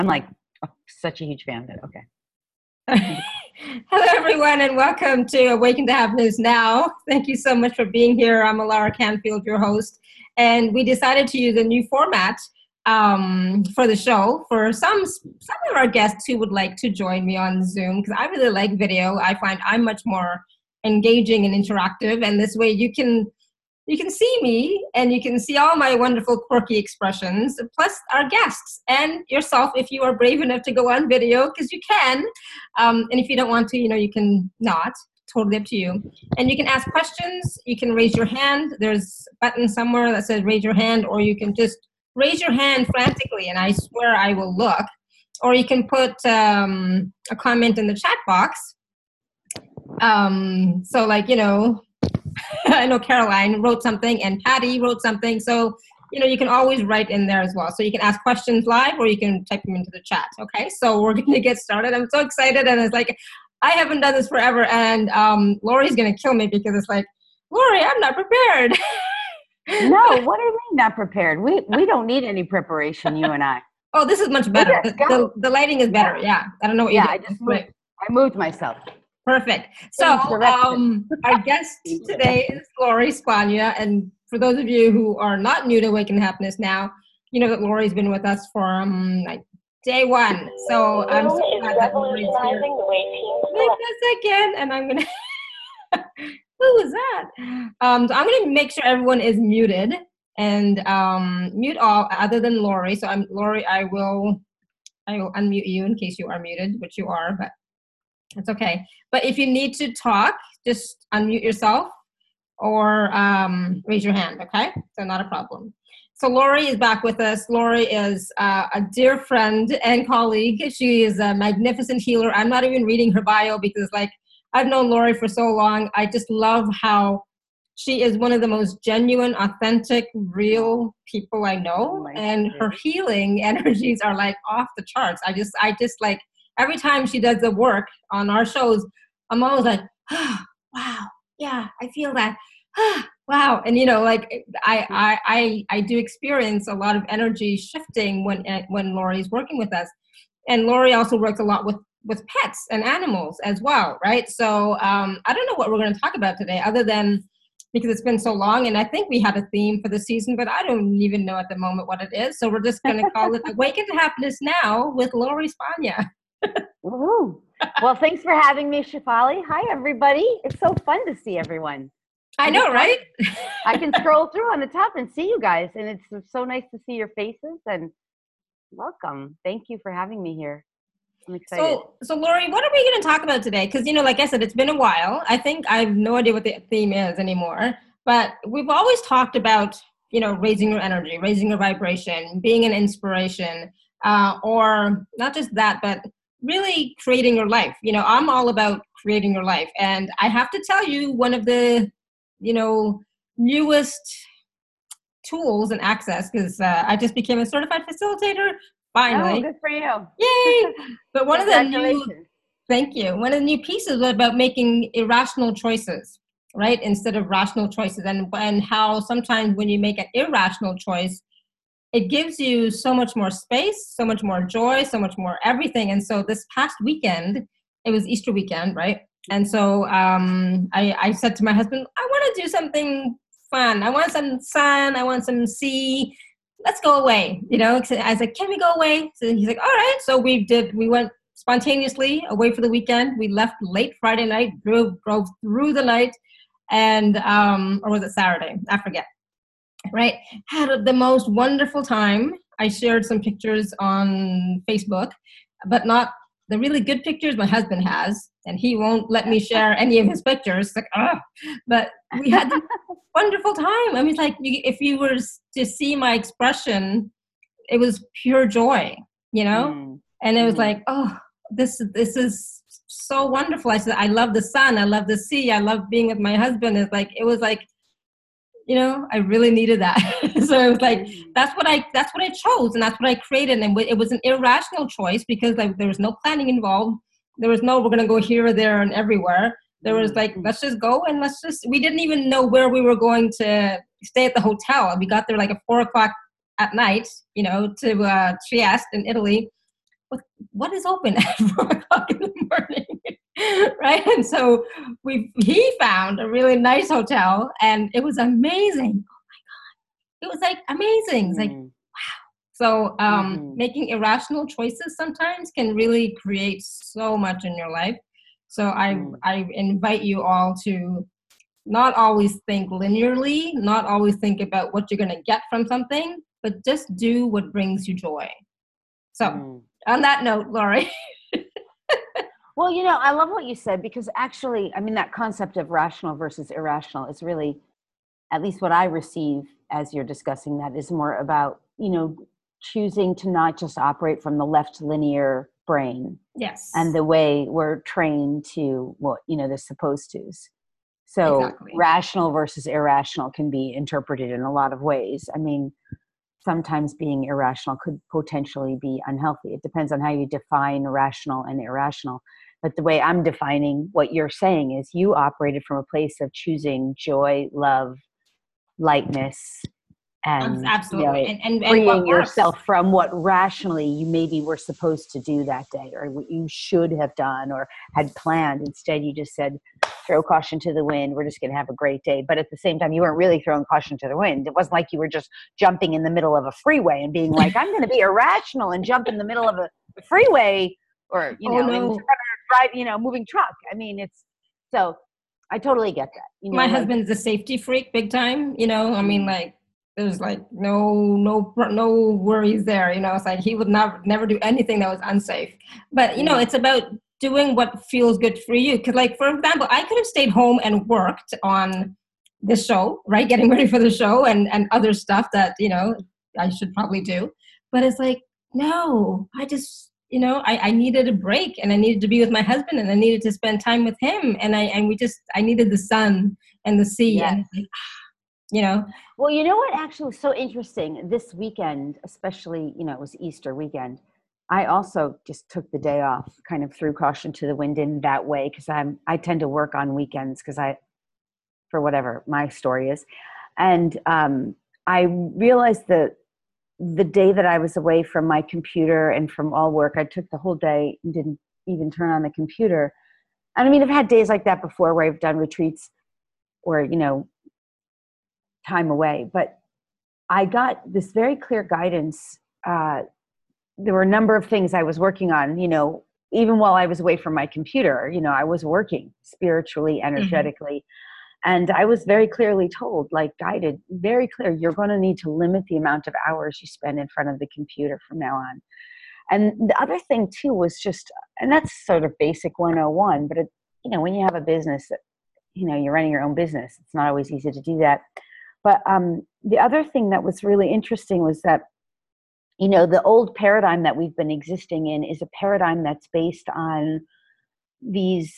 I'm like such a huge fan of it. Okay. Hello, everyone, and welcome to Awaken to Happiness Now. Thank you so much for being here. I'm Alara Canfield, your host, and we decided to use a new format for the show for some of our guests who would like to join me on Zoom, because I really like video. I find I'm much more engaging and interactive, and this way you can see me and you can see all my wonderful quirky expressions, plus our guests and yourself if you are brave enough to go on video, because you can. And if you don't want to, you can not. Totally up to you. And you can ask questions. You can raise your hand. There's a button somewhere that says raise your hand, or you can just raise your hand frantically and I swear I will look. Or you can put a comment in the chat box. I know Caroline wrote something and Patty wrote something. So, you can always write in there as well. So you can ask questions live or you can type them into the chat. Okay, so we're going to get started. I'm so excited. And it's like, I haven't done this forever. And Lori's going to kill me because it's like, Lori, I'm not prepared. No, what do you mean not prepared? We don't need any preparation, you and I. Oh, this is much better. The lighting is better. Yeah. I don't know what you did. I moved myself. Perfect. So our guest today is Lori Spagna. And for those of you who are not new to Awaken Happiness Now, you know that Lori's been with us for day one. So I'm so glad that Lori's here. Wait a second, and I'm going to... Who was that? So I'm going to make sure everyone is muted and mute all other than Lori. So Lori, I will unmute you in case you are muted, which you are, but it's okay. But if you need to talk, just unmute yourself or raise your hand, okay? So not a problem. So Lori is back with us. Lori is a dear friend and colleague. She is a magnificent healer. I'm not even reading her bio because I've known Lori for so long. I just love how she is one of the most genuine, authentic, real people I know. And her healing energies are off the charts. I just every time she does the work on our shows, I'm always like, oh, wow, yeah, I feel that. Wow. And I do experience a lot of energy shifting when Lori's working with us. And Lori also works a lot with pets and animals as well, right? So I don't know what we're going to talk about today other than because it's been so long, and I think we had a theme for the season, but I don't even know at the moment what it is. So we're just going to call it Awaken to Happiness Now with Lori Spagna. Woohoo. Well, thanks for having me, Shefali. Hi, everybody. It's so fun to see everyone. I know, right? I can scroll through on the top and see you guys, and it's so nice to see your faces, and welcome. Thank you for having me here. I'm excited. So Lori, what are we going to talk about today? Because, like I said, it's been a while. I think I have no idea what the theme is anymore, but we've always talked about, raising your energy, raising your vibration, being an inspiration, or not just that, but really creating your life. I'm all about creating your life. And I have to tell you, one of the, newest tools and access, because I just became a certified facilitator, finally. Oh, good for you. Yay! But one of the new pieces was about making irrational choices, right? Instead of rational choices. And how sometimes when you make an irrational choice, it gives you so much more space, so much more joy, so much more everything. And so this past weekend, it was Easter weekend, right? And so I said to my husband, I want to do something fun. I want some sun. I want some sea. Let's go away. I was like, can we go away? So he's like, all right. So we went spontaneously away for the weekend. We left late Friday night, drove through the night, and or was it Saturday? I forget. Right? Had the most wonderful time. I shared some pictures on Facebook, but not the really good pictures my husband has, and he won't let me share any of his pictures. It's like, but we had this wonderful time. I mean, if you were to see my expression, it was pure joy, and it was like, oh, this is so wonderful. I said, I love the sun. I love the sea. I love being with my husband. It was like, I really needed that. So it was like, that's what I chose, and that's what I created. And it was an irrational choice because there was no planning involved. There was no, we're going to go here, there, and everywhere. There was let's just go and we didn't even know where we were going to stay at the hotel. We got there at 4:00 at night, to Trieste in Italy. what is open at 4 o'clock in the morning? Right. And so he found a really nice hotel, and it was amazing. It was like amazing. It's like, so making irrational choices sometimes can really create so much in your life. So I invite you all to not always think linearly, not always think about what you're going to get from something, but just do what brings you joy. So on that note, Lori. Well, you know, I love what you said, because actually, I mean, that concept of rational versus irrational is really, at least what I receive as you're discussing that, is more about, you know, choosing to not just operate from the left linear brain. Yes. And the way we're trained to, well, you know, the supposed tos. So exactly. Rational versus irrational can be interpreted in a lot of ways. I mean, sometimes being irrational could potentially be unhealthy. It depends on how you define rational and irrational. But the way I'm defining what you're saying is you operated from a place of choosing joy, love, lightness, and absolutely, you know, and freeing what yourself from what rationally you maybe were supposed to do that day, or what you should have done or had planned. Instead, you just said, throw caution to the wind. We're just going to have a great day. But at the same time, you weren't really throwing caution to the wind. It wasn't like you were just jumping in the middle of a freeway and being like, I'm going to be irrational and jump in the middle of a freeway, or, you know, in front of a drive, you know, moving truck. I mean, it's so I totally get that. You know, my husband's a safety freak, big time. You know, I mean, like, there's like no worries there. You know, it's like he would never do anything that was unsafe. But you know, it's about doing what feels good for you. Because, like, for example, I could have stayed home and worked on the show, right, getting ready for the show and other stuff that, you know, I should probably do. But it's like, no, I just, you know, I needed a break, and I needed to be with my husband, and I needed to spend time with him, and I needed the sun and the sea, and like, you know. Well, you know what actually was so interesting this weekend, especially, you know, it was Easter weekend. I also just took the day off, kind of threw caution to the wind in that way, because I tend to work on weekends because for whatever my story is. And I realized that the day that I was away from my computer and from all work, I took the whole day and didn't even turn on the computer. And I mean, I've had days like that before where I've done retreats or, you know, time away, but I got this very clear guidance. There were a number of things I was working on, you know, even while I was away from my computer, you know, I was working spiritually, energetically. And I was very clearly told, like guided, very clear, you're going to need to limit the amount of hours you spend in front of the computer from now on. And the other thing too was just, and that's sort of basic 101, but you know, when you have a business that, you know, you're running your own business, it's not always easy to do that. But the other thing that was really interesting was that, you know, the old paradigm that we've been existing in is a paradigm that's based on these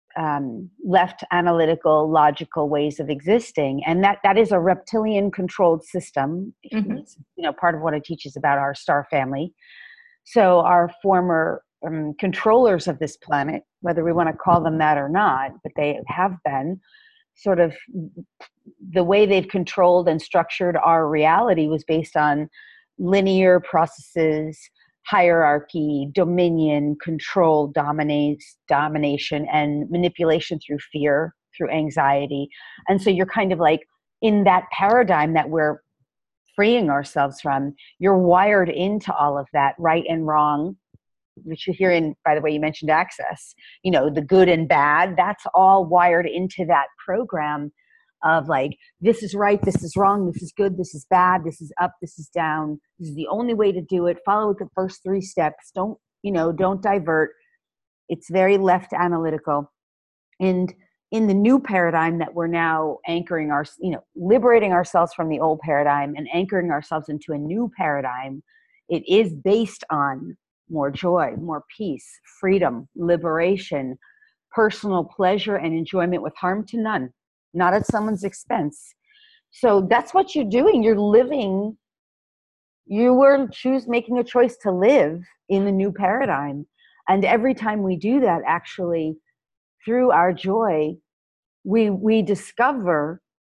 left analytical, logical ways of existing. And that is a reptilian controlled system. It's, you know, part of what I teach is about our star family. So our former controllers of this planet, whether we want to call them that or not, but they have been sort of, the way they've controlled and structured our reality was based on linear processes, hierarchy, dominion, control, domination, and manipulation through fear, through anxiety. And so you're kind of like in that paradigm that we're freeing ourselves from. You're wired into all of that, right and wrong, which you're hearing, by the way, you mentioned access, you know, the good and bad, that's all wired into that program of like, this is right, this is wrong, this is good, this is bad, this is up, this is down, this is the only way to do it, follow the first 3 steps, don't divert. It's very left analytical. And in the new paradigm that we're now anchoring liberating ourselves from the old paradigm and anchoring ourselves into a new paradigm, it is based on more joy, more peace, freedom, liberation, personal pleasure and enjoyment with harm to none, not at someone's expense. So that's what you're doing. You're living, you were making a choice to live in the new paradigm. And every time we do that, actually, through our joy, we discover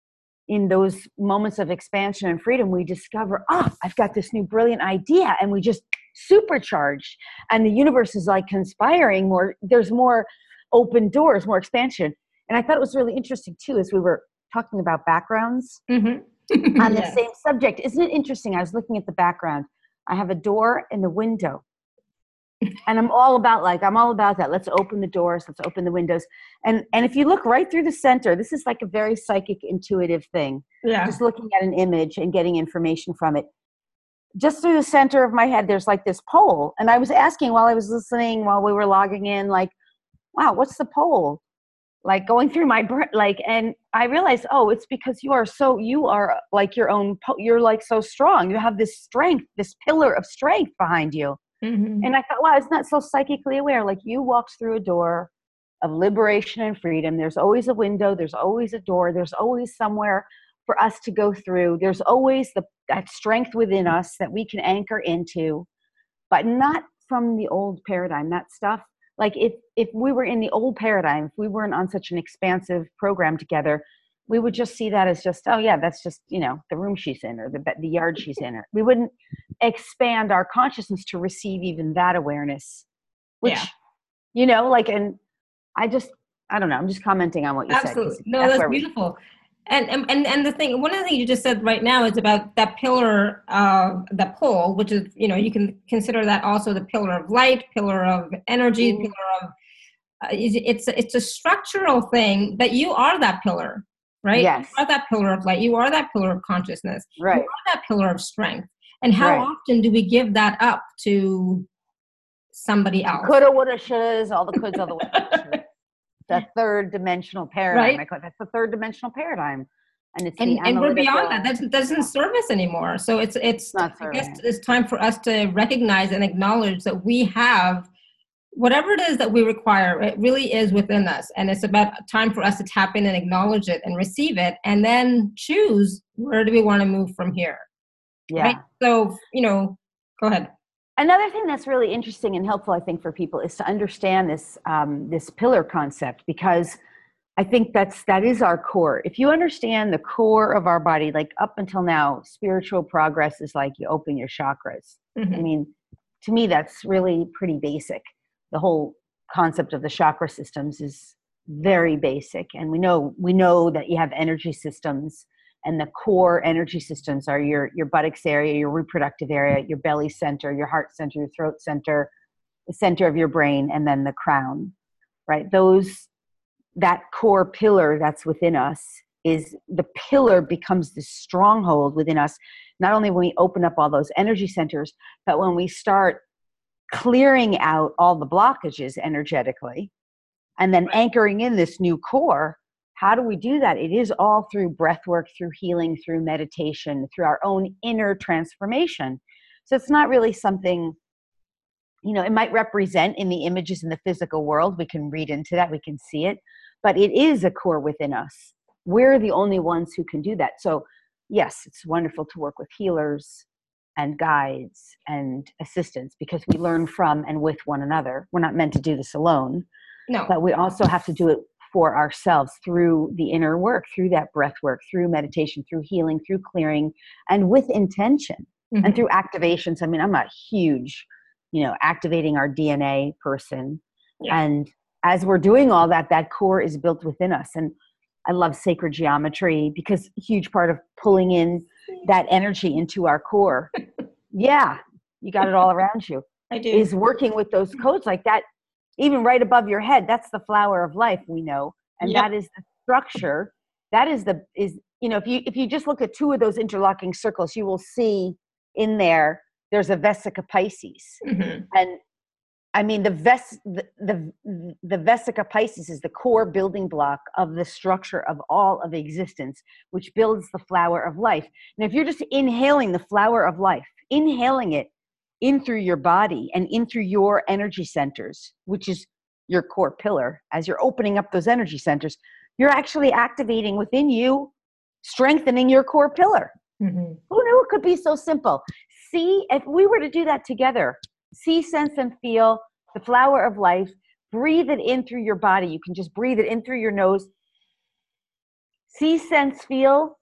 in those moments of expansion and freedom, we discover, I've got this new brilliant idea, and we just supercharged, and the universe is like conspiring more. There's more open doors, more expansion. And I thought it was really interesting too, as we were talking about backgrounds on the same subject. Isn't it interesting? I was looking at the background. I have a door and a window. And I'm all about that. Let's open the doors. Let's open the windows. And if you look right through the center, this is like a very psychic, intuitive thing. Yeah. Just looking at an image and getting information from it. Just through the center of my head, there's like this pole. And I was asking while I was listening, while we were logging in, like, wow, what's the pole? Like going through my and I realized, it's because you are like your own, you're like so strong. You have this strength, this pillar of strength behind you. Mm-hmm. And I thought, wow, it's not so psychically aware. Like you walked through a door of liberation and freedom. There's always a window. There's always a door. There's always somewhere for us to go through. There's always that strength within us that we can anchor into, but not from the old paradigm, that stuff. Like if we were in the old paradigm, if we weren't on such an expansive program together, we would just see that as just, that's just, the room she's in, or the yard she's in. Or we wouldn't expand our consciousness to receive even that awareness, which, and I don't know, I'm just commenting on what you said. Absolutely. No, that's beautiful. And the thing, one of the things you just said right now is about that pillar of the pole, which is, you can consider that also the pillar of light, pillar of energy, pillar of, it's a structural thing that you are that pillar, right? Yes. You are that pillar of light. You are that pillar of consciousness. Right. You are that pillar of strength. And how often do we give that up to somebody else? Coulda, woulda, shouldas, all the coulds, all the wouldas. The third dimensional paradigm. Right? That's the third dimensional paradigm. And we're beyond that. That doesn't serve us anymore. So it's I guess it's time for us to recognize and acknowledge that we have whatever it is that we require. It really is within us. And it's about time for us to tap in and acknowledge it and receive it, and then choose where do we want to move from here. Yeah. Right? So, go ahead. Another thing that's really interesting and helpful, I think, for people is to understand this this pillar concept, because I think that is our core. If you understand the core of our body, like up until now, spiritual progress is like you open your chakras. Mm-hmm. I mean, to me, that's really pretty basic. The whole concept of the chakra systems is very basic, and we know that you have energy systems. And the core energy systems are your buttocks area, your reproductive area, your belly center, your heart center, your throat center, the center of your brain, and then the crown, right? That core pillar that's within us is the pillar becomes the stronghold within us. Not only when we open up all those energy centers, but when we start clearing out all the blockages energetically and then anchoring in this new core. How do we do that? It is all through breath work, through healing, through meditation, through our own inner transformation. So it's not really something, it might represent in the images in the physical world. We can read into that, we can see it, but it is a core within us. We're the only ones who can do that. So yes, it's wonderful to work with healers and guides and assistants, because we learn from and with one another. We're not meant to do this alone. No. But we also have to do it for ourselves through the inner work, through that breath work, through meditation, through healing, through clearing, and with intention, and through activations. I mean, I'm a huge, activating our DNA person. Yeah. And as we're doing all that, that core is built within us. And I love sacred geometry, because a huge part of pulling in that energy into our core. Yeah, you got it all around you. I do. Is working with those codes like that. Even right above your head, that's the flower of life, we know. And that is the structure. That is if you just look at two of those interlocking circles, you will see in there's a Vesica Pisces. Mm-hmm. And I mean, the Vesica Pisces is the core building block of the structure of all of existence, which builds the flower of life. And if you're just inhaling the flower of life, inhaling it in through your body and in through your energy centers, which is your core pillar, as you're opening up those energy centers, you're actually activating within you, strengthening your core pillar. Mm-hmm. Who knew it could be so simple? See, if we were to do that together, see, sense, and feel the flower of life, breathe it in through your body. You can just breathe it in through your nose. See, sense, feel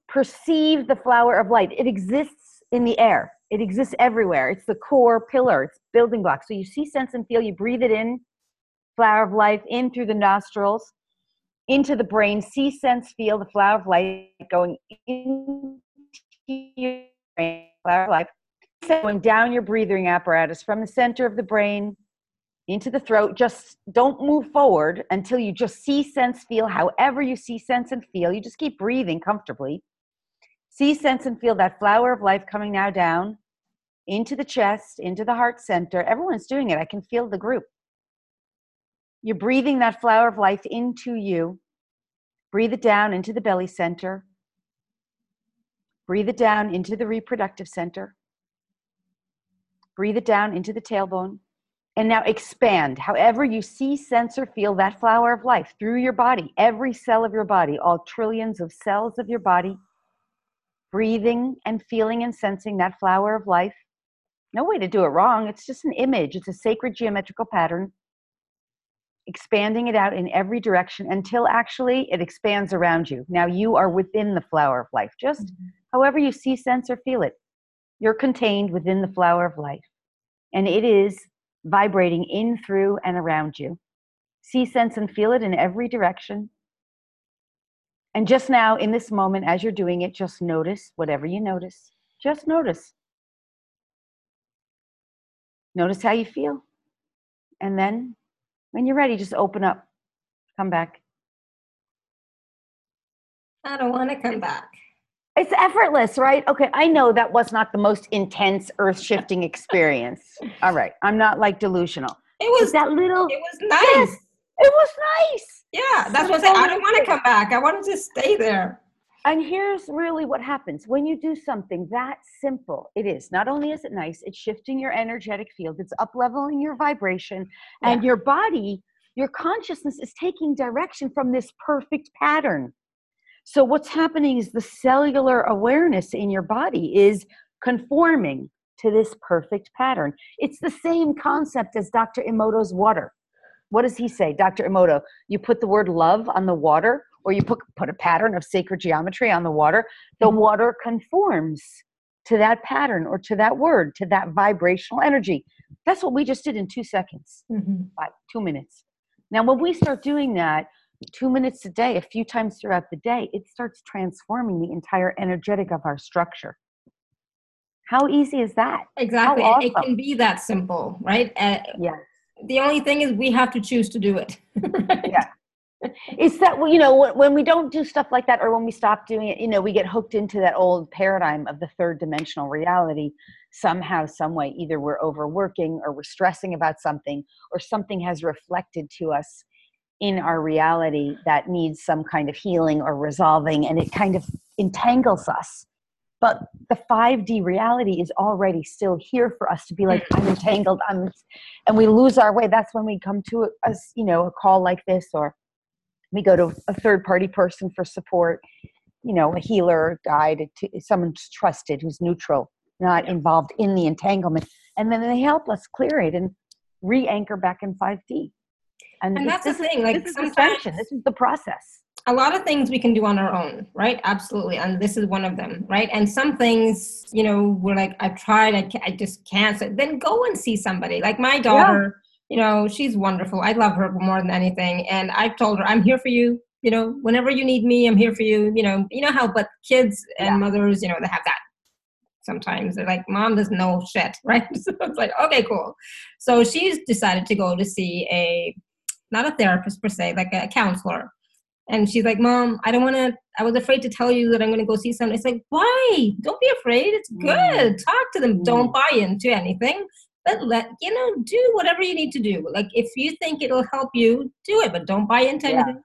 perceive the flower of life. It exists in the air. It exists everywhere. It's the core pillar. It's building block. So you see, sense, and feel. You breathe it in, flower of life, in through the nostrils, into the brain. See, sense, feel the flower of life going into your brain, flower of life, going down your breathing apparatus from the center of the brain into the throat. Just don't move forward until you just see, sense, feel. However you see, sense, and feel, you just keep breathing comfortably. See, sense, and feel that flower of life coming now down into the chest, into the heart center. Everyone's doing it. I can feel the group. You're breathing that flower of life into you. Breathe it down into the belly center. Breathe it down into the reproductive center. Breathe it down into the tailbone. And now expand. However you see, sense, or feel that flower of life through your body, every cell of your body, all trillions of cells of your body, breathing and feeling and sensing that flower of life. No way to do it wrong. It's just an image. It's a sacred geometrical pattern. Expanding it out in every direction until actually it expands around you. Now you are within the flower of life. Just however you see, sense, or feel it. You're contained within the flower of life. And it is vibrating in, through, and around you. See, sense, and feel it in every direction. And just now, in this moment, as you're doing it, just notice whatever you notice. Just notice. Notice how you feel. And then, when you're ready, just open up. Come back. I don't want to come back. It's effortless, right? Okay, I know that was not the most intense, earth-shifting experience. All right, I'm not like delusional. It was that little. It was nice. Yes, it was nice. Yeah, that's what I said. I don't want to come back. I wanted to stay there. And here's really what happens when you do something that simple. It is not only is it nice, it's shifting your energetic field. It's up-leveling your vibration, and your body, your consciousness is taking direction from this perfect pattern. So what's happening is the cellular awareness in your body is conforming to this perfect pattern. It's the same concept as Dr. Emoto's water. What does he say, Dr. Emoto? You put the word love on the water, or you put a pattern of sacred geometry on the water, the water conforms to that pattern or to that word, to that vibrational energy. That's what we just did in 2 seconds, 2 minutes. Now, when we start doing that, 2 minutes a day, a few times throughout the day, it starts transforming the entire energetic of our structure. How easy is that? Exactly. Awesome. It can be that simple, right? Yeah. The only thing is we have to choose to do it. Right? Yeah. It's that, you know, when we don't do stuff like that, or when we stop doing it, you know, we get hooked into that old paradigm of the third dimensional reality. Somehow, some way, either we're overworking or we're stressing about something, or something has reflected to us in our reality that needs some kind of healing or resolving, and it kind of entangles us. But the 5D reality is already still here for us to be like, I'm entangled, and we lose our way. That's when we come to a call like this, or we go to a third-party person for support, a healer, guide, someone trusted who's neutral, not involved in the entanglement. And then they help us clear it and re-anchor back in 5D. And that's the thing. Like, this is ascension. This is the process. A lot of things we can do on our own, right? Absolutely. And this is one of them, right? And some things, we're like, I've tried, I just can't. So then go and see somebody. Like my daughter, she's wonderful. I love her more than anything. And I've told her, I'm here for you. Whenever you need me, I'm here for you. You know how, but kids and mothers, they have that. Sometimes they're like, Mom doesn't know shit, right? So it's like, okay, cool. So she's decided to go to see not a therapist per se, like a counselor. And she's like, Mom, I was afraid to tell you that I'm going to go see someone. It's like, why? Don't be afraid. It's good. Talk to them. Don't buy into anything. But do whatever you need to do. Like, if you think it'll help you, do it. But don't buy into anything.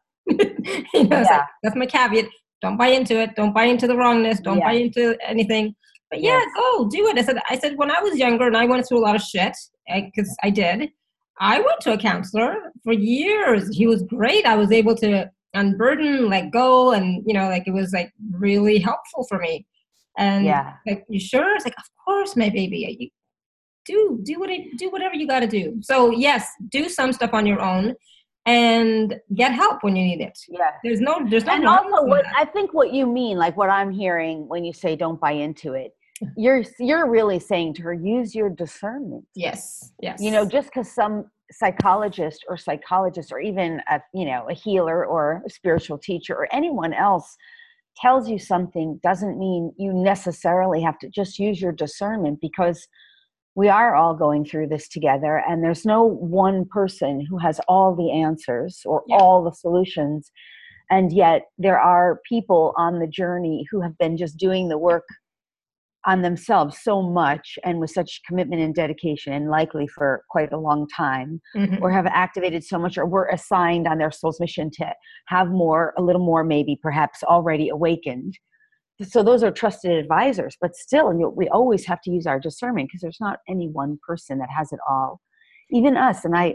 That's my caveat. Don't buy into it. Don't buy into the wrongness. Don't buy into anything. But go do it. I said, when I was younger and I went through a lot of shit, because I did, I went to a counselor for years. He was great. I was able to unburden, let go, and it was like really helpful for me. And like, you sure? It's like, of course, my baby. You do whatever you got to do. So yes, do some stuff on your own. and get help when you need it. Yeah. There's no And wrong also, with that. I think what you mean, like what I'm hearing when you say don't buy into it, you're really saying to her, use your discernment. Yes. Just because some psychologist or even a healer or a spiritual teacher or anyone else tells you something doesn't mean you necessarily have to. Just use your discernment, because we are all going through this together, and there's no one person who has all the answers or all the solutions. And yet there are people on the journey who have been just doing the work on themselves so much and with such commitment and dedication, and likely for quite a long time, or have activated so much, or were assigned on their soul's mission to have a little more, maybe perhaps already awakened. So those are trusted advisors, but still, we always have to use our discernment, because there's not any one person that has it all. Even us. And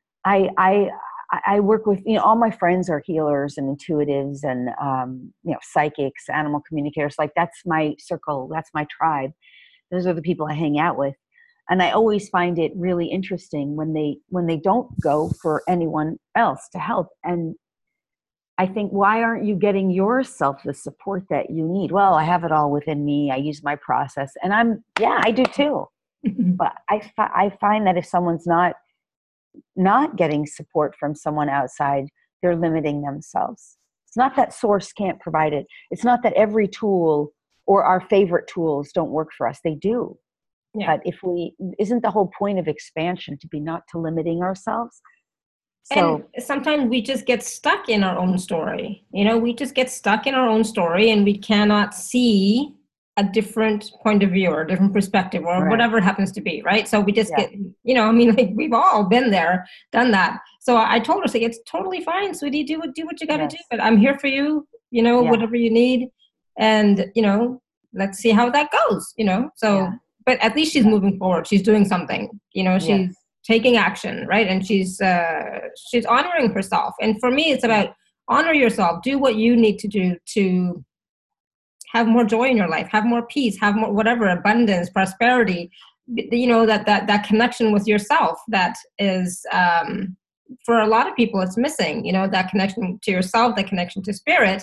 I work with, all my friends are healers and intuitives and, psychics, animal communicators. Like, that's my circle. That's my tribe. Those are the people I hang out with. And I always find it really interesting when they don't go for anyone else to help. And I think, why aren't you getting yourself the support that you need? Well, I have it all within me. I use my process, and I do too. But I find that if someone's not getting support from someone outside, they're limiting themselves. It's not that source can't provide it. It's not that every tool or our favorite tools don't work for us. They do. Yeah. But isn't the whole point of expansion to be not to limiting ourselves? So, and sometimes we just get stuck in our own story. We just get stuck in our own story, and we cannot see a different point of view or a different perspective, or whatever it happens to be, right? So we just get, we've all been there, done that. So I told her, it's totally fine, sweetie, do what you got to do, but I'm here for you, whatever you need. And, let's see how that goes, so, but at least she's moving forward. She's doing something, she's taking action, right? And she's honoring herself. And for me, it's about honor yourself, do what you need to do to have more joy in your life, have more peace, have more whatever, abundance, prosperity, that connection with yourself that is, for a lot of people, it's missing, that connection to yourself, that connection to spirit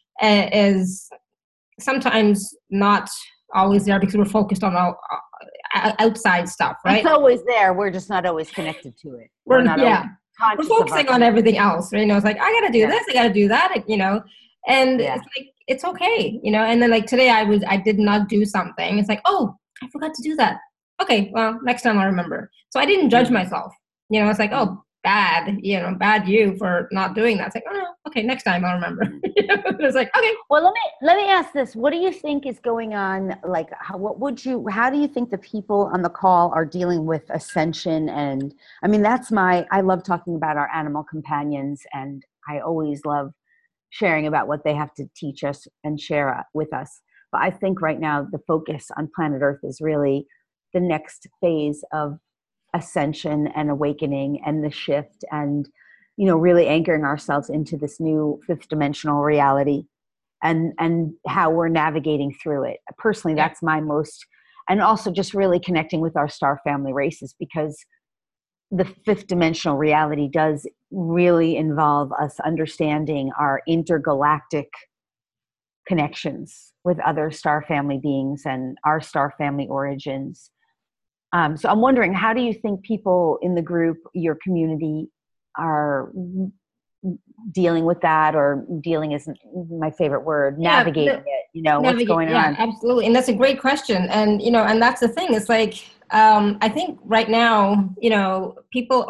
is sometimes not always there, because we're focused on all outside stuff, right? It's always there. We're just not always connected to it. We're focusing on everything else, right? It's like, I got to do this, I got to do that, and it's like, it's okay, and then like today I did not do something. It's like, oh, I forgot to do that. Okay, well, next time I'll remember. So I didn't judge myself. It's like, oh, bad you for not doing that. It's like, oh no, okay, next time I'll remember. It's like, okay. Well, let me ask this. What do you think is going on? Like, how do you think the people on the call are dealing with ascension? And I mean, I love talking about our animal companions, and I always love sharing about what they have to teach us and share with us. But I think right now the focus on planet Earth is really the next phase of ascension and awakening, and the shift, and really anchoring ourselves into this new fifth dimensional reality, and how we're navigating through it. Personally, that's my most, and also just really connecting with our star family races, because the fifth dimensional reality does really involve us understanding our intergalactic connections with other star family beings and our star family origins. So I'm wondering, how do you think people in the group, your community, are dealing with that? Or dealing isn't my favorite word, navigating it, what's going on? Absolutely. And that's a great question. And, and that's the thing. It's like, I think right now, people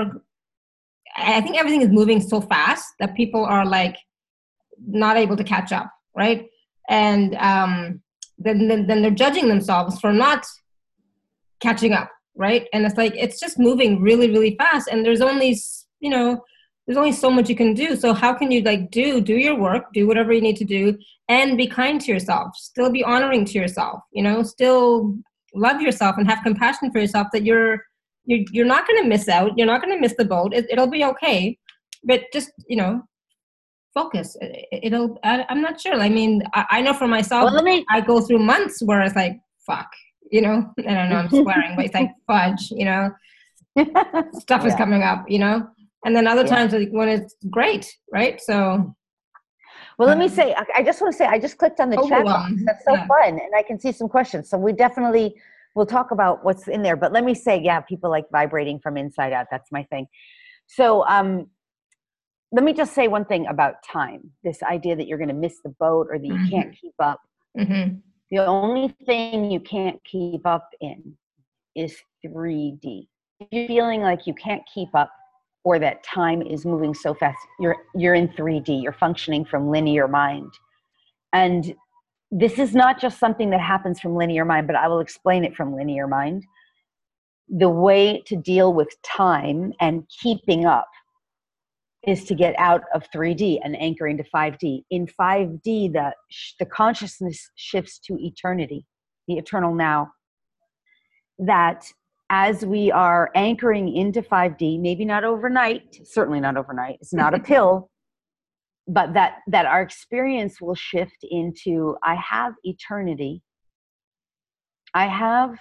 I think everything is moving so fast that people are like not able to catch up, right? And then they're judging themselves for not catching up, right? And it's like, it's just moving really, really fast, and there's only so much you can do. So how can you like do your work, do whatever you need to do, and be kind to yourself, still be honoring to yourself, still love yourself and have compassion for yourself, that you're not going to miss out. You're not going to miss the boat. It'll be okay. But just, focus. I'm not sure. I mean, I know for myself, I go through months where it's like, fuck, I don't know, I'm swearing, but it's like fudge, stuff is coming up, And then other times when it's great, right? So. Well, let me say, I just want to say, I just clicked on the chat box. That's so fun. And I can see some questions. So we'll talk about what's in there. But let me say, yeah, people like vibrating from inside out. That's my thing. So let me just say one thing about time. This idea that you're going to miss the boat or that you can't keep up. Mm-hmm. The only thing you can't keep up in is 3D. If you're feeling like you can't keep up or that time is moving so fast, you're in 3D. You're functioning from linear mind. And this is not just something that happens from linear mind, but I will explain it from linear mind. The way to deal with time and keeping up is to get out of 3D and anchor into 5D. In 5D, the consciousness shifts to eternity, the eternal now. That as we are anchoring into 5D, maybe not overnight, certainly not overnight, it's not a pill, but that our experience will shift into, I have eternity. I have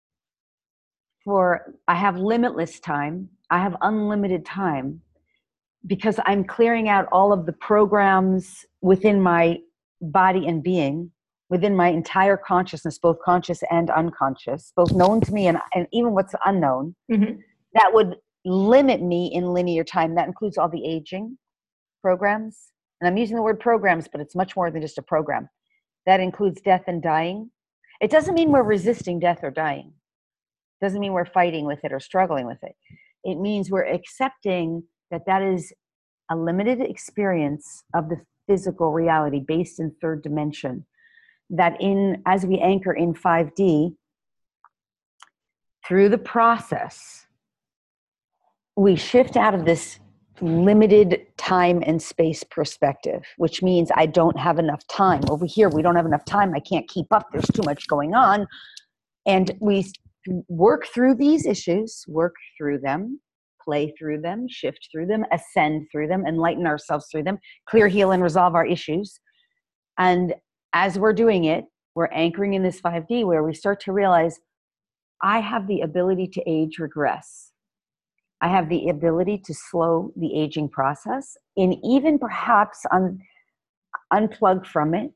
limitless time. I have unlimited time because I'm clearing out all of the programs within my body and being, within my entire consciousness, both conscious and unconscious, both known to me and even what's unknown, that would limit me in linear time. That includes all the aging programs. And I'm using the word programs, but it's much more than just a program. That includes death and dying. It doesn't mean we're resisting death or dying. It doesn't mean we're fighting with it or struggling with it. It means we're accepting that is a limited experience of the physical reality based in third dimension. That as we anchor in 5D, through the process, we shift out of this limited time and space perspective, which means I don't have enough time. Over here, we don't have enough time. I can't keep up. There's too much going on. And we work through these issues, work through them, play through them, shift through them, ascend through them, enlighten ourselves through them, clear, heal, and resolve our issues. And as we're doing it, we're anchoring in this 5D where we start to realize I have the ability to age regress. I have the ability to slow the aging process and even perhaps unplug from it,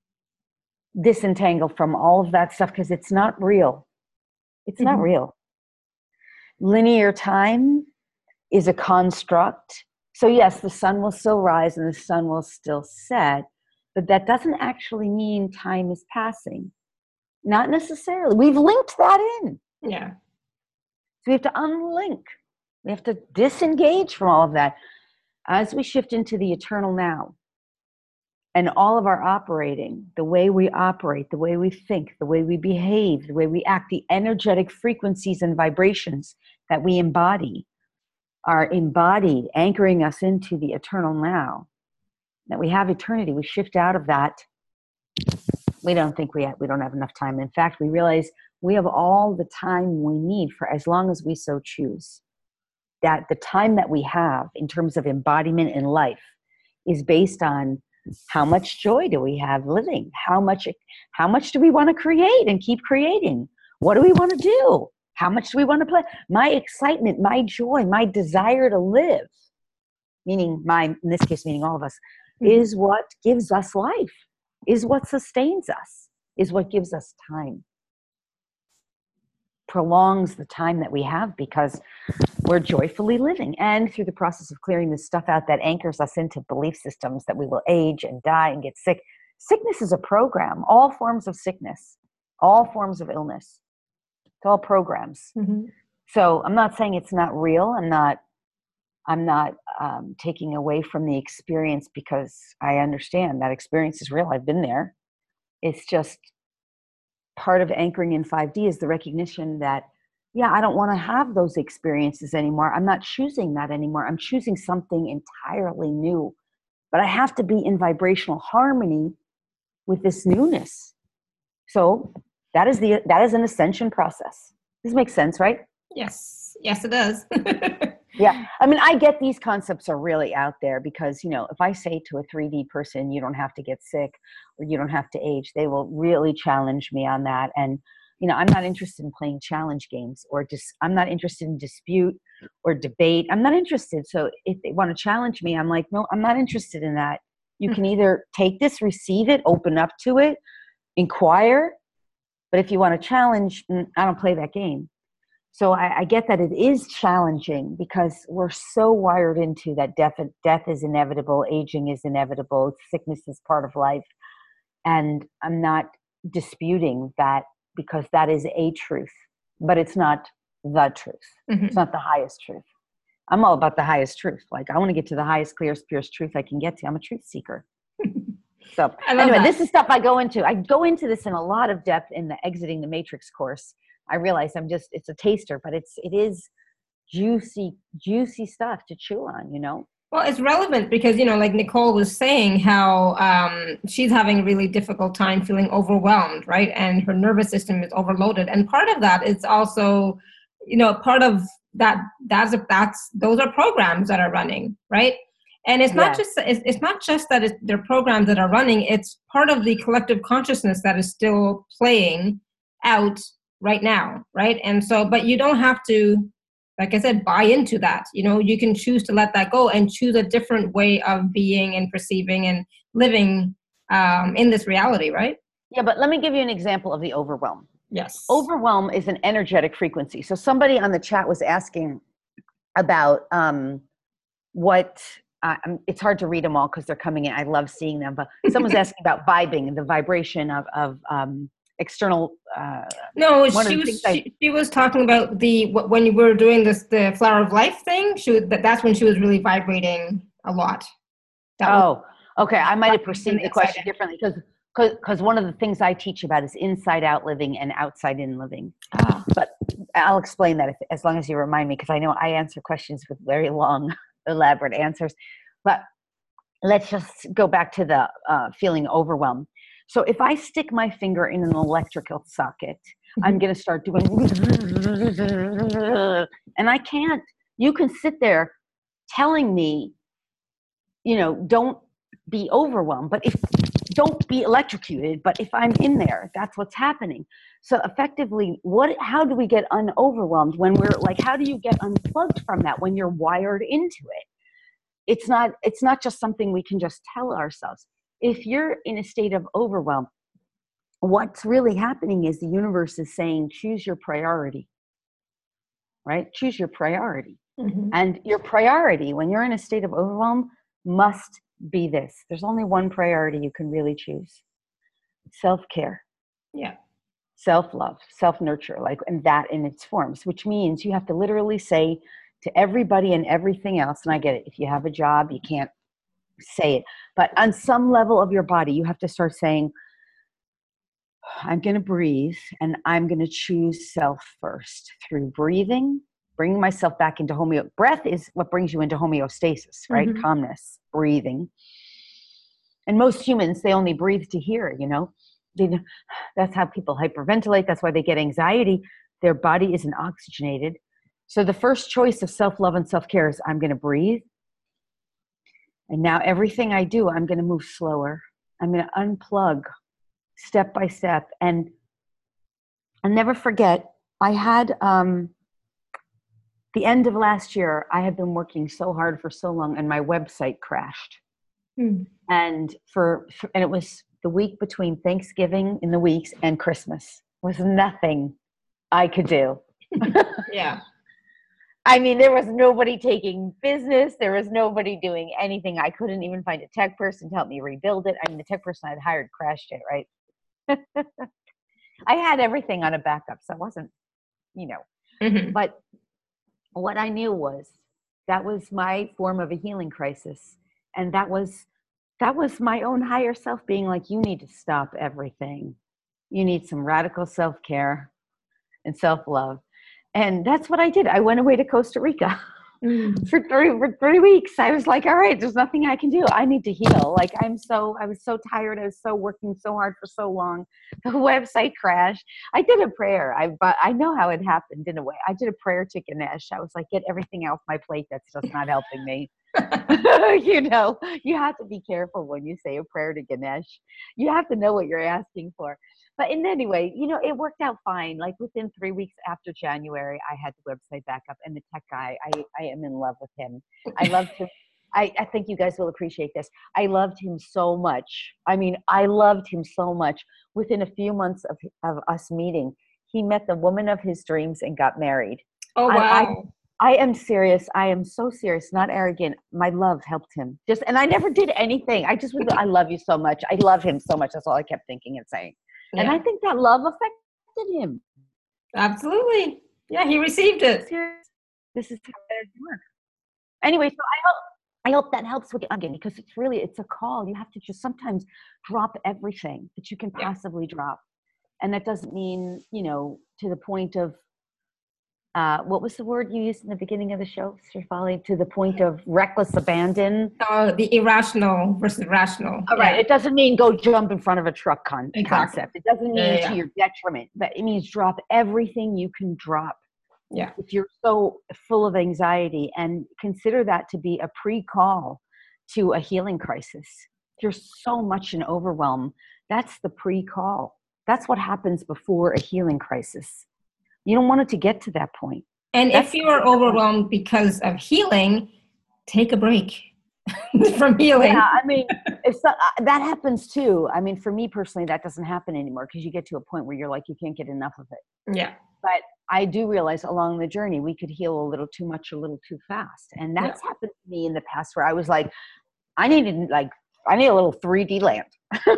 disentangle from all of that stuff because it's not real. It's not real. Linear time is a construct. So yes, the sun will still rise and the sun will still set, but that doesn't actually mean time is passing. Not necessarily. We've linked that in. Yeah. So we have to unlink. We have to disengage from all of that as we shift into the eternal now. And all of our operating, the way we operate, the way we think, the way we behave, the way we act, the energetic frequencies and vibrations that we embody are embodied, anchoring us into the eternal now. That we have eternity. We shift out of that. We don't think we don't have enough time. In fact, we realize we have all the time we need for as long as we so choose. That the time that we have in terms of embodiment in life is based on how much joy do we have living? How much do we want to create and keep creating? What do we want to do? How much do we want to play? My excitement, my joy, my desire to live, meaning in this case, meaning all of us, is what gives us life, is what sustains us, is what gives us time. Prolongs the time that we have because we're joyfully living. And through the process of clearing this stuff out that anchors us into belief systems that we will age and die and get sick. Sickness is a program. All forms of sickness, all forms of illness. It's all programs. So I'm not saying it's not real. I'm not taking away from the experience because I understand that experience is real. I've been there. It's just part of anchoring in 5D is the recognition that, yeah, I don't want to have those experiences anymore. I'm not choosing that anymore. I'm choosing something entirely new. But I have to be in vibrational harmony with this newness. So that is an ascension process. This makes sense, right? Yes, it does. Yeah. I mean, I get these concepts are really out there because, if I say to a 3D person, you don't have to get sick or you don't have to age, they will really challenge me on that. And, I'm not interested in playing challenge games or I'm not interested in dispute. or debate. I'm not interested. So if they want to challenge me, I'm like, no, I'm not interested in that. You can either take this, receive it, open up to it, inquire. But if you want to challenge, I don't play that game. So I get that it is challenging because we're so wired into that death is inevitable, aging is inevitable, sickness is part of life. And I'm not disputing that because that is a truth, but it's not the truth. It's not the highest truth. I'm all about the highest truth. Like I want to get to the highest, clearest, purest truth I can get to. I'm a truth seeker. So anyway, this is stuff I go into. I go into this in a lot of depth in the Exiting the Matrix course. I realize it's a taster, but it is juicy stuff to chew on, you know? Well, it's relevant because, like Nicole was saying, how she's having a really difficult time feeling overwhelmed, right? And her nervous system is overloaded. And part of that is also, part of those are programs that are running, right? And it's not just that they're programs that are running. It's part of the collective consciousness that is still playing out right now, right? And so, but you don't have to, like I said, buy into that. You can choose to let that go and choose a different way of being and perceiving and living in this reality, right? Yeah, but let me give you an example of the overwhelm. Yes. Overwhelm is an energetic frequency. So somebody on the chat was asking about what, it's hard to read them all because they're coming in. I love seeing them, but someone's asking about vibing, the vibration of external. No, she was talking about when you were doing the Flower of Life thing. That's when she was really vibrating a lot. Okay. I might have perceived the question differently because one of the things I teach about is inside out living and outside in living. But I'll explain that as long as you remind me, because I know I answer questions with very long, elaborate answers. But let's just go back to the feeling overwhelmed. So if I stick my finger in an electrical socket, I'm going to start doing, and I can't. You can sit there telling me, don't be overwhelmed, but don't be electrocuted. But if I'm in there, that's what's happening. So effectively, how do we get unoverwhelmed when we're like, how do you get unplugged from that when you're wired into it? It's not just something we can just tell ourselves. If you're in a state of overwhelm, what's really happening is the universe is saying, choose your priority, right? Choose your priority. And your priority when you're in a state of overwhelm must be this. There's only one priority you can really choose. Self-care. Yeah. Self-love, self-nurture, and that in its forms, which means you have to literally say to everybody and everything else, and I get it, if you have a job, you can't say it, but on some level of your body, you have to start saying, I'm going to breathe and I'm going to choose self first through breathing, bringing myself back into breath is what brings you into homeostasis, right? Calmness, breathing. And most humans, they only breathe to hear, that's how people hyperventilate. That's why they get anxiety. Their body isn't oxygenated. So the first choice of self-love and self-care is I'm going to breathe. And now everything I do, I'm going to move slower. I'm going to unplug step by step. And I'll never forget, I had, the end of last year, I had been working so hard for so long and my website crashed. And and it was the week between Thanksgiving in the weeks and Christmas. There was nothing I could do. Yeah. I mean, there was nobody taking business. There was nobody doing anything. I couldn't even find a tech person to help me rebuild it. I mean, the tech person I'd hired crashed it, right? I had everything on a backup, so I wasn't, But what I knew was that was my form of a healing crisis. And that was my own higher self being like, you need to stop everything. You need some radical self-care and self-love. And that's what I did. I went away to Costa Rica for 3 weeks. I was like, all right, there's nothing I can do. I need to heal. I was so tired. I was working so hard for so long. The website crashed. I did a prayer. I know how it happened in a way. I did a prayer to Ganesh. I was like, get everything off my plate that's just not helping me. You have to be careful when you say a prayer to Ganesh. You have to know what you're asking for. But in anyway, it worked out fine. Like within 3 weeks after January, I had the website back up, and the tech guy, I am in love with him. I loved him. I think you guys will appreciate this. I loved him so much. I mean, I loved him so much. Within a few months of us meeting, he met the woman of his dreams and got married. Oh, wow. I am serious. I am so serious, not arrogant. My love helped him. And I never did anything. I love you so much. I love him so much. That's all I kept thinking and saying. Yeah. And I think that love affected him. Absolutely. Yeah, he received it. This is how it works. Anyway, so I hope that helps with again, because it's a call. You have to just sometimes drop everything that you can possibly drop. And that doesn't mean, to the point of, what was the word you used in the beginning of the show, Shefali? To the point of reckless abandon. The irrational versus rational. All right. It doesn't mean go jump in front of a truck concept. It doesn't mean to your detriment, but it means drop everything you can drop. Yeah. If you're so full of anxiety, and consider that to be a pre-call to a healing crisis. If you're so much in overwhelm, that's the pre-call. That's what happens before a healing crisis. You don't want it to get to that point. And if you are overwhelmed because of healing, take a break from healing. Yeah, I mean, that happens too. I mean, for me personally, that doesn't happen anymore, because you get to a point where you're like, you can't get enough of it. Yeah. But I do realize along the journey, we could heal a little too much, a little too fast. And that's happened to me in the past, where I was like, I need a little 3D land.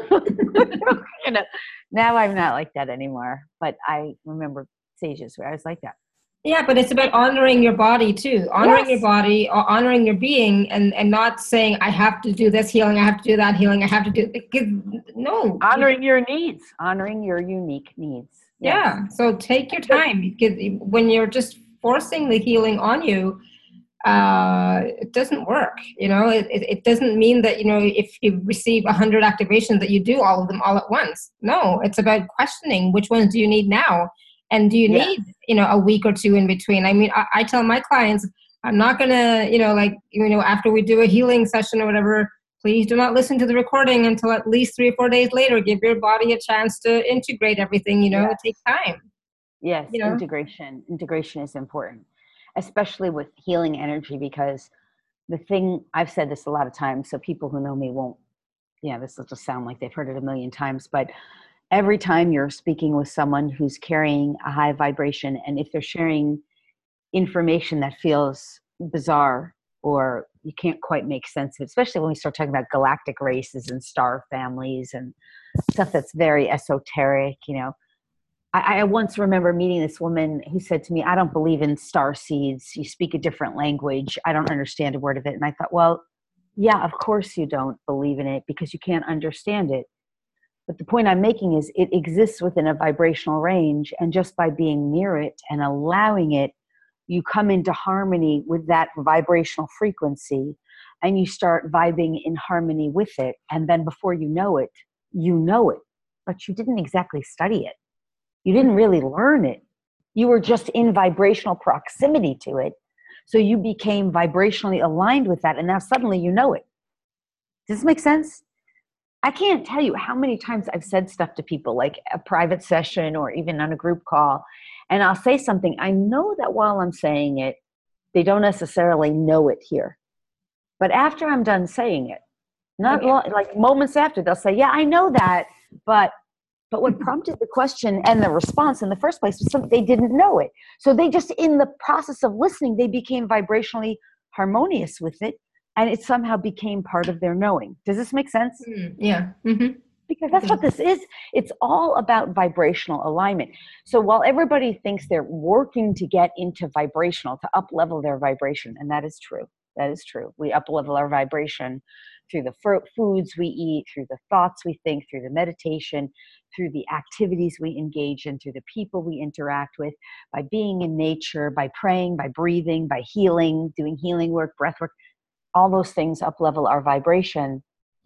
Now I'm not like that anymore. But I remember stages where I was like that. Yeah, but it's about honoring your body too. Honoring your body, or honoring your being, and not saying, I have to do this healing, I have to do that healing, I have to do no. Honoring your needs, honoring your unique needs. Yes. Yeah. So take your time, because when you're just forcing the healing on you, it doesn't work. It doesn't mean that, if you receive 100 activations that you do all of them all at once. No, it's about questioning which ones do you need now. And do you need, a week or two in between? I mean, I tell my clients, I'm not going to, after we do a healing session or whatever, please do not listen to the recording until at least 3 or 4 days later. Give your body a chance to integrate everything, It takes time. Yes, integration. Integration is important, especially with healing energy, because I've said this a lot of times, so people who know me won't, this will just sound like they've heard it a million times, but every time you're speaking with someone who's carrying a high vibration, and if they're sharing information that feels bizarre or you can't quite make sense of it, especially when we start talking about galactic races and star families and stuff that's very esoteric, I once remember meeting this woman who said to me, I don't believe in star seeds. You speak a different language. I don't understand a word of it. And I thought, well, yeah, of course you don't believe in it, because you can't understand it. But the point I'm making is it exists within a vibrational range, and just by being near it and allowing it, you come into harmony with that vibrational frequency, and you start vibing in harmony with it. And then before you know it, but you didn't exactly study it. You didn't really learn it. You were just in vibrational proximity to it. So you became vibrationally aligned with that, and now suddenly you know it. Does this make sense? I can't tell you how many times I've said stuff to people, like a private session or even on a group call, and I'll say something. I know that while I'm saying it, they don't necessarily know it here. But after I'm done saying it, like moments after, they'll say, yeah, I know that, but what prompted the question and the response in the first place was something they didn't know it. So they just, in the process of listening, they became vibrationally harmonious with it. And it somehow became part of their knowing. Does this make sense? Yeah. Mm-hmm. Because that's what this is. It's all about vibrational alignment. So while everybody thinks they're working to get into vibrational, to up-level their vibration, and that is true. That is true. We up-level our vibration through the foods we eat, through the thoughts we think, through the meditation, through the activities we engage in, through the people we interact with, by being in nature, by praying, by breathing, by healing, doing healing work, breath work. All those things up-level our vibration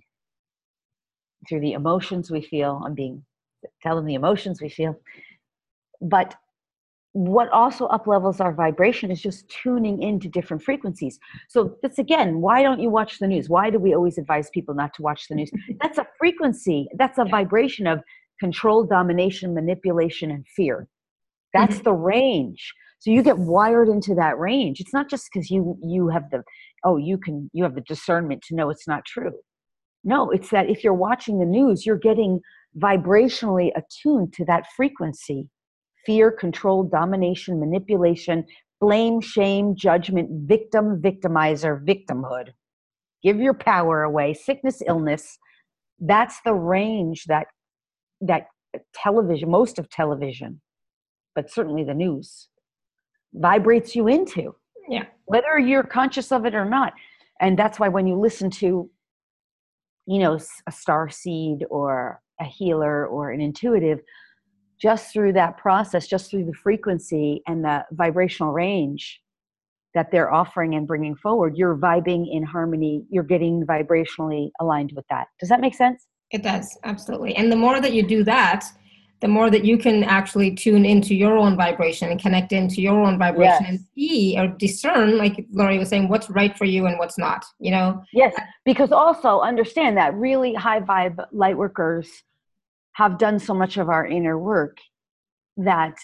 through the emotions we feel. Tell them the emotions we feel. But what also up-levels our vibration is just tuning into different frequencies. So that's, again, why don't you watch the news? Why do we always advise people not to watch the news? That's a frequency. That's a vibration of control, domination, manipulation, and fear. That's the range. So you get wired into that range. It's not just because you have you have the discernment to know it's not true. No, it's that if you're watching the news, you're getting vibrationally attuned to that frequency. Fear, control, domination, manipulation, blame, shame, judgment, victim, victimizer, victimhood. Give your power away, sickness, illness. That's the range that television, most of television, but certainly the news, vibrates you into. Yeah. Whether you're conscious of it or not. And that's why when you listen to, a star seed or a healer or an intuitive, just through that process, just through the frequency and the vibrational range that they're offering and bringing forward, you're vibing in harmony. You're getting vibrationally aligned with that. Does that make sense? It does, absolutely. And the more that you do that, the more that you can actually tune into your own vibration and connect into your own vibration and see or discern, like Laurie was saying, what's right for you and what's not, Yes, because also understand that really high vibe light workers have done so much of our inner work that,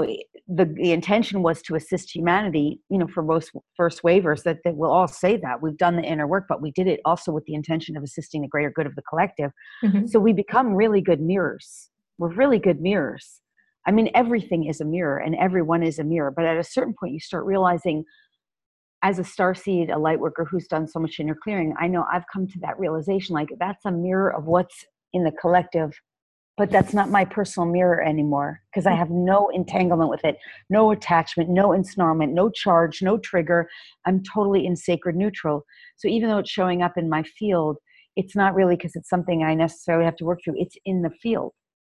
the intention was to assist humanity, for most first wavers, that they will all say that we've done the inner work, but we did it also with the intention of assisting the greater good of the collective. So we become really good mirrors. We're really good mirrors. I mean, everything is a mirror and everyone is a mirror. But at a certain point, you start realizing, as a starseed, a light worker who's done so much inner clearing, I know I've come to that realization, like that's a mirror of what's in the collective, but that's not my personal mirror anymore because I have no entanglement with it, no attachment, no ensnarlment, no charge, no trigger. I'm totally in sacred neutral. So even though it's showing up in my field, it's not really because it's something I necessarily have to work through. It's in the field.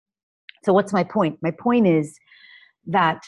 So what's my point? My point is that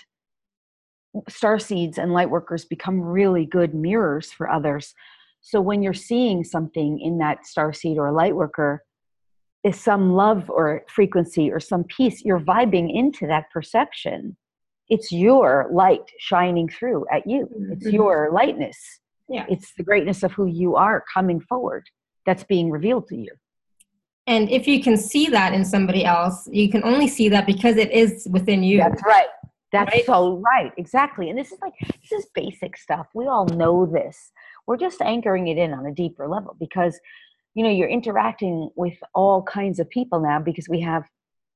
starseeds and light workers become really good mirrors for others. So when you're seeing something in that starseed or light worker, is some love or frequency or some peace, you're vibing into that perception. It's your light shining through at you. It's your lightness. Yeah. It's the greatness of who you are coming forward that's being revealed to you. And if you can see that in somebody else, you can only see that because it is within you. That's right. That's so right. Exactly. And this is basic stuff. We all know this. We're just anchoring it in on a deeper level because, you're interacting with all kinds of people now because we have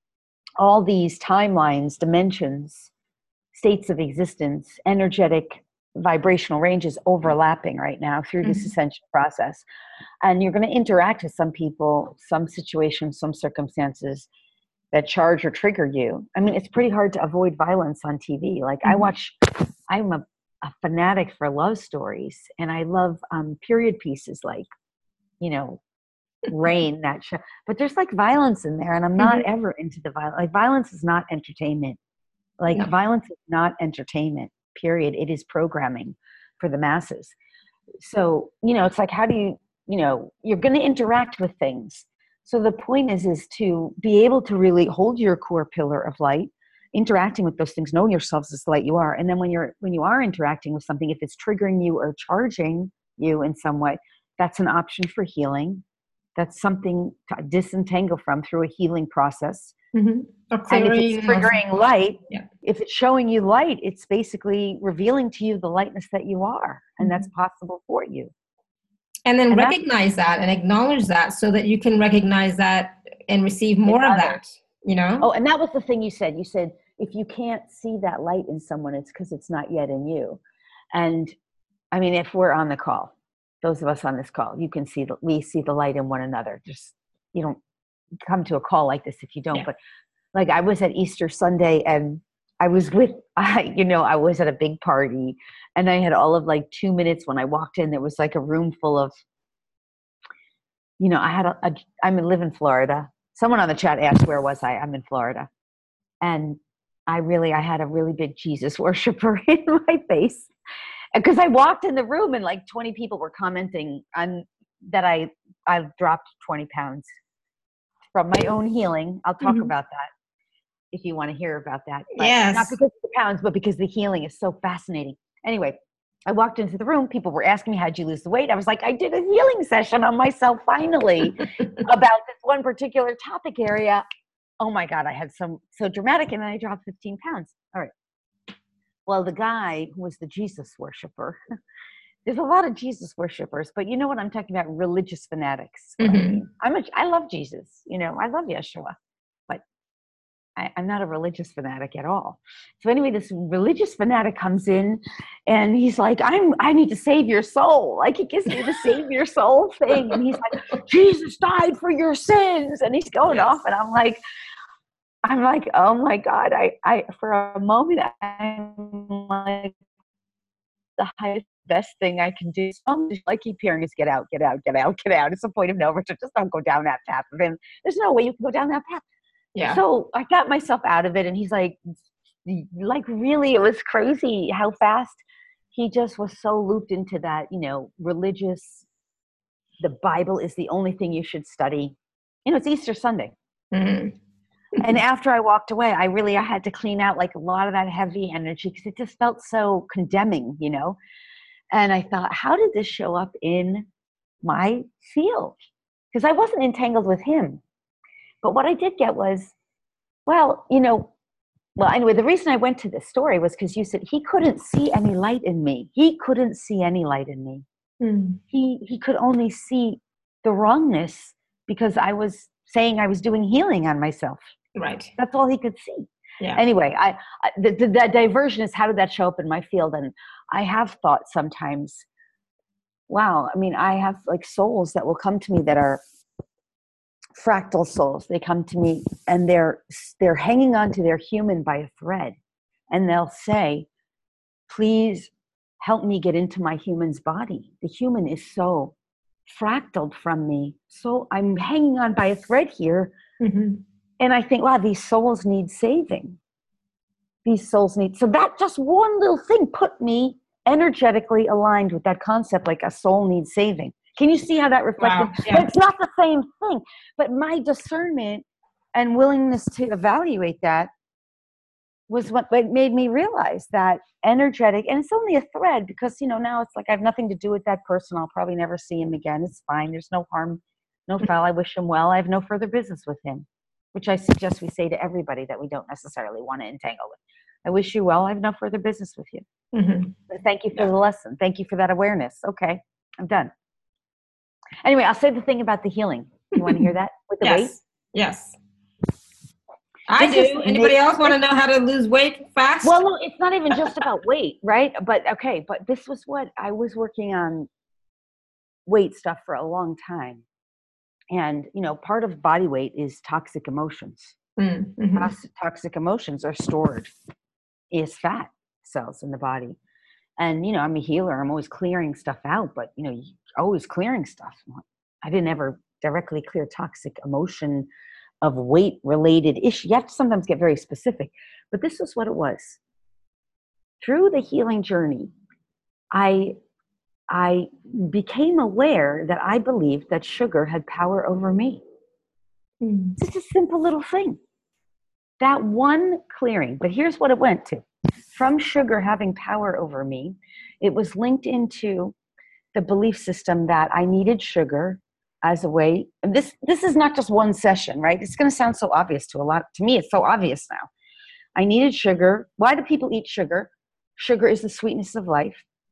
all these timelines, dimensions, states of existence, energetic, vibrational ranges overlapping right now through this ascension process. And you're going to interact with some people, some situations, some circumstances that charge or trigger you. I mean, it's pretty hard to avoid violence on TV. Like I'm a fanatic for love stories, and I love period pieces like, Rain, that show. But there's like violence in there, and I'm not ever into the violence. Like violence is not entertainment. Violence is not entertainment, period. It is programming for the masses. So, it's like, how do you, you're going to interact with things. So the point is to be able to really hold your core pillar of light, interacting with those things, knowing yourselves as the light you are. And then when you are interacting with something, if it's triggering you or charging you in some way, that's an option for healing. That's something to disentangle from through a healing process. And if it's triggering light, if it's showing you light, it's basically revealing to you the lightness that you are. And that's possible for you. And then recognize that and acknowledge that so that you can recognize that and receive more of that, Oh, and that was the thing you said. You said, if you can't see that light in someone, it's because it's not yet in you. And I mean, if we're on the call, those of us on this call, you can see we see the light in one another. Just, you don't come to a call like this if you don't. Yeah. But like I was at Easter Sunday and I was I was at a big party and I had all of like 2 minutes when I walked in. There was like a room full of, I live in Florida. Someone on the chat asked, where was I? I'm in Florida. And I had a really big Jesus worshiper in my face. Because I walked in the room and like 20 people were commenting on that I've dropped 20 pounds from my own healing. I'll talk about that if you want to hear about that. But yes. Not because of the pounds, but because the healing is so fascinating. Anyway, I walked into the room. People were asking me, how'd you lose the weight? I was like, I did a healing session on myself finally about this one particular topic area. oh my God, I had so dramatic, and then I dropped 15 pounds. All right. Well, the guy who was the Jesus worshiper, there's a lot of Jesus worshipers, but you know what I'm talking about? Religious fanatics. What I mean, I love Jesus. I love Yeshua, but I'm not a religious fanatic at all. So anyway, this religious fanatic comes in, and he's like, I need to save your soul. Like, he gives me the save your soul thing, and he's like, Jesus died for your sins, and he's going off, and I'm like, oh my God, I for a moment, I'm like, the highest, best thing I can do. So I keep hearing is get out, get out, get out, get out. It's the point of no return. Just don't go down that path. And there's no way you can go down that path. Yeah. So I got myself out of it, and he's like really, it was crazy how fast he just was so looped into that, religious, the Bible is the only thing you should study. It's Easter Sunday. Mm-hmm. And after I walked away, I had to clean out like a lot of that heavy energy, because it just felt so condemning, And I thought, how did this show up in my field? Because I wasn't entangled with him. But what I did get was, anyway, the reason I went to this story was because you said he couldn't see any light in me. He couldn't see any light in me. Mm. He could only see the wrongness, because I was saying I was doing healing on myself. Right. That's all he could see. Yeah. Anyway, the diversion is, how did that show up in my field? And I have thought sometimes, wow, I have like souls that will come to me that are fractal souls. They come to me, and they're hanging on to their human by a thread, and they'll say, please help me get into my human's body. The human is so fractaled from me. So I'm hanging on by a thread here. Mm-hmm. And I think, wow, these souls need saving. So that just one little thing put me energetically aligned with that concept, like a soul needs saving. Can you see how that reflected? Wow, yeah. It's not the same thing, but my discernment and willingness to evaluate that was what made me realize that energetic, and it's only a thread, because, now it's like I have nothing to do with that person. I'll probably never see him again. It's fine. There's no harm, no foul. I wish him well. I have no further business with him, which I suggest we say to everybody that we don't necessarily want to entangle with. I wish you well. I have no further business with you. Mm-hmm. Thank you for the lesson. Thank you for that awareness. Okay, I'm done. Anyway, I'll say the thing about the healing. You want to hear that with the weight? Yes. I do. Anybody else want to know how to lose weight fast? Well, no, it's not even just about weight, right? But this was what I was working on, weight stuff for a long time. And, part of body weight is toxic emotions. Mm-hmm. Toxic emotions are stored as fat cells in the body. And, I'm a healer. I'm always clearing stuff out, but, always clearing stuff. I didn't ever directly clear toxic emotion of weight-related issue. You have to sometimes get very specific. But this was what it was. Through the healing journey, I became aware that I believed that sugar had power over me. Mm. It's just a simple little thing. That one clearing. But here's what it went to. From sugar having power over me, it was linked into the belief system that I needed sugar as a way. And this is not just one session, right? It's going to sound so obvious to me. It's so obvious now. I needed sugar. Why do people eat sugar? Sugar is the sweetness of life.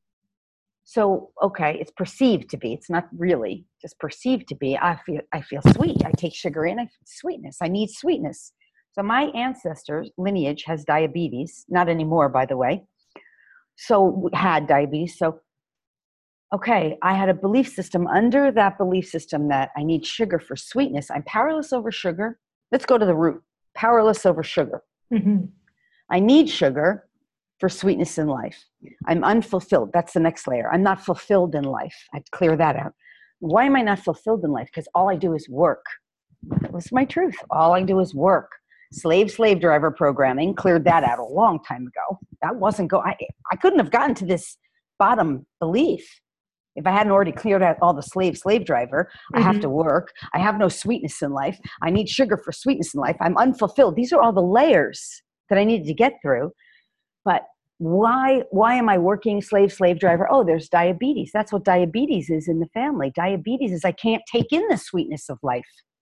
So, okay, it's perceived to be. It's not really just perceived to be. I feel sweet. I take sugar in. I feel sweetness. I need sweetness. So my ancestors' lineage has diabetes. Not anymore, by the way. So had diabetes. So, okay, I had a belief system. Under that belief system that I need sugar for sweetness, I'm powerless over sugar. Let's go to the root. Powerless over sugar. Mm-hmm. I need sugar for sweetness in life. I'm unfulfilled. That's the next layer. I'm not fulfilled in life. I have to clear that out. Why am I not fulfilled in life? Because all I do is work. That was my truth. All I do is work. Slave driver programming, cleared that out a long time ago. That wasn't I couldn't have gotten to this bottom belief if I hadn't already cleared out all the slave driver. Mm-hmm. I have to work. I have no sweetness in life. I need sugar for sweetness in life. I'm unfulfilled. These are all the layers that I needed to get through. But why am I working slave driver? Oh, there's diabetes. That's what diabetes is in the family. Diabetes is I can't take in the sweetness of life.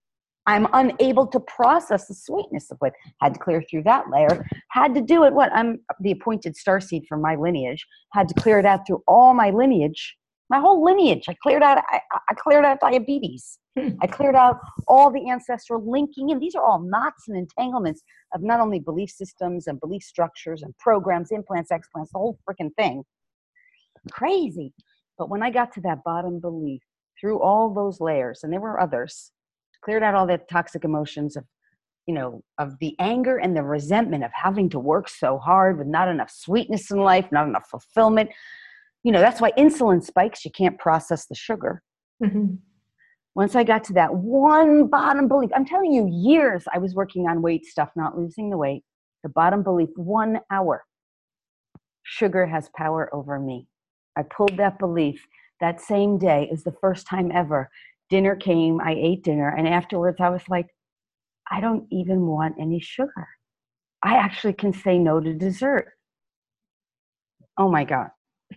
I'm unable to process the sweetness of it. Had to clear through that layer. Had to do it. I'm the appointed starseed from my lineage. Had to clear it out through all my lineage, my whole lineage. I cleared out diabetes. I cleared out all the ancestral linking, and these are all knots and entanglements of not only belief systems and belief structures and programs, implants, explants, the whole freaking thing. Crazy. But when I got to that bottom belief, through all those layers, and there were others, cleared out all the toxic emotions of, of the anger and the resentment of having to work so hard with not enough sweetness in life, not enough fulfillment. That's why insulin spikes. You can't process the sugar. Mm-hmm. Once I got to that one bottom belief, I'm telling you, years I was working on weight stuff, not losing the weight. The bottom belief, 1 hour, sugar has power over me. I pulled that belief. That same day is the first time ever. Dinner came, I ate dinner, and afterwards I was like, I don't even want any sugar. I actually can say no to dessert. Oh my God.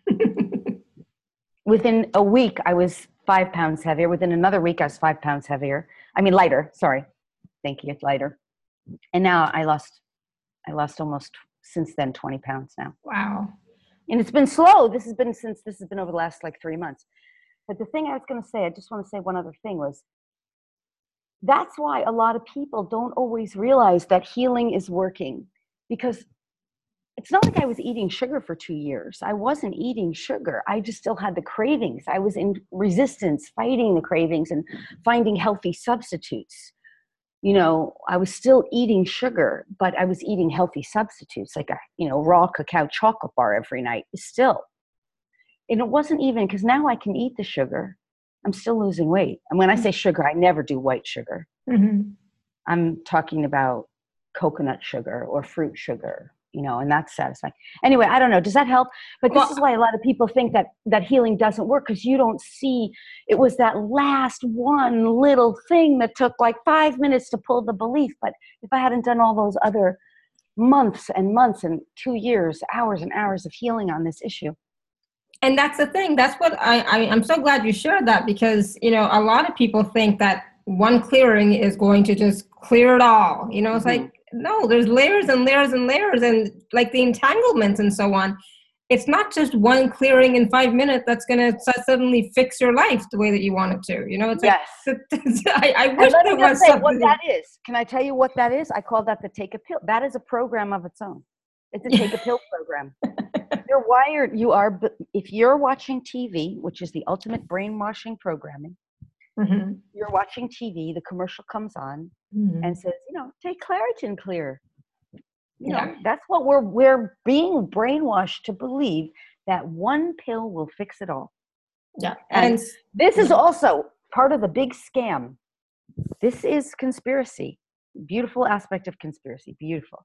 Within a week, I was 5 pounds heavier. Within another week, I was 5 pounds heavier. Lighter, sorry. Thank you, it's lighter. And now I lost almost, since then, 20 pounds now. Wow. And it's been slow. This has been over the last 3 months. But the thing I was going to say, I just want to say one other thing was, that's why a lot of people don't always realize that healing is working, because it's not like I was eating sugar for 2 years. I wasn't eating sugar. I just still had the cravings. I was in resistance, fighting the cravings and finding healthy substitutes. I was still eating sugar, but I was eating healthy substitutes, like a, raw cacao chocolate bar every night still. And it wasn't even, because now I can eat the sugar. I'm still losing weight. And when I say sugar, I never do white sugar. Mm-hmm. I'm talking about coconut sugar or fruit sugar, and that's satisfying. Anyway, I don't know. Does that help? But this is why a lot of people think that healing doesn't work, because you don't see it was that last one little thing that took 5 minutes to pull the belief. But if I hadn't done all those other months and months and 2 years, hours and hours of healing on this issue. And that's the thing. That's what I'm so glad you shared that, because, a lot of people think that one clearing is going to just clear it all. It's mm-hmm. like, no, there's layers and layers and layers, and like the entanglements and so on. It's not just one clearing in 5 minutes that's going to suddenly fix your life the way that you want it to. It's yes. I wish there was something. What that is. Can I tell you what that is? I call that the take a pill. That is a program of its own. It's a take a pill program. You're wired. If you're watching TV, which is the ultimate brainwashing programming, mm-hmm. You're watching TV, the commercial comes on mm-hmm. and says, take Claritin Clear. That's what we're being brainwashed to believe, that one pill will fix it all. Yeah. And this is also part of the big scam. This is conspiracy. Beautiful aspect of conspiracy. Beautiful.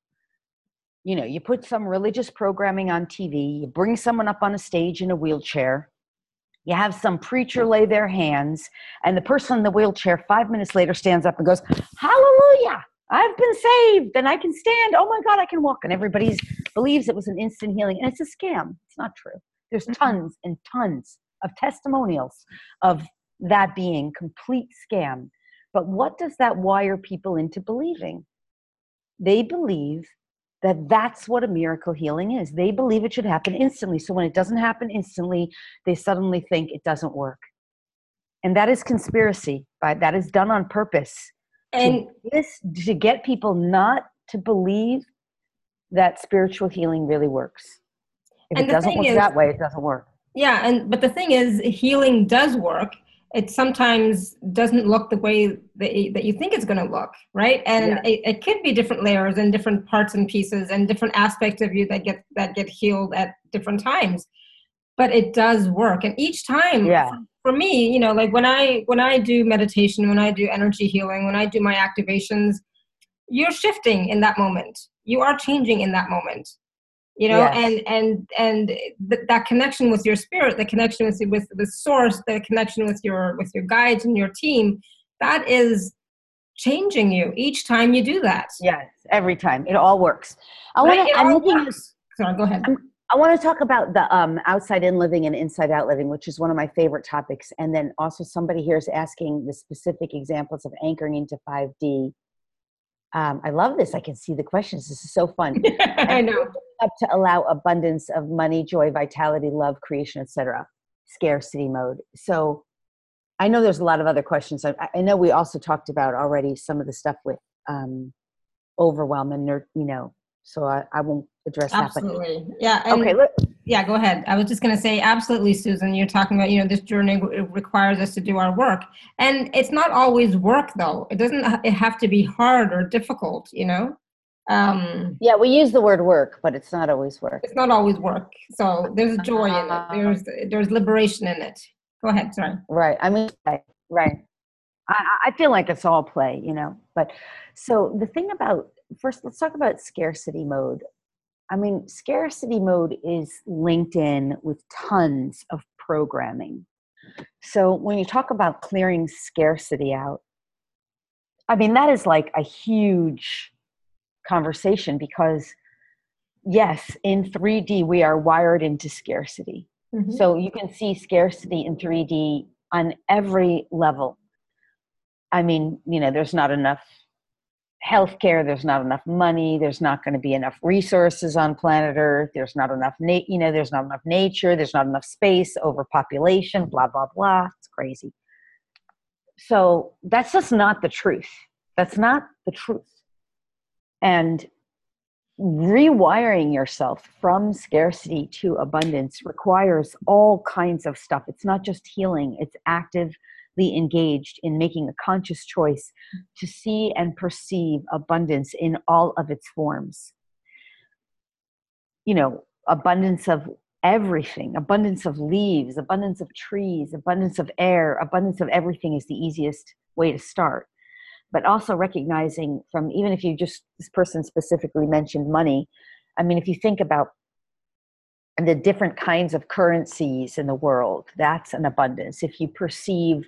You put some religious programming on TV, you bring someone up on a stage in a wheelchair, you have some preacher lay their hands, and the person in the wheelchair 5 minutes later stands up and goes, hallelujah, I've been saved and I can stand. Oh my God, I can walk. And everybody believes it was an instant healing. And it's a scam. It's not true. There's tons and tons of testimonials of that being complete scam. But what does that wire people into believing? They believe that that's what a miracle healing is. They believe it should happen instantly. So when it doesn't happen instantly, they suddenly think it doesn't work. And that is conspiracy. That is done on purpose. And to get people not to believe that spiritual healing really works. If it doesn't work that way, it doesn't work. Yeah, but the thing is, healing does work. It sometimes doesn't look the way that you think it's going to look, right? And it could be different layers and different parts and pieces and different aspects of you that get healed at different times. But it does work, and each time, for me, like when I do meditation, when I do energy healing, when I do my activations, you're shifting in that moment. You are changing in that moment. And that connection with your spirit, the connection with the source, the connection with your guides and your team, that is changing you each time you do that. Yes, every time. It all works. Sorry, go ahead. I want to talk about the outside in living and inside out living, which is one of my favorite topics. And then also somebody here is asking the specific examples of anchoring into 5D. I love this. I can see the questions. This is so fun. I know. Up to allow abundance of money, joy, vitality, love, creation, etc. Scarcity mode. So I know there's a lot of other questions. I know we also talked about already some of the stuff with overwhelm and so I won't address that. Absolutely. Yeah. Okay. Yeah, go ahead. I was just going to say, absolutely, Susan. You're talking about, this journey requires us to do our work. And it's not always work, though. It doesn't have to be hard or difficult, Yeah, we use the word work, but it's not always work. It's not always work. So there's joy in it. There's liberation in it. Go ahead. Sorry. Right. Right. I feel like it's all play, but so the thing about, first, let's talk about scarcity mode. I mean, scarcity mode is linked in with tons of programming. So when you talk about clearing scarcity out, I mean, that is like a huge conversation because, yes, in 3D, we are wired into scarcity. Mm-hmm. So you can see scarcity in 3D on every level. I mean, there's not enough healthcare, there's not enough money, there's not going to be enough resources on planet Earth, there's not enough there's not enough nature, there's not enough space, overpopulation, blah blah blah. It's crazy. So that's just not the truth. That's not the truth. And rewiring yourself from scarcity to abundance requires all kinds of stuff. It's not just healing, it's actively engaged in making a conscious choice to see and perceive abundance in all of its forms. Abundance of everything, abundance of leaves, abundance of trees, abundance of air, abundance of everything is the easiest way to start. But also recognizing from, even if this person specifically mentioned money, I mean, if you think about the different kinds of currencies in the world, that's an abundance. If you perceive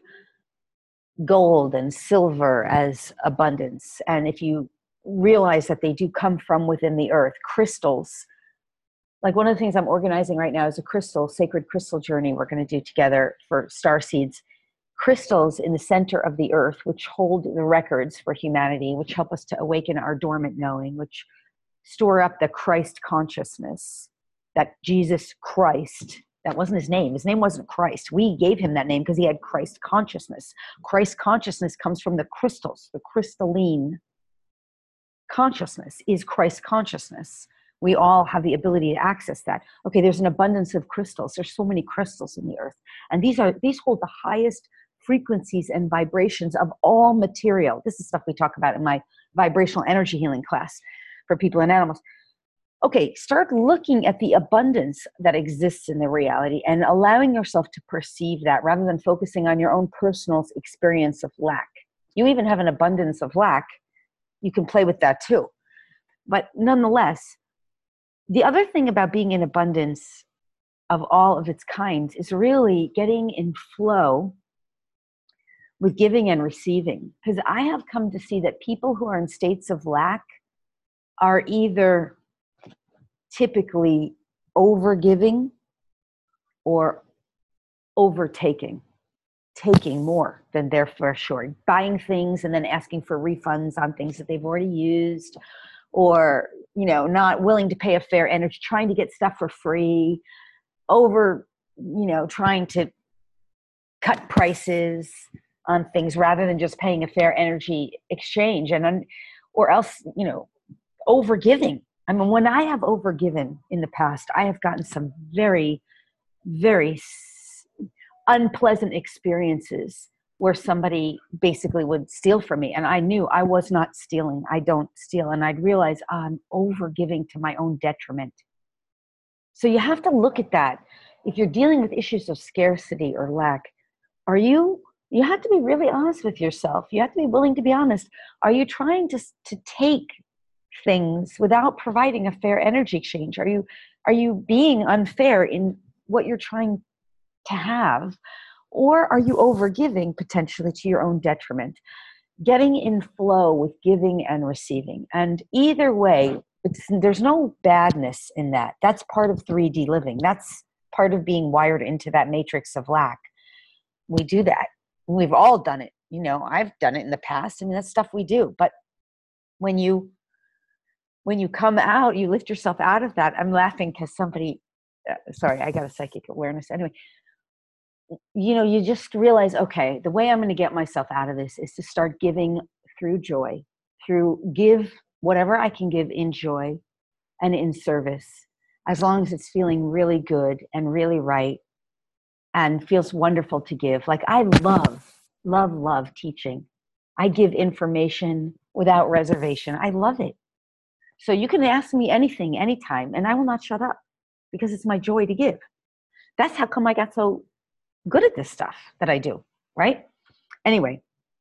gold and silver as abundance, and if you realize that they do come from within the earth, crystals, like one of the things I'm organizing right now is a sacred crystal journey we're going to do together for star seeds. Crystals in the center of the earth, which hold the records for humanity, which help us to awaken our dormant knowing, which store up the Christ consciousness, that Jesus Christ, that wasn't his name. His name wasn't Christ. We gave him that name because he had Christ consciousness. Christ consciousness comes from the crystals. The crystalline consciousness is Christ consciousness. We all have the ability to access that. Okay, there's an abundance of crystals. There's so many crystals in the earth. And these hold the highest frequencies and vibrations of all material. This is stuff we talk about in my vibrational energy healing class for people and animals. Okay, start looking at the abundance that exists in the reality and allowing yourself to perceive that rather than focusing on your own personal experience of lack. You even have an abundance of lack. You can play with that too. But nonetheless, the other thing about being in abundance of all of its kinds is really getting in flow with giving and receiving. Because I have come to see that people who are in states of lack are either typically overgiving or overtaking, taking more than they're for sure, buying things and then asking for refunds on things that they've already used, or not willing to pay a fair energy, trying to get stuff for free, trying to cut prices on things rather than just paying a fair energy exchange, or else overgiving. I mean, when I have overgiven in the past, I have gotten some very, very unpleasant experiences where somebody basically would steal from me. And I knew I was not stealing. I don't steal. And I'd realize I'm overgiving to my own detriment. So you have to look at that. If you're dealing with issues of scarcity or lack, you have to be really honest with yourself. You have to be willing to be honest. Are you trying to take things without providing a fair energy exchange? Are you being unfair in what you're trying to have? Or are you overgiving potentially to your own detriment? Getting in flow with giving and receiving. And either way, there's no badness in that. That's part of 3D living. That's part of being wired into that matrix of lack. We do that. We've all done it. You know, I've done it in the past. I mean, that's stuff we do. But when you come out, you lift yourself out of that. I'm laughing because somebody, sorry, I got a psychic awareness. Anyway, you know, you just realize, okay, the way I'm going to get myself out of this is to start giving through joy, give whatever I can give in joy and in service, as long as it's feeling really good and really right and feels wonderful to give. Like I love teaching. I give information without reservation. I love it. So you can ask me anything, anytime, and I will not shut up because it's my joy to give. That's how come I got so good at this stuff that I do, right? Anyway,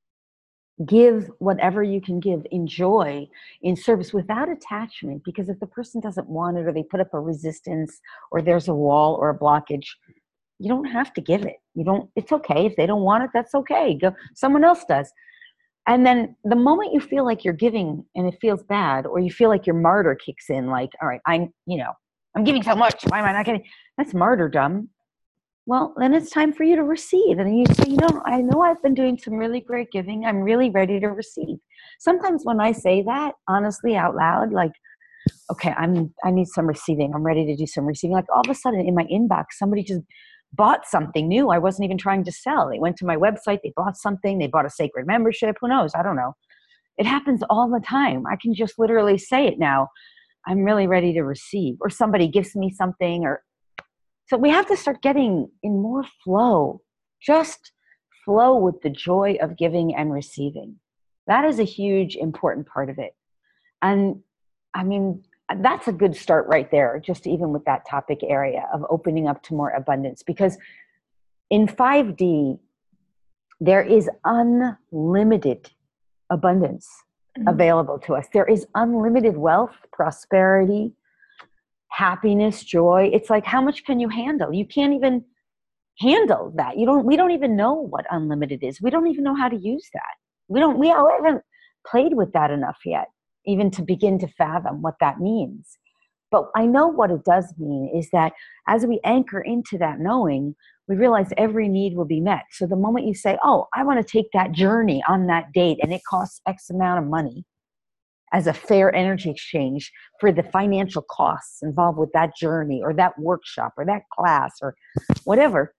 give whatever you can give in joy, in service, without attachment, because if the person doesn't want it or they put up a resistance or there's a wall or a blockage, you don't have to give it. It's okay. If they don't want it, that's okay. Go, someone else does. And then the moment you feel like you're giving and it feels bad, or you feel like your martyr kicks in, like, all right, I'm giving so much. Why am I not getting? That's martyrdom. Well, then it's time for you to receive. And you say, I know I've been doing some really great giving. I'm really ready to receive. Sometimes when I say that, honestly, out loud, like, okay, I need some receiving. I'm ready to do some receiving. Like all of a sudden in my inbox, somebody just bought something new I wasn't even trying to sell. They went to my website, they bought something, they bought a sacred membership. Who knows? I don't know. It happens all the time. I can just literally say it now. I'm really ready to receive. Or somebody gives me something. So we have to start getting in more flow. Just flow with the joy of giving and receiving. That is a huge, important part of it. And I mean, that's a good start right there, just even with that topic area of opening up to more abundance. Because in 5D, there is unlimited abundance available to us. There is unlimited wealth, prosperity, happiness, joy. It's like, how much can you handle? You can't even handle that. We don't even know what unlimited is. We don't even know how to use that. We haven't played with that enough yet, even to begin to fathom what that means. But I know what it does mean is that as we anchor into that knowing, we realize every need will be met. So the moment you say, oh, I want to take that journey on that date and it costs X amount of money as a fair energy exchange for the financial costs involved with that journey or that workshop or that class or whatever,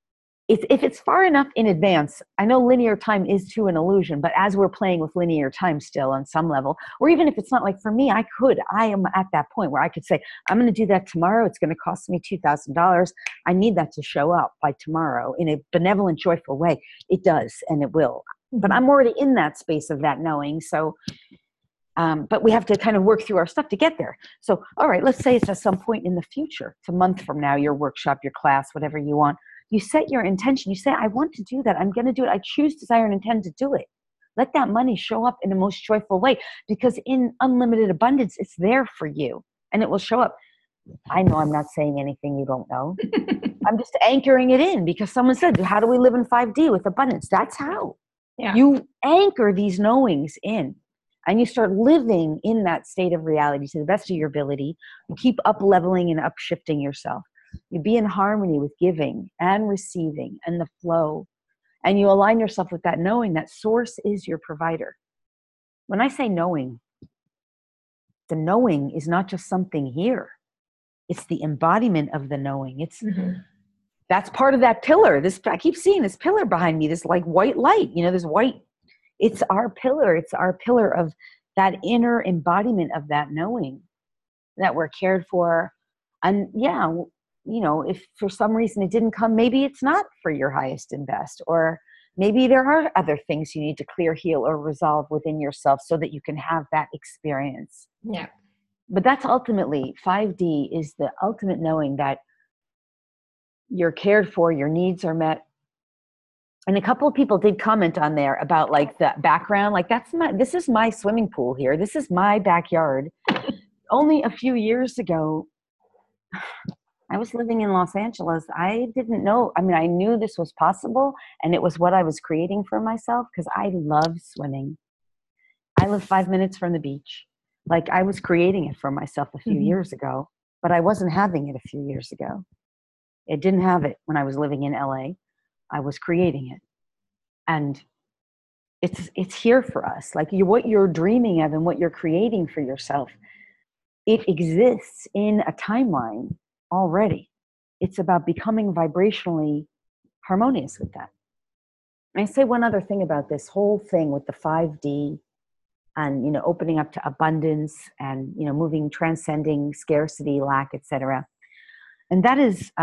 if it's far enough in advance, I know linear time is too an illusion, but as we're playing with linear time still on some level, or even if it's not, like for me, I am at that point where I could say, I'm going to do that tomorrow. It's going to cost me $2,000. I need that to show up by tomorrow in a benevolent, joyful way. It does, and it will. But I'm already in that space of that knowing. So, but we have to kind of work through our stuff to get there. So, all right, let's say it's at some point in the future. It's a month from now, your workshop, your class, whatever you want. You set your intention. You say, I want to do that. I'm going to do it. I choose, desire, and intend to do it. Let that money show up in the most joyful way, because in unlimited abundance, it's there for you and it will show up. I know I'm not saying anything you don't know. I'm just anchoring it in because someone said, how do we live in 5D with abundance? That's how. Yeah. You anchor these knowings in and you start living in that state of reality to the best of your ability. You keep up leveling and up shifting yourself. You be in harmony with giving and receiving and the flow. And you align yourself with that knowing that source is your provider. When I say knowing, the knowing is not just something here. It's the embodiment of the knowing. It's that's part of that pillar. I keep seeing this pillar behind me, this like white light, this white, it's our pillar. It's our pillar of that inner embodiment of that knowing that we're cared for. And yeah, if for some reason it didn't come, maybe it's not for your highest and best, or maybe there are other things you need to clear, heal, or resolve within yourself so that you can have that experience. Yeah. But that's ultimately 5D is the ultimate knowing that you're cared for, your needs are met. And a couple of people did comment on there about like the background, like this is my swimming pool here. This is my backyard. Only a few years ago, I was living in Los Angeles. I didn't know. I mean, I knew this was possible and it was what I was creating for myself because I love swimming. I live 5 minutes from the beach. Like I was creating it for myself a few years ago, but I wasn't having it a few years ago. It didn't have it when I was living in LA. I was creating it. And it's here for us. Like what you're dreaming of and what you're creating for yourself, it exists in a timeline already. It's about becoming vibrationally harmonious with that. And I say one other thing about this whole thing with the 5D and, you know, opening up to abundance and, you know, moving, transcending scarcity, lack, etc. And that is,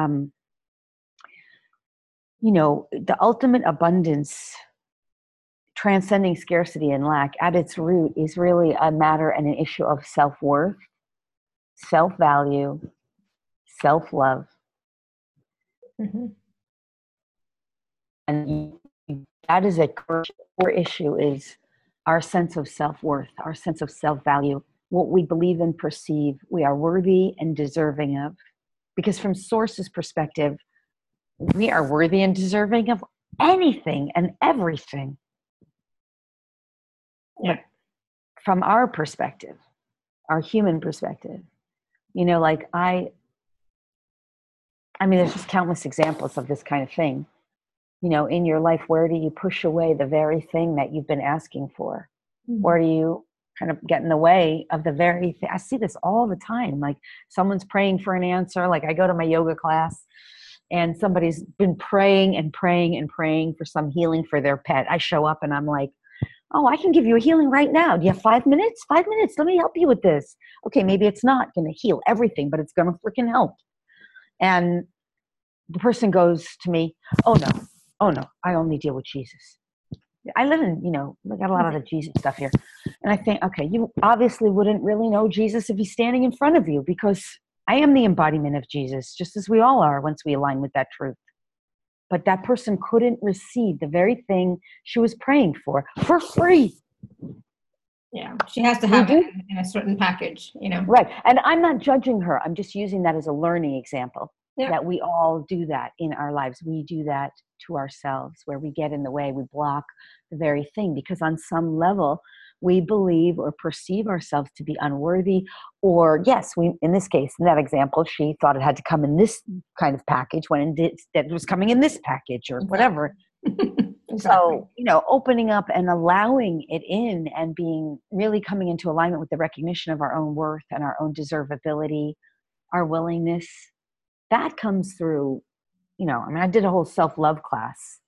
you know, the ultimate abundance, transcending scarcity and lack at its root is really a matter and an issue of self-worth, self-value, self-love. And that is a core issue, is our sense of self-worth, our sense of self-value, what we believe and perceive we are worthy and deserving of. Because from Source's perspective, we are worthy and deserving of anything and everything. Yeah. From our perspective, our human perspective, you know, like I mean, there's just countless examples of this kind of thing. You know, in your life, where do you push away the very thing that you've been asking for? Where do you kind of get in the way of the very thing? I see this all the time. Like someone's praying for an answer. Like I go to my yoga class and somebody's been praying and praying and praying for some healing for their pet. I show up and I'm like, oh, I can give you a healing right now. Do you have 5 minutes? 5 minutes. Let me help you with this. Okay, maybe it's not going to heal everything, but it's going to freaking help. And the person goes to me, oh no, I only deal with Jesus. I live in, you know, we got a lot of the Jesus stuff here. And I think, okay, you obviously wouldn't really know Jesus if he's standing in front of you, because I am the embodiment of Jesus, just as we all are once we align with that truth. But that person couldn't receive the very thing she was praying for free. Yeah, she has to have it in a certain package, you know. Right. And I'm not judging her. I'm just using that as a learning example. Yeah. That we all do that in our lives. We do that to ourselves, where we get in the way, we block the very thing, because on some level we believe or perceive ourselves to be unworthy, or yes, we, in this case, in that example, she thought it had to come in this kind of package when it was coming in this package or whatever. Exactly. So, you know, opening up and allowing it in and being really coming into alignment with the recognition of our own worth and our own deservability, our willingness, that comes through, you know, I mean, I did a whole self-love class.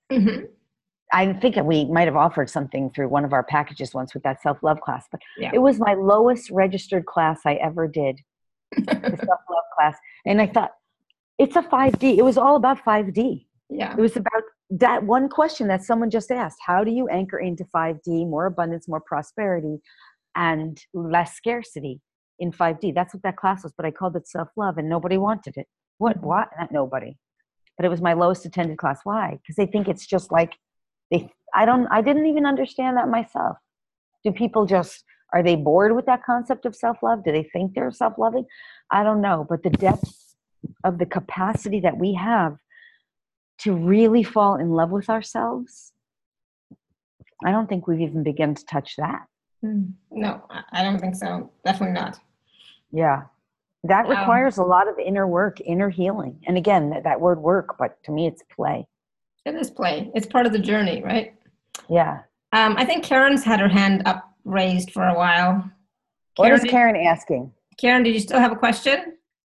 I think we might have offered something through one of our packages once with that self-love class, but it was my lowest registered class I ever did, the self-love class. And I thought, it's a 5D. It was all about 5D. Yeah. It was about that one question that someone just asked. How do you anchor into 5D, more abundance, more prosperity, and less scarcity in 5D? That's what that class was, but I called it self-love and nobody wanted it. What? Not nobody. But it was my lowest attended class. Why? Because they think it's just like, I didn't even understand that myself. Do people just, are they bored with that concept of self-love? Do they think they're self-loving? I don't know. But the depth of the capacity that we have to really fall in love with ourselves, I don't think we've even begun to touch that. No, I don't think so. Definitely not. Yeah. That requires a lot of inner work, inner healing. And again, that word work, but to me it's play. It is play. It's part of the journey, right? Yeah. I think Karen's had her hand up raised for a while. What is Karen asking? Karen, did you still have a question?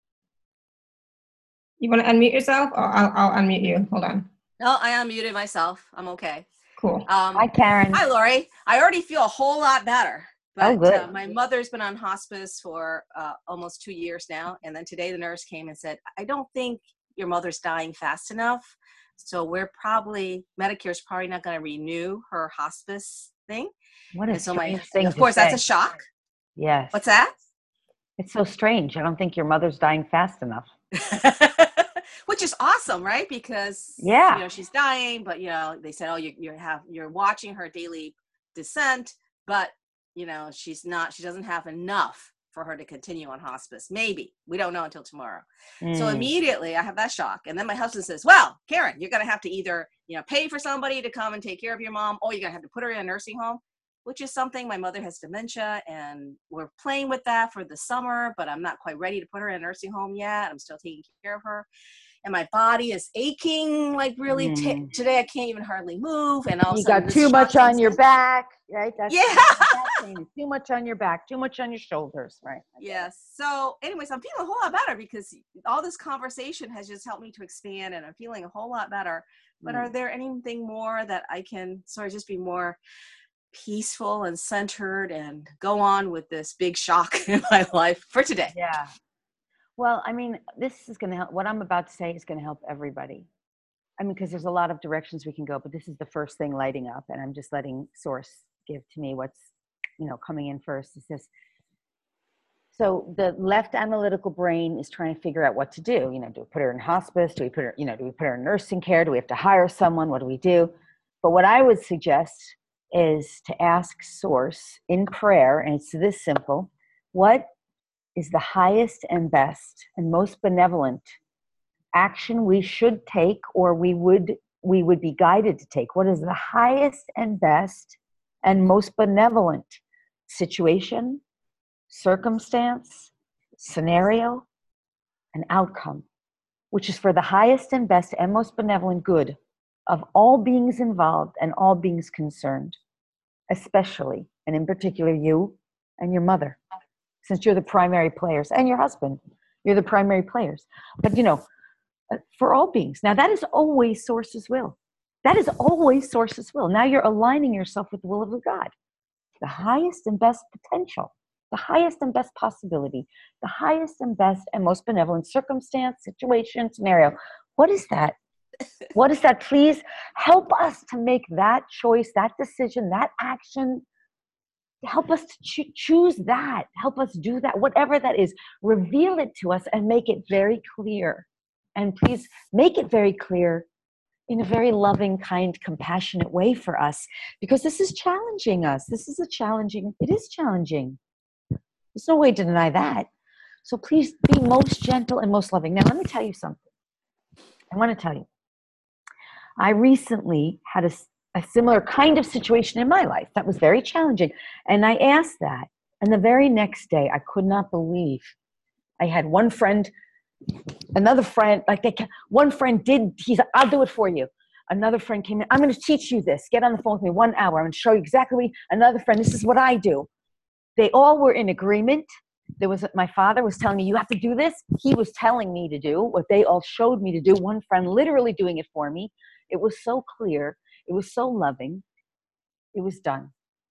You want to unmute yourself, or I'll unmute you? Hold on. No, I unmuted myself. I'm okay. Cool. Hi, Karen. Hi, Lori. I already feel a whole lot better. But good. My mother's been on hospice for almost 2 years now. And then today the nurse came and said, I don't think your mother's dying fast enough. So Medicare's probably not going to renew her hospice thing. What a strange thing. Of course, that's a shock. Yes. What's that? It's so strange. I don't think your mother's dying fast enough. Which is awesome, right? Because she's dying, but they said, oh, you're watching her daily descent, but she doesn't have enough for her to continue on hospice. Maybe. We don't know until tomorrow. So immediately I have that shock. And then my husband says, well, Karen, you're going to have to either, pay for somebody to come and take care of your mom, or you're going to have to put her in a nursing home. which is something. My mother has dementia, and we're playing with that for the summer, but I'm not quite ready to put her in a nursing home yet. I'm still taking care of her. And my body is aching, like really today. I can't even hardly move. And all you got too much on your back, right? That's too much on your back, too much on your shoulders, right? Yes. So anyways, I'm feeling a whole lot better because all this conversation has just helped me to expand, and I'm feeling a whole lot better. But are there anything more that I can sort of just be more peaceful and centered and go on with this big shock in my life for today? Yeah. Well, I mean, this is going to help. What I'm about to say is going to help everybody. I mean, because there's a lot of directions we can go, but this is the first thing lighting up, and I'm just letting Source give to me what's, coming in first. Is this? So the left analytical brain is trying to figure out what to do. Do we put her in hospice? Do we put her, do we put her in nursing care? Do we have to hire someone? What do we do? But what I would suggest is to ask Source in prayer, and it's this simple: what is the highest and best and most benevolent action we should take, or we would be guided to take? What is the highest and best and most benevolent situation, circumstance, scenario, and outcome, which is for the highest and best and most benevolent good of all beings involved and all beings concerned, especially and in particular you and your mother, since you're the primary players, and your husband, you're the primary players. But for all beings. Now that is always Source's will. That is always Source's will. Now you're aligning yourself with the will of the God. The highest and best potential, the highest and best possibility, the highest and best and most benevolent circumstance, situation, scenario. What is that? What is that? Please help us to make that choice, that decision, that action. Help us to choose that. Help us do that. Whatever that is, reveal it to us and make it very clear. And please make it very clear in a very loving, kind, compassionate way for us, because this is challenging us. It is challenging. There's no way to deny that. So please be most gentle and most loving. Now, let me tell you something. I want to tell you. I recently had a similar kind of situation in my life that was very challenging. And I asked that. And the very next day, I could not believe. I had one friend, another friend, one friend he's like, I'll do it for you. Another friend came in, I'm going to teach you this. Get on the phone with me 1 hour. I'm going to show you exactly another friend, this is what I do. They all were in agreement. My father was telling me, you have to do this. He was telling me to do what they all showed me to do. One friend literally doing it for me. It was so clear. It was so loving. It was done.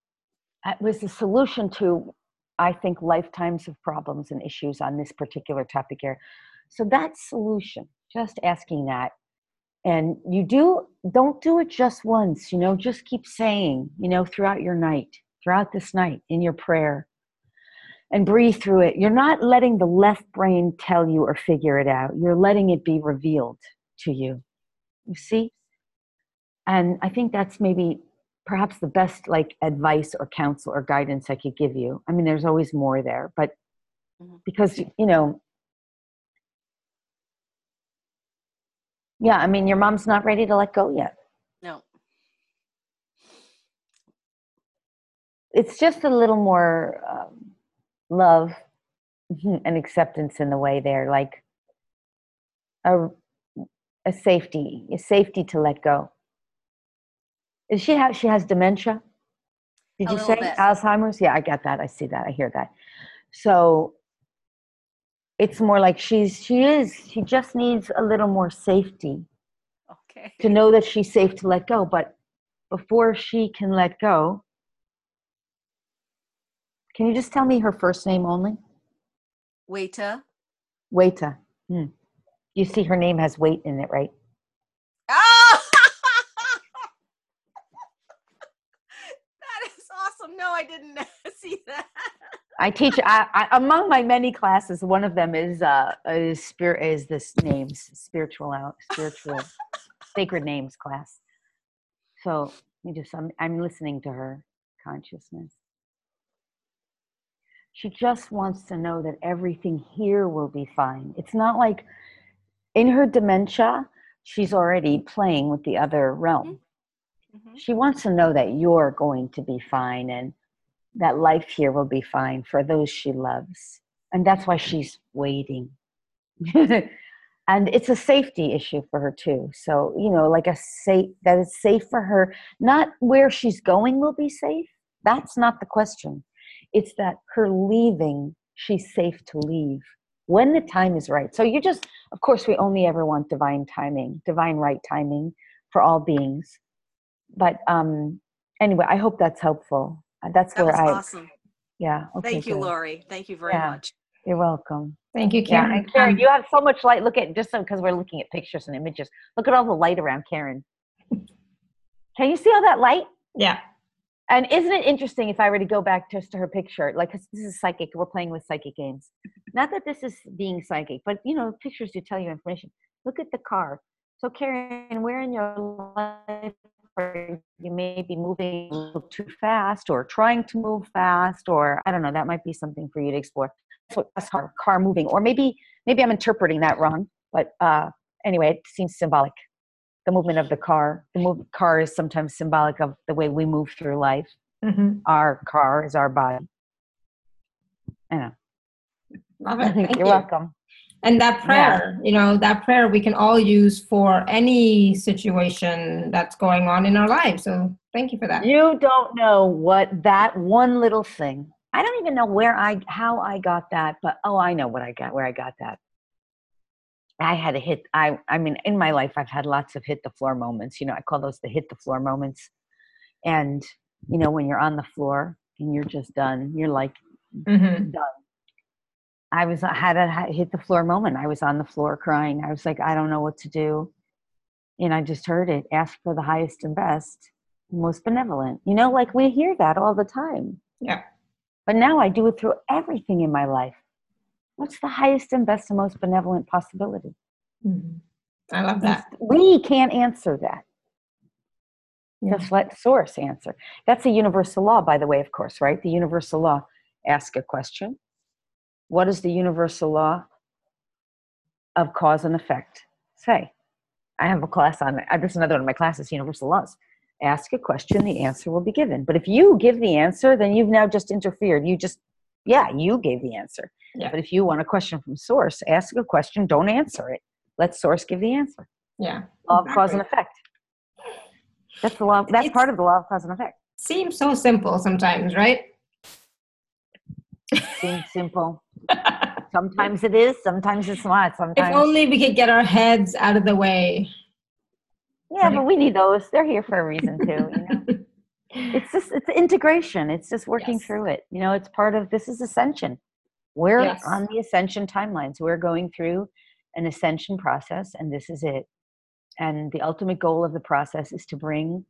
It was the solution to, I think, lifetimes of problems and issues on this particular topic here. So that solution, just asking that. And don't do it just once, just keep saying, throughout your night, throughout this night in your prayer, and breathe through it. You're not letting the left brain tell you or figure it out. You're letting it be revealed to you. You see? And I think that's maybe perhaps the best advice or counsel or guidance I could give you. I mean, there's always more there, but because, yeah, I mean, your mom's not ready to let go yet. No. It's just a little more love and acceptance in the way there, like a safety to let go. She has dementia. Did you say Alzheimer's? Yeah, I get that. I see that. I hear that. So it's more like she just needs a little more safety. Okay. To know that she's safe to let go. But before she can let go, can you just tell me her first name only? Waita. Waita. You see her name has weight in it, right? Oh! That is awesome. No, I didn't see that. I teach. Among my many classes, one of them is this names, spiritual sacred names class. So I'm listening to her consciousness. She just wants to know that everything here will be fine. It's not like in her dementia, she's already playing with the other realm. Mm-hmm. She wants to know that you're going to be fine and that life here will be fine for those she loves. And that's why she's waiting. And it's a safety issue for her too. So, like that it's safe for her. Not where she's going will be safe. That's not the question. It's that her leaving, she's safe to leave when the time is right. So of course, we only ever want divine timing, divine right timing for all beings. But anyway, I hope that's helpful. That was awesome. Yeah. Okay. Thank you, Lori. Thank you very much. You're welcome. Thank you, Karen. Yeah, and Karen, you have so much light. Look at, just because we're looking at pictures and images, look at all the light around Karen. Can you see all that light? Yeah. And isn't it interesting if I were to go back just to her picture, like, 'cause this is psychic, we're playing with psychic games. Not that this is being psychic, but pictures do tell you information. Look at the car. So Karen, where in your life are you maybe moving a little too fast or trying to move fast, or I don't know, that might be something for you to explore. That's what that's car moving, or maybe I'm interpreting that wrong, but anyway, it seems symbolic. The movement of the car. The car is sometimes symbolic of the way we move through life. Mm-hmm. Our car is our body. I know. Love it. Thank You're welcome. And that prayer, that prayer we can all use for any situation that's going on in our lives. So thank you for that. You don't know what that one little thing. I don't even know how I got that, but I know where I got that. I had a hit. I mean, in my life, I've had lots of hit the floor moments. I call those the hit the floor moments. And, when you're on the floor and you're just done, you're like done. I had a hit the floor moment. I was on the floor crying. I was like, I don't know what to do. And I just heard it. Ask for the highest and best, most benevolent. Like we hear that all the time. Yeah. But now I do it through everything in my life. What's the highest and best and most benevolent possibility? Mm-hmm. I love that. We can't answer that. Yeah. Just let source answer. That's a universal law, by the way, of course, right? The universal law, ask a question. What is the universal law of cause and effect say? I have a class on it. This is another one of my classes, universal laws. Ask a question, the answer will be given. But if you give the answer, then you've now just interfered. You gave the answer. Yeah. But if you want a question from source, ask a question, don't answer it. Let source give the answer. Yeah. Law of cause and effect. That's the law. That's part of the law of cause and effect. Seems so simple sometimes, right? Seems simple. Sometimes it is, sometimes it's not. Sometimes. If only we could get our heads out of the way. Yeah, right? But we need those. They're here for a reason too. It's integration. It's just working through it. It's part of, this is ascension. We're on the ascension timelines. We're going through an ascension process, and this is it. And the ultimate goal of the process is to bring,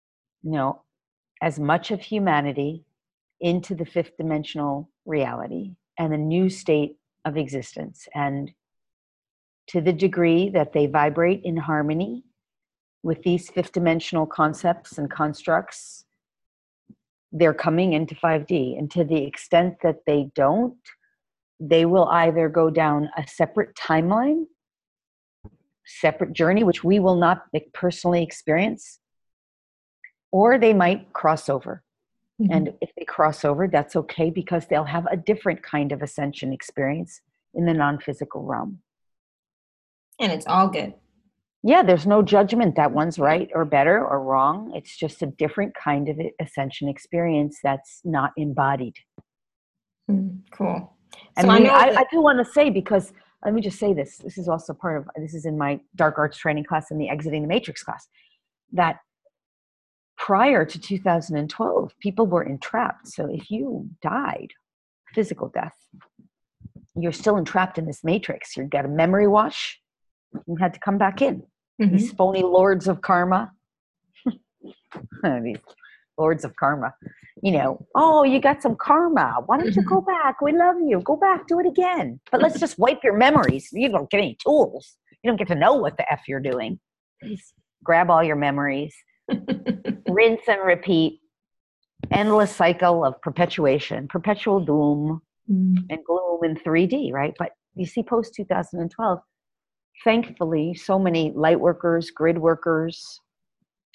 as much of humanity into the fifth dimensional reality and a new state of existence. And to the degree that they vibrate in harmony with these fifth dimensional concepts and constructs, they're coming into 5D. And to the extent that they don't, they will either go down a separate timeline, separate journey, which we will not personally experience, or they might cross over. Mm-hmm. And if they cross over, that's okay, because they'll have a different kind of ascension experience in the non-physical realm. And it's all good. Yeah, there's no judgment that one's right or better or wrong. It's just a different kind of ascension experience that's not embodied. Cool. So I do want to say, because let me just say this. This is also this is in my Dark Arts training class and the Exiting the Matrix class, that prior to 2012, people were entrapped. So if you died, physical death, you're still entrapped in this matrix. You got a memory wash. You had to come back in. Mm-hmm. These phony lords of karma. These lords of karma. You got some karma. Why don't you go back? We love you. Go back, do it again. But let's just wipe your memories. You don't get any tools. You don't get to know what the F you're doing. Please grab all your memories. Rinse and repeat. Endless cycle of perpetuation, perpetual doom and gloom in 3D, right? But you see, post 2012, thankfully, so many light workers, grid workers,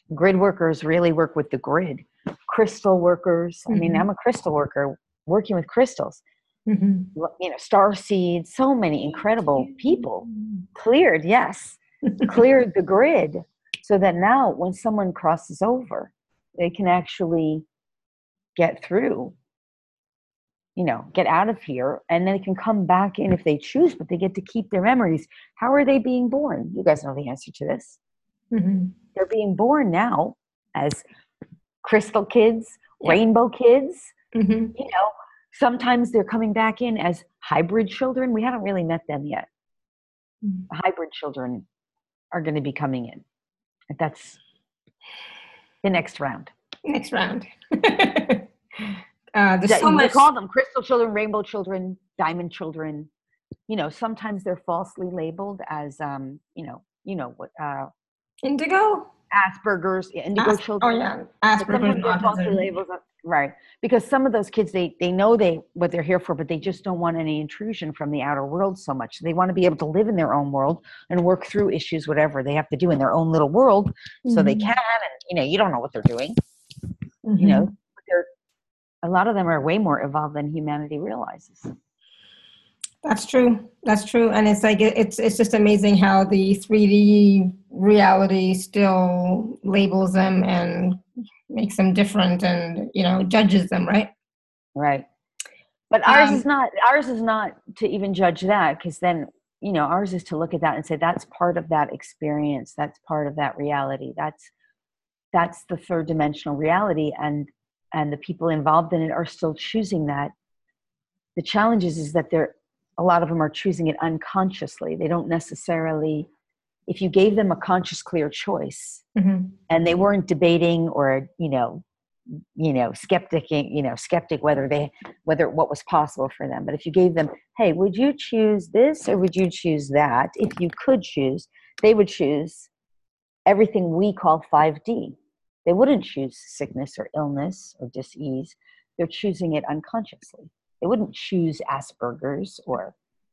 Grid workers really work with the grid. Crystal workers. I mean, I'm a crystal worker working with crystals. Star seeds, so many incredible people cleared the grid so that now when someone crosses over, they can actually get through, get out of here, and then they can come back in if they choose, but they get to keep their memories. How are they being born? You guys know the answer to this. They're being born now as crystal kids, rainbow kids, sometimes they're coming back in as hybrid children. We haven't really met them yet. Hybrid children are going to be coming in. That's the next round. Next round. They call them crystal children, rainbow children, diamond children. Sometimes they're falsely labeled as, indigo? Asperger's, indigo children. Oh, yeah. Asperger's falsely labeled, right? Because some of those kids, they know what they're here for, but they just don't want any intrusion from the outer world so much. They want to be able to live in their own world and work through issues, whatever they have to do in their own little world, so they can. And you don't know what they're doing. A lot of them are way more evolved than humanity realizes. That's true. And it's like, it's just amazing how the 3D reality still labels them and makes them different and, judges them, right? Right. But ours is not to even judge that, because then, ours is to look at that and say, that's part of that experience. That's part of that reality. That's the third dimensional reality. And the people involved in it are still choosing that. The challenge is that a lot of them are choosing it unconsciously. They don't necessarily, if you gave them a conscious, clear choice, and they weren't debating or, skeptic whether what was possible for them. But if you gave them, hey, would you choose this or would you choose that? If you could choose, they would choose everything we call 5D. They wouldn't choose sickness or illness or dis-ease. They're choosing it unconsciously. They wouldn't choose Asperger's or,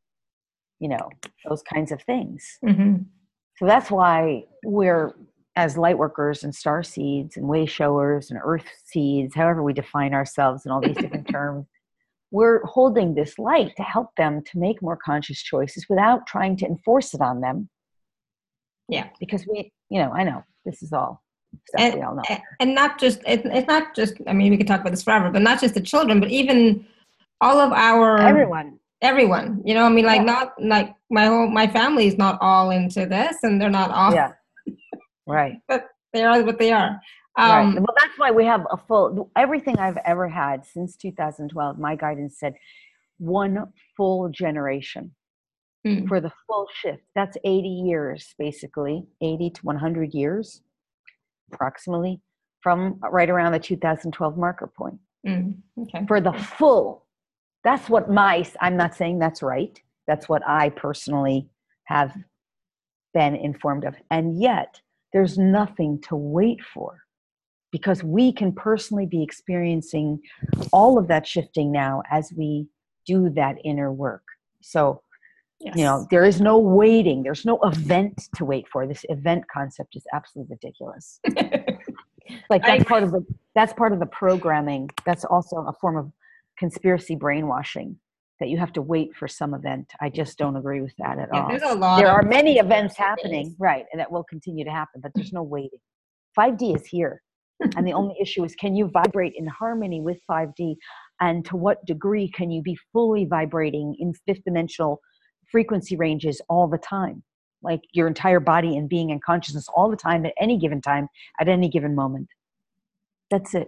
those kinds of things. So that's why we're, as light workers and star seeds and way showers and earth seeds, however we define ourselves in all these different terms, we're holding this light to help them to make more conscious choices without trying to enforce it on them. Yeah. Because I know this is all stuff we all know. And not just, it's not just, we could talk about this forever, but not just the children, but even all of our everyone, not like my family is not all into this, and they're not all right, but they are what they are. Right. Well, that's why we have everything I've ever had since 2012. My guidance said one full generation for the full shift. That's 80 years, basically 80 to 100 years approximately from right around the 2012 marker point. Okay. For the full. That's what I'm not saying that's right. That's what I personally have been informed of. And yet there's nothing to wait for, because we can personally be experiencing all of that shifting now as we do that inner work. So, there is no waiting. There's no event to wait for. This event concept is absolutely ridiculous. Like that's part of the programming. That's also a form of conspiracy brainwashing, that you have to wait for some event. I just don't agree with that at all. There are many events happening, right, and that will continue to happen, but there's no waiting. 5D is here. And the only issue is, can you vibrate in harmony with 5D? And to what degree can you be fully vibrating in fifth dimensional frequency ranges all the time? Like your entire body and being and consciousness all the time, at any given time, at any given moment. That's it.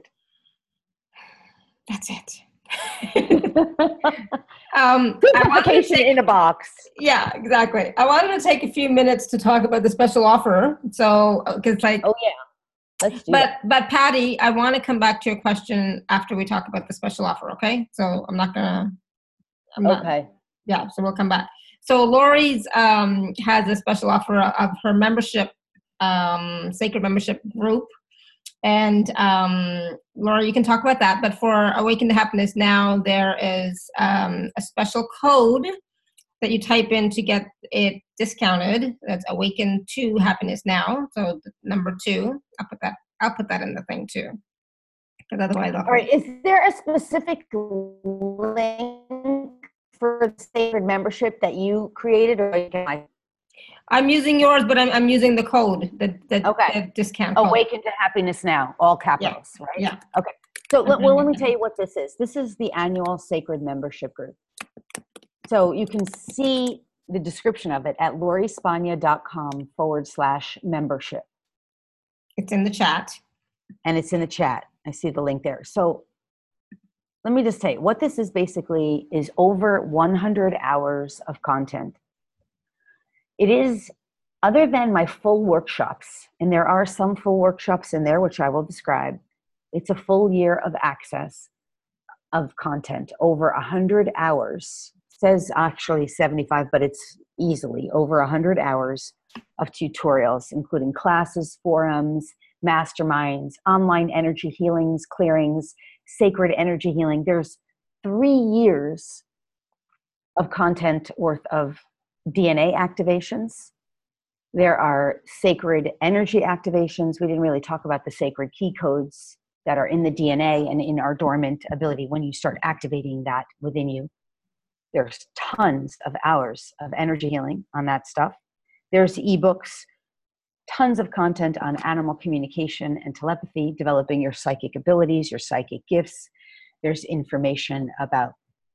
Simplification in a box. Yeah, exactly. I wanted to take a few minutes to talk about the special offer. So, because let's do that. But Patty, I want to come back to your question after we talk about the special offer. Okay, so okay. Yeah, so we'll come back. So Lori's has a special offer of her membership, sacred membership group. And Laura, you can talk about that. But for Awaken to Happiness Now, there is a special code that you type in to get it discounted. That's Awaken to Happiness Now. So number 2, I'll put that in the thing too. Because otherwise all right, is there a specific link for the Sacred membership that you created, or can I? I'm using yours, but I'm using the code, the discount code. Awaken to Happiness Now, all capitals, yeah. right? Yeah. Okay. So let me tell you what this is. This is the annual Sacred membership group. So you can see the description of it at lauriespagna.com/membership. It's in the chat. And it's in the chat. I see the link there. So let me just tell you, what this is basically is over 100 hours of content. It is, other than my full workshops, and there are some full workshops in there, which I will describe, it's a full year of access of content, over 100 hours. It says actually 75, but it's easily over 100 hours of tutorials, including classes, forums, masterminds, online energy healings, clearings, sacred energy healing. There's 3 years of content worth of DNA activations. There are sacred energy activations. We didn't really talk about the sacred key codes that are in the DNA and in our dormant ability when you start activating that within you. There's tons of hours of energy healing on that stuff. There's ebooks, tons of content on animal communication and telepathy, developing your psychic abilities, your psychic gifts. There's information about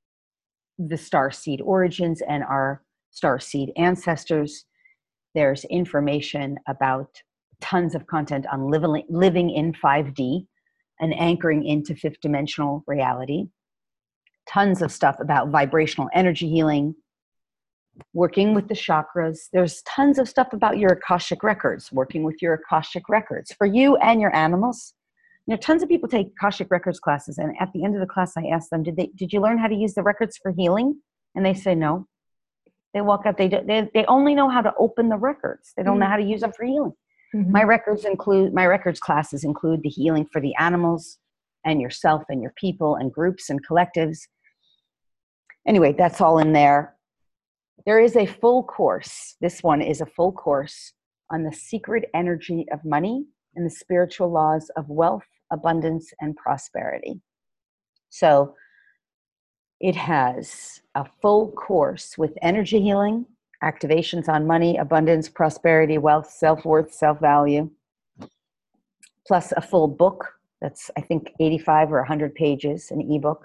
the starseed origins and our starseed ancestors. There's information about tons of content on living in 5D and anchoring into 5th dimensional reality. Tons of stuff about vibrational energy healing, working with the chakras. There's tons of stuff about your Akashic records, working with your Akashic records for you and your animals. You know, tons of people take Akashic records classes, and at the end of the class, I ask them, did you learn how to use the records for healing? And they say no. They walk out, they only know how to open the records. They don't know how to use them for healing. Mm-hmm. My records classes include the healing for the animals and yourself and your people and groups and collectives. Anyway, that's all in there. There is a full course. This one is a full course on the secret energy of money and the spiritual laws of wealth, abundance, and prosperity. So it has a full course with energy healing, activations on money, abundance, prosperity, wealth, self-worth, self-value, plus a full book that's, I think, 85 or 100 pages, an ebook.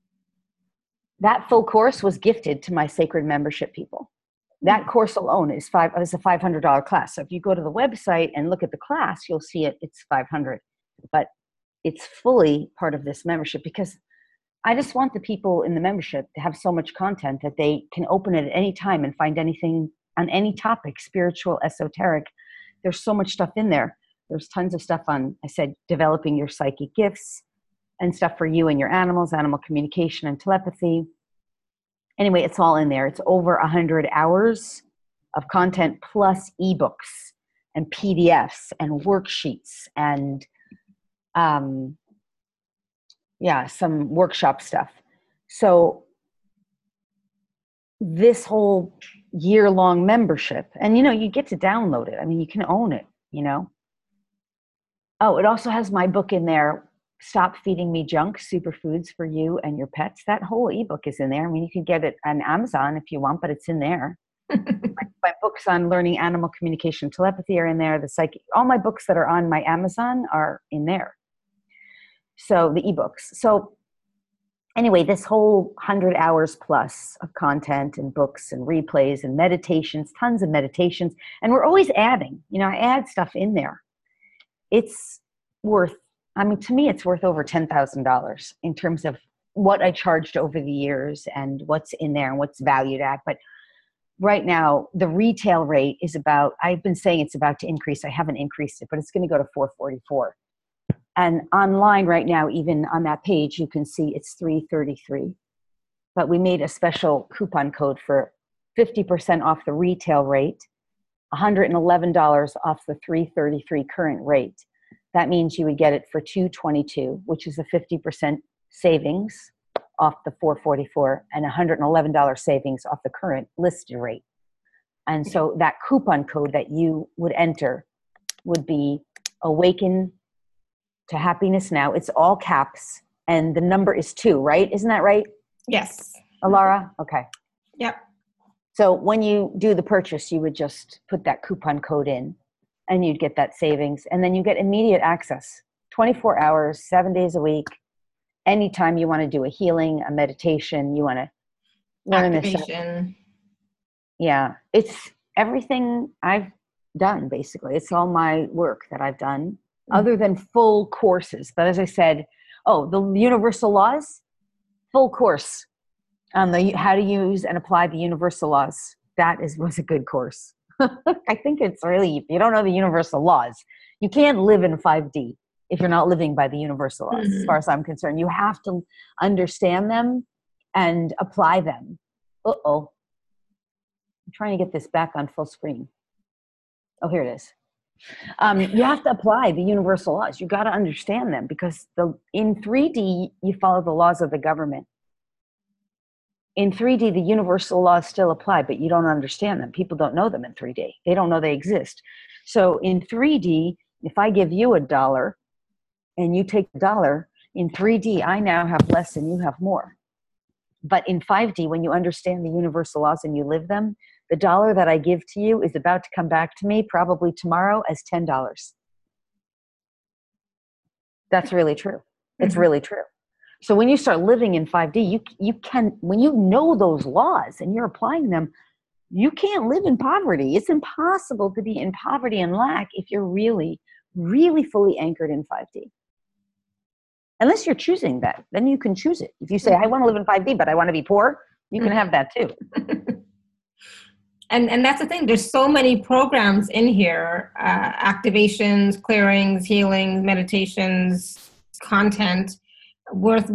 That full course was gifted to my sacred membership people. That course alone is a $500 class. So if you go to the website and look at the class, you'll see it's $500. But it's fully part of this membership because I just want the people in the membership to have so much content that they can open it at any time and find anything on any topic, spiritual, esoteric. There's so much stuff in there. There's tons of stuff on, I said, developing your psychic gifts and stuff for you and your animals, animal communication and telepathy. Anyway, it's all in there. It's over 100 hours of content plus ebooks and PDFs and worksheets and some workshop stuff. So this whole year-long membership, and you get to download it. I mean, you can own it, Oh, it also has my book in there, Stop Feeding Me Junk, Superfoods for You and Your Pets. That whole ebook is in there. I mean, you can get it on Amazon if you want, but it's in there. my books on learning animal communication, telepathy are in there. All my books that are on my Amazon are in there. So the ebooks. So anyway, this whole 100 hours plus of content and books and replays and meditations, tons of meditations. And we're always adding, I add stuff in there. It's worth, to me, it's worth over $10,000 in terms of what I charged over the years and what's in there and what's valued at. But right now, the retail rate is I've been saying it's about to increase. I haven't increased it, but it's going to go to $444. And online right now, even on that page, you can see it's $333. But we made a special coupon code for 50% off the retail rate, $111 off the $333 current rate. That means you would get it for $222, which is a 50% savings off the 444 and $111 savings off the current listed rate. And so that coupon code that you would enter would be Awaken to Happiness Now. It's all caps, and the number is 2, right? Isn't that right? Yes. Alara? Okay. Yep. So when you do the purchase, you would just put that coupon code in and you'd get that savings, and then you get immediate access, 24 hours, 7 days a week. Anytime you want to do a healing, a meditation, you want to learn activation. Yeah, it's everything I've done, basically. It's all my work that I've done, other than full courses. But as I said, the universal laws, full course on the how to use and apply the universal laws. That was a good course. I think it's really, if you don't know the universal laws, you can't live in 5D if you're not living by the universal laws, as far as I'm concerned. You have to understand them and apply them. I'm trying to get this back on full screen. Oh, here it is. You have to apply the universal laws. You got to understand them, because in 3D, you follow the laws of the government. In 3D, the universal laws still apply, but you don't understand them. People don't know them in 3D. They don't know they exist. So in 3D, if I give you $1 and you take $1, in 3D, I now have less and you have more. But in 5D, when you understand the universal laws and you live them, the $1 that I give to you is about to come back to me probably tomorrow as $10. That's really true. It's really true. So when you start living in 5D, you can, when you know those laws and you're applying them, you can't live in poverty. It's impossible to be in poverty and lack if you're really, really fully anchored in 5D. Unless you're choosing that, then you can choose it. If you say, I want to live in 5D, but I want to be poor, you can have that too. And that's the thing. There's so many programs in here, activations, clearings, healings, meditations, content worth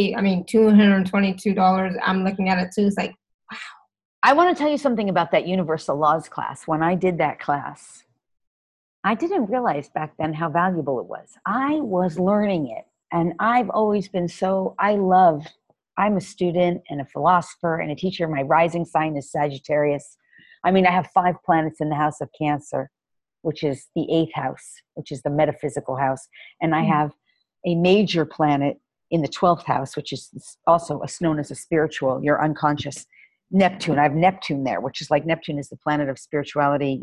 $222. I'm looking at it too. It's like, wow. I want to tell you something about that universal laws class. When I did that class, I didn't realize back then how valuable it was. I was learning it. And I've always been I'm a student and a philosopher and a teacher. My rising sign is Sagittarius. I have 5 planets in the house of Cancer, which is the 8th house, which is the metaphysical house. And I have a major planet in the 12th house, which is also known as a spiritual, your unconscious, Neptune. I have Neptune there, which is like Neptune is the planet of spirituality,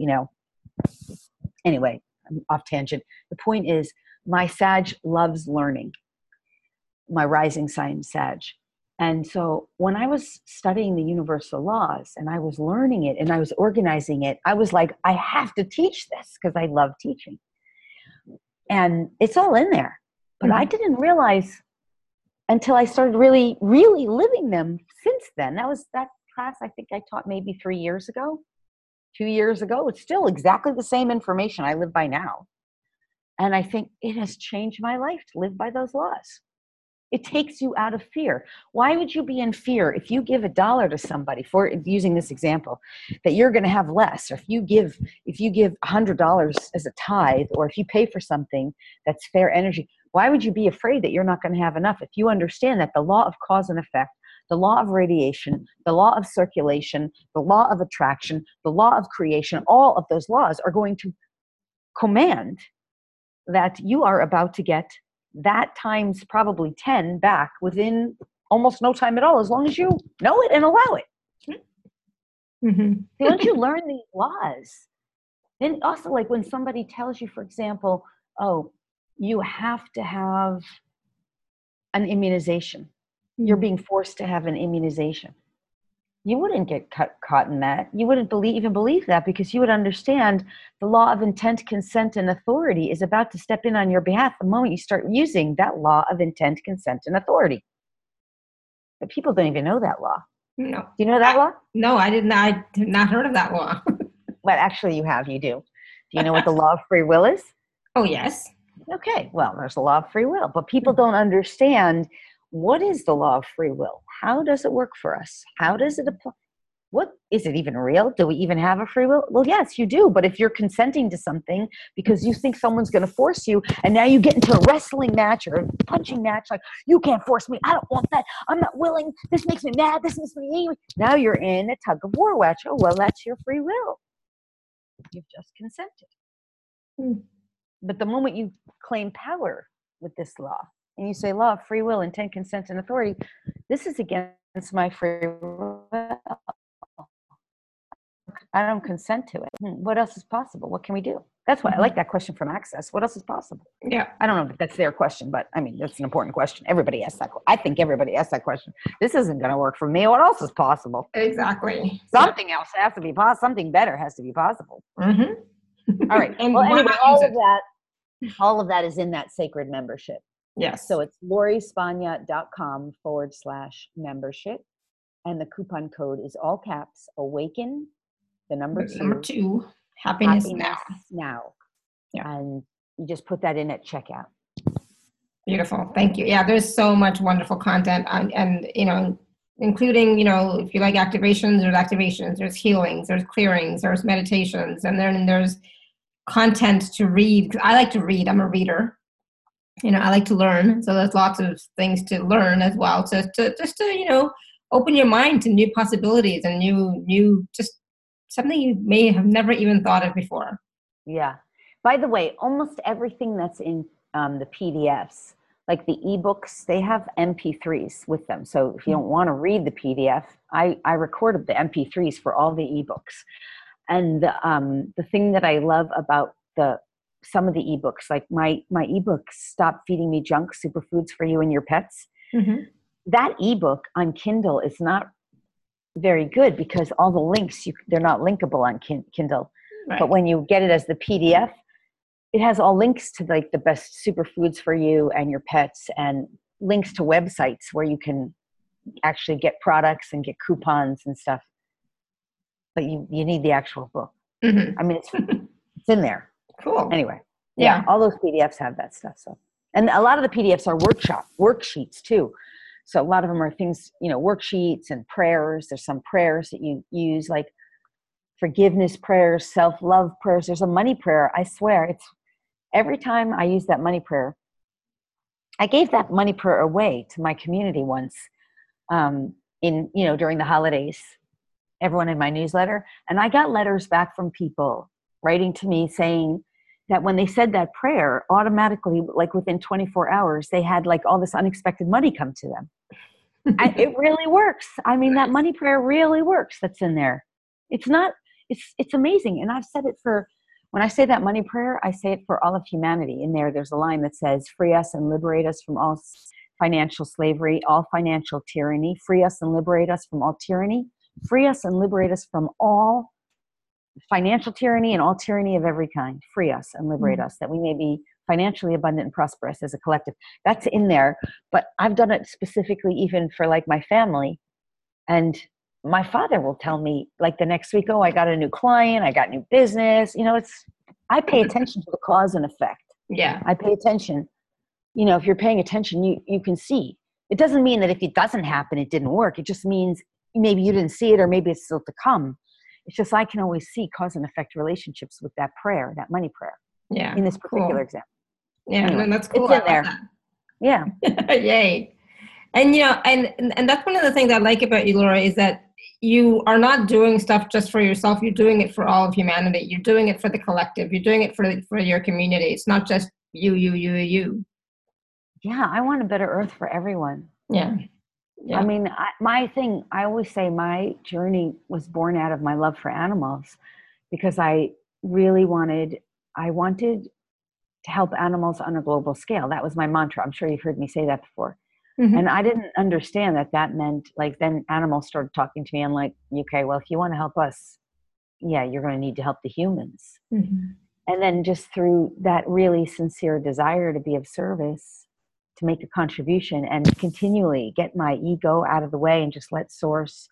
Anyway, I'm off tangent. The point is, my Sag loves learning. My rising sign, Sag. And so when I was studying the universal laws and I was learning it and I was organizing it, I was like, I have to teach this because I love teaching. And it's all in there. But I didn't realize until I started really, really living them since then. That class I think I taught maybe 3 years ago, 2 years ago. It's still exactly the same information I live by now. And I think it has changed my life to live by those laws. It takes you out of fear. Why would you be in fear if you give $1 to somebody, for using this example, that you're going to have less? Or if you give $100 as a tithe, or if you pay for something that's fair energy, why would you be afraid that you're not going to have enough? If you understand that the law of cause and effect, the law of radiation, the law of circulation, the law of attraction, the law of creation, all of those laws are going to command that you are about to get that times probably 10 back within almost no time at all, as long as you know it and allow it. Once you learn these laws, then also, like when somebody tells you, for example, you have to have an immunization. You're being forced to have an immunization. You wouldn't get caught in that. You wouldn't even believe that, because you would understand the law of intent, consent, and authority is about to step in on your behalf the moment you start using that law of intent, consent, and authority. But people don't even know that law. No. Do you know that law? No, I did not. I have not heard of that law. Well, actually you have. You do. Do you know what the law of free will is? Oh, yes. Okay. Well, there's the law of free will. But people don't understand, what is the law of free will? How does it work for us? How does it apply? what is it even real? Do we even have a free will? Well, yes, you do. But if you're consenting to something because you think someone's going to force you, and now you get into a wrestling match or a punching match, like, you can't force me. I don't want that. I'm not willing. This makes me mad. This makes me angry. Now you're in a tug of war match. Oh, well, that's your free will. You've just consented. But the moment you claim power with this law, and you say law of free will, intent, consent, and authority, this is against my free will. I don't consent to it. What else is possible? What can we do? That's why I like that question from Access. What else is possible? Yeah. I don't know if that's their question, but I mean, that's an important question. Everybody asks that. I think everybody asks that question. This isn't going to work for me. What else is possible? Exactly. Something else has to be possible. Something better has to be possible. Mm-hmm. All right. And well, anyway, all of that is in that sacred membership. Yes. So it's lauriespagna.com/membership. And the coupon code is all caps, AWAKEN, the number two, happiness now. Yeah. And you just put that in at checkout. Beautiful. Thank you. Yeah, there's so much wonderful content and including, if you like activations, there's healings, there's clearings, there's meditations, and then there's content to read. I like to read. I'm a reader. I like to learn. So there's lots of things to learn as well. So to open your mind to new possibilities and new just something you may have never even thought of before. Yeah. By the way, almost everything that's in the PDFs, like the ebooks, they have MP3s with them. So if you don't want to read the PDF, I recorded the MP3s for all the ebooks. And the thing that I love about some of the ebooks, like my ebooks, Stop Feeding Me Junk, Superfoods for You and Your Pets. Mm-hmm. That ebook on Kindle is not very good because all the links, they're not linkable on Kindle. Right. But when you get it as the PDF, it has all links to like the best superfoods for you and your pets, and links to websites where you can actually get products and get coupons and stuff. But you need the actual book. Mm-hmm. I mean, it's in there. Cool. Anyway, yeah, all those PDFs have that stuff. So, and a lot of the PDFs are worksheets too. So a lot of them are things, worksheets and prayers. There's some prayers that you use, like forgiveness prayers, self-love prayers. There's a money prayer. I swear, it's every time I use that money prayer. I gave that money prayer away to my community once, during the holidays, everyone in my newsletter. And I got letters back from people writing to me saying that when they said that prayer, automatically, like within 24 hours, they had like all this unexpected money come to them. It really works. I mean, that money prayer really works. That's in there. It's amazing. And I've said it when I say that money prayer, I say it for all of humanity. In there's a line that says, free us and liberate us from all financial slavery, all financial tyranny, free us and liberate us from all tyranny, free us and liberate us from all financial tyranny and all tyranny of every kind. Free us and liberate us, that we may be financially abundant and prosperous as a collective. That's in there, but I've done it specifically even for like my family. And my father will tell me like the next week, oh, I got a new client, I got new business. I pay attention to the cause and effect. Yeah. I pay attention. If you're paying attention, you can see. It doesn't mean that if it doesn't happen, it didn't work. It just means maybe you didn't see it, or maybe it's still to come. It's just I can always see cause and effect relationships with that prayer, that money prayer. Yeah. In this particular example. Yeah, anyway, that's cool. It's in there. That. Yeah. Yay. And and that's one of the things I like about you, Laura, is that you are not doing stuff just for yourself. You're doing it for all of humanity. You're doing it for the collective. You're doing it for your community. It's not just you. Yeah, I want a better earth for everyone. Yeah. Yeah. I mean, I always say my journey was born out of my love for animals, because I wanted to help animals on a global scale. That was my mantra. I'm sure you've heard me say that before. Mm-hmm. And I didn't understand that meant like, then animals started talking to me and like, okay, well, if you want to help us, yeah, you're going to need to help the humans. Mm-hmm. And then just through that really sincere desire to be of service, to make a contribution and continually get my ego out of the way and just let Source,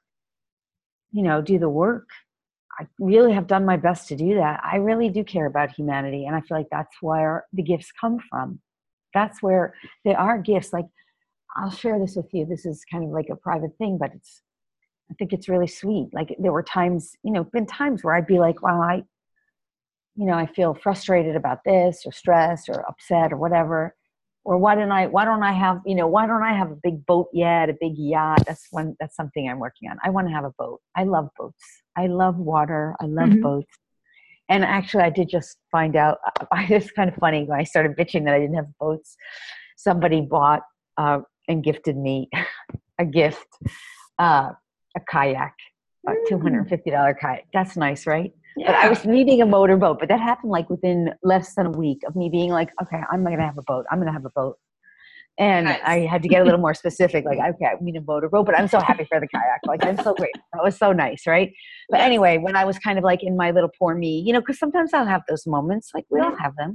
do the work. I really have done my best to do that. I really do care about humanity. And I feel like that's where the gifts come from. That's where they are gifts. Like, I'll share this with you. This is kind of like a private thing, but I think it's really sweet. Like there were times, been times where I'd be like, wow, I feel frustrated about this or stressed or upset or whatever. Or why don't I have a big boat yet, a big yacht? That's something I'm working on. I want to have a boat. I love boats. I love water. I love boats. And actually I did just find out, it's kind of funny when I started bitching that I didn't have boats. Somebody bought and gifted me a gift, a kayak, a $250 kayak. That's nice, right? Yeah. But I was needing a motorboat, but that happened like within less than a week of me being like, okay, I'm going to have a boat. I'm going to have a boat. And nice. I had to get a little more specific, like, okay, I need a motorboat, but I'm so happy for the kayak. Like, I'm so great. That was so nice, right? But yes. Anyway, when I was kind of like in my little poor me, because sometimes I'll have those moments, like we all have them.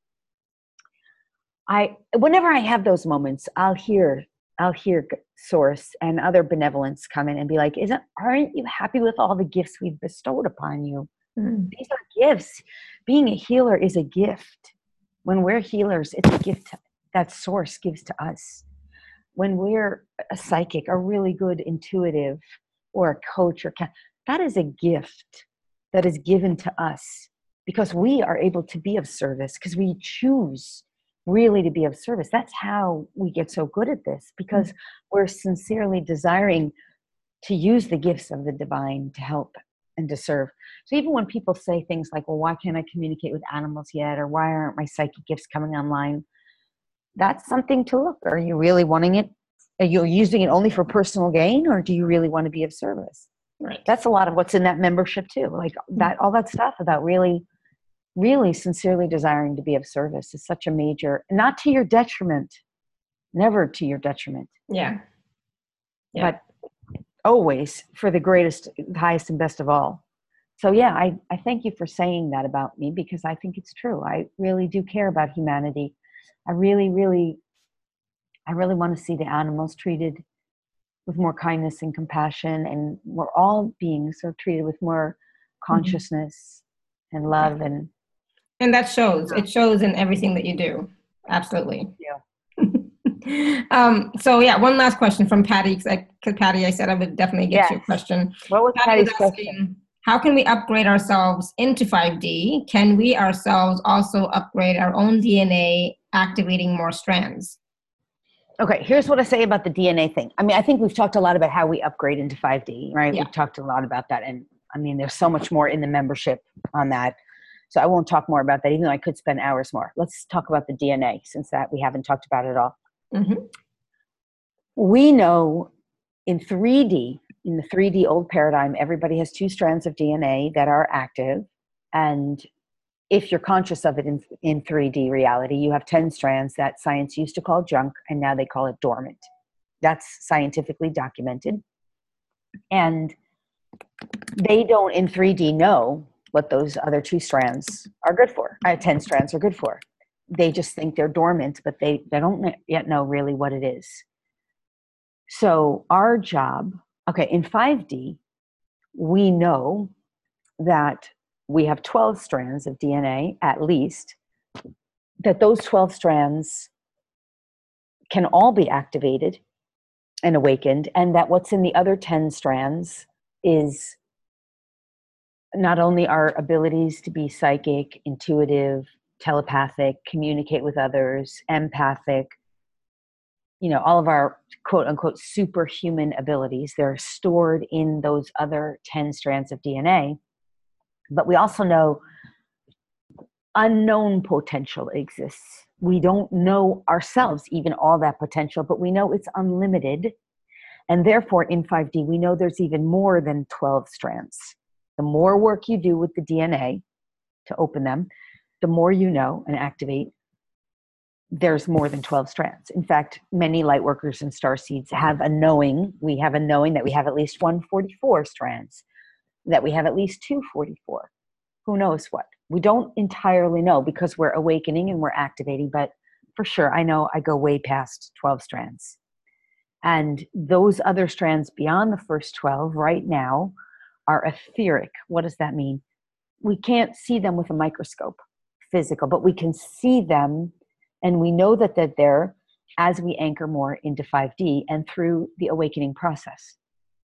Whenever I have those moments, I'll hear Source and other benevolence come in and be like, aren't you happy with all the gifts we've bestowed upon you? These are gifts. Being a healer is a gift. When we're healers, it's a gift that Source gives to us. When we're a psychic, a really good intuitive, or a coach, that is a gift that is given to us because we are able to be of service, because we choose really to be of service. That's how we get so good at this, because we're sincerely desiring to use the gifts of the divine to help and to serve. So even when people say things like, well, why can't I communicate with animals yet? Or why aren't my psychic gifts coming online? That's something to look. Are you really wanting it? Are you using it only for personal gain, or do you really want to be of service? Right. That's a lot of what's in that membership too. Like that, all that stuff about really, really sincerely desiring to be of service is such a major, not to your detriment, never to your detriment. Yeah. But always for the greatest, highest, and best of all. So yeah, I thank you for saying that about me, because I think it's true. I really do care about humanity. I really want to see the animals treated with more kindness and compassion, and we're all beings are treated with more consciousness and love. And that shows. It shows in everything that you do. Absolutely. Yeah. So yeah, one last question from Patty, because Patty, I said I would definitely get you a question. What was Patty's question? How can we upgrade ourselves into 5D? Can we ourselves also upgrade our own DNA, activating more strands? Okay, here's what I say about the DNA thing. I mean, I think we've talked a lot about how we upgrade into 5D, right? Yeah. We've talked a lot about that. And I mean, there's so much more in the membership on that. So I won't talk more about that, even though I could spend hours more. Let's talk about the DNA, since that we haven't talked about it at all. We know in 3D, in the 3D old paradigm, everybody has 2 strands of DNA that are active. And if you're conscious of it in 3D reality, you have 10 strands that science used to call junk, and now they call it dormant. That's scientifically documented. And they don't in 3D know what those other 2 strands are good for. 10 strands are good for. They just think they're dormant, but they don't yet know really what it is. So our job, in 5D, we know that we have 12 strands of DNA, at least, that those 12 strands can all be activated and awakened, and that what's in the other 10 strands is not only our abilities to be psychic, intuitive, telepathic, communicate with others, empathic, all of our quote unquote superhuman abilities, they're stored in those other 10 strands of DNA. But we also know unknown potential exists. We don't know ourselves even all that potential, but we know it's unlimited. And therefore in 5D, we know there's even more than 12 strands. The more work you do with the DNA to open them, the more you know and activate, there's more than 12 strands. In fact, many light workers and starseeds have a knowing. We have a knowing that we have at least 144 strands, that we have at least 244. Who knows what? We don't entirely know, because we're awakening and we're activating, but for sure, I know I go way past 12 strands. And those other strands beyond the first 12 right now are etheric. What does that mean? We can't see them with a microscope, physical, but we can see them, and we know that they're there as we anchor more into 5D and through the awakening process.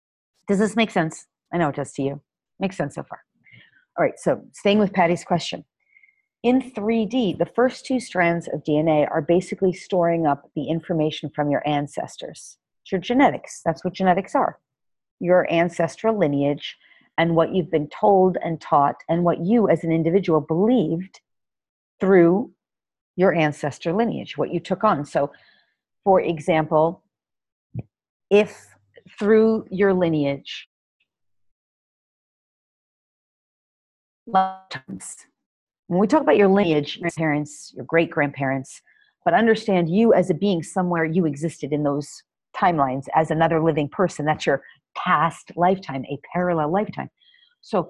Does this make sense? I know it does to you. Makes sense so far. All right, so staying with Patty's question. In 3D, the first two strands of DNA are basically storing up the information from your ancestors. It's your genetics. That's what genetics are. Your ancestral lineage and what you've been told and taught and what you as an individual believed through your ancestor lineage, what you took on. So, for example, if through your lineage, lifetimes, when we talk about your lineage, your parents, your great-grandparents, but understand you as a being somewhere you existed in those timelines as another living person. That's your past lifetime, a parallel lifetime. So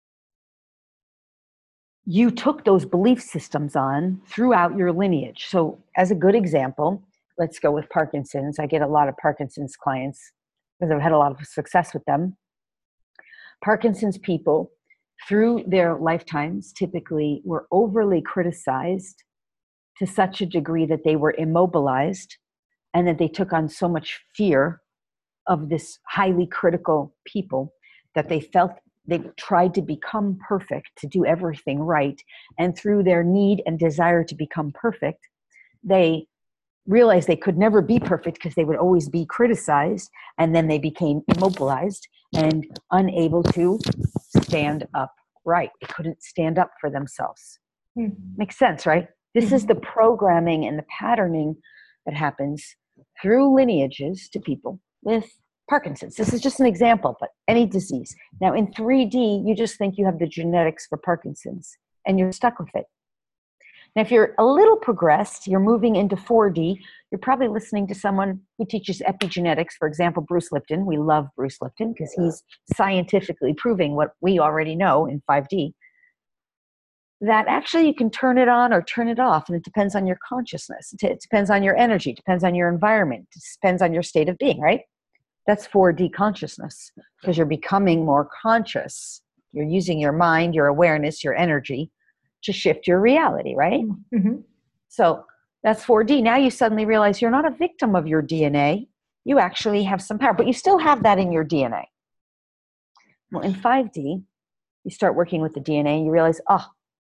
you took those belief systems on throughout your lineage. So as a good example, let's go with Parkinson's. I get a lot of Parkinson's clients because I've had a lot of success with them. Parkinson's people, through their lifetimes, typically were overly criticized to such a degree that they were immobilized and that they took on so much fear of this highly critical people that they felt they tried to become perfect, to do everything right. And through their need and desire to become perfect, they realized they could never be perfect because they would always be criticized. And then they became immobilized and unable to stand up right. They couldn't stand up for themselves. Makes sense, right? This is the programming and the patterning that happens through lineages to people with Parkinson's. This is just an example, but any disease. Now in 3D, you just think you have the genetics for Parkinson's and you're stuck with it. Now, if you're a little progressed, you're moving into 4D, you're probably listening to someone who teaches epigenetics, for example, Bruce Lipton. We love Bruce Lipton because he's scientifically proving what we already know in 5D, that actually you can turn it on or turn it off, and it depends on your consciousness. It depends on your energy, it depends on your environment, it depends on your state of being, right? That's 4D consciousness, because you're becoming more conscious. You're using your mind, your awareness, your energy to shift your reality, right? Mm-hmm. So that's 4D. Now you suddenly realize you're not a victim of your DNA. You actually have some power, but you still have that in your DNA. Well, in 5D, you start working with the DNA and you realize, oh,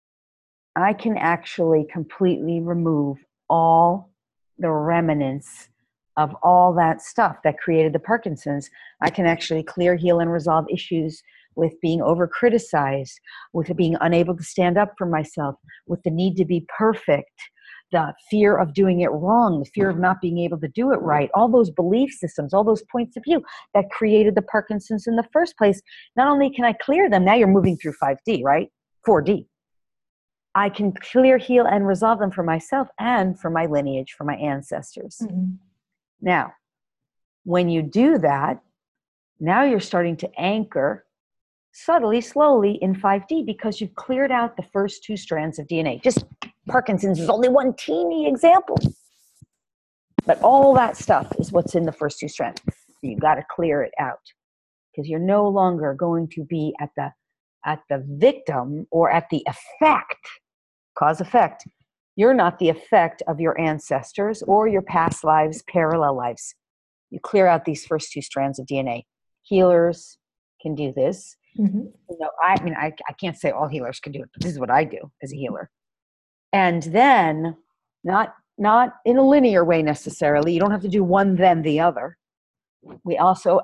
I can actually completely remove all the remnants of all that stuff that created the Parkinson's. I can actually clear, heal, and resolve issues with being over-criticized, with being unable to stand up for myself, with the need to be perfect, the fear of doing it wrong, the fear of not being able to do it right, all those belief systems, all those points of view that created the Parkinson's in the first place. Not only can I clear them, now you're moving through 5D, right? 4D. I can clear, heal, and resolve them for myself and for my lineage, for my ancestors. Mm-hmm. Now, when you do that, now you're starting to anchor subtly, slowly in 5D because you've cleared out the first two strands of DNA. Just Parkinson's is only one teeny example. But all that stuff is what's in the first two strands. So you've got to clear it out because you're no longer going to be at the victim or at the effect, cause effect. You're not the effect of your ancestors or your past lives, parallel lives. You clear out these first two strands of DNA. Healers can do this. Mm-hmm. You know, I can't say all healers can do it, but this is what I do as a healer. And then, not in a linear way necessarily. You don't have to do one then the other. We also,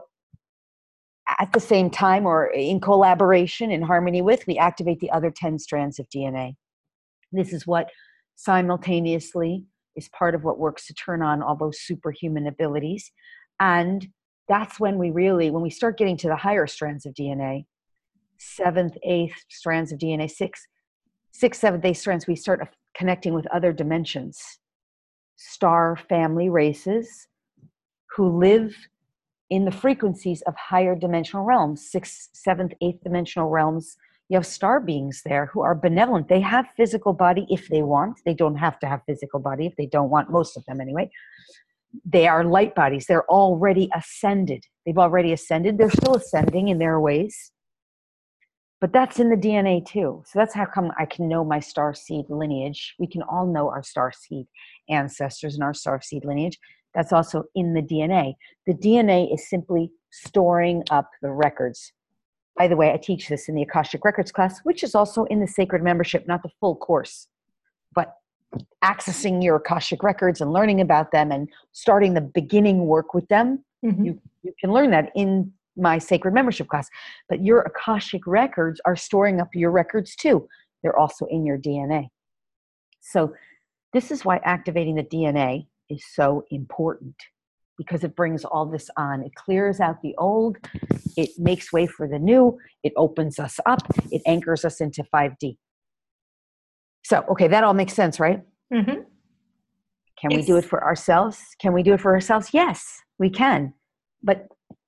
at the same time or in collaboration, in harmony with, we activate the other 10 strands of DNA. This is what simultaneously is part of what works to turn on all those superhuman abilities. And that's when when we start getting to the higher strands of DNA, 7th, 8th strands of DNA, 6th, 7th, 8th strands, we start connecting with other dimensions, star family races who live in the frequencies of higher dimensional realms, 6th, 7th, 8th dimensional realms. You have star beings there who are benevolent. They have physical body if they want. They don't have to have physical body if they don't want, most of them anyway. They are light bodies. They're already ascended. They've already ascended. They're still ascending in their ways. But that's in the DNA too. So that's how come I can know my star seed lineage. We can all know our star seed ancestors and our star seed lineage. That's also in the DNA. The DNA is simply storing up the records. By the way, I teach this in the Akashic Records class, which is also in the Sacred Membership, not the full course, but accessing your Akashic Records and learning about them and starting the beginning work with them. You can learn that in my Sacred Membership class. But your Akashic Records are storing up your records too. They're also in your DNA. So this is why activating the DNA is so important, because it brings all this on. It clears out the old. It makes way for the new. It opens us up. It anchors us into 5D. So, okay, that all makes sense, right? Mm-hmm. Can we do it for ourselves? Can we do it for ourselves? Yes, we can. But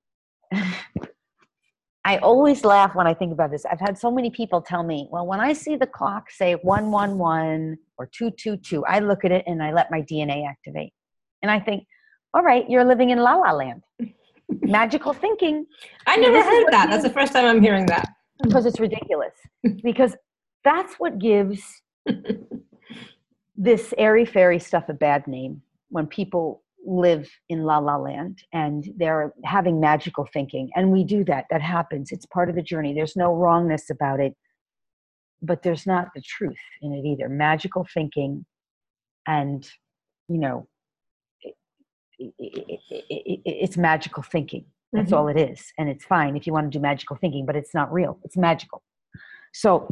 I always laugh when I think about this. I've had so many people tell me, well, when I see the clock say 111 or 222, I look at it and I let my DNA activate. And I think, all right, you're living in La La Land. Magical thinking. I never heard that. That's the first time I'm hearing that. Because it's ridiculous. Because that's what gives this airy-fairy stuff a bad name, when people live in La La Land and they're having magical thinking. And we do that. That happens. It's part of the journey. There's no wrongness about it, but there's not the truth in it either. Magical thinking, and, you know, it's magical thinking. That's all it is. And it's fine if you want to do magical thinking, but it's not real. It's magical. So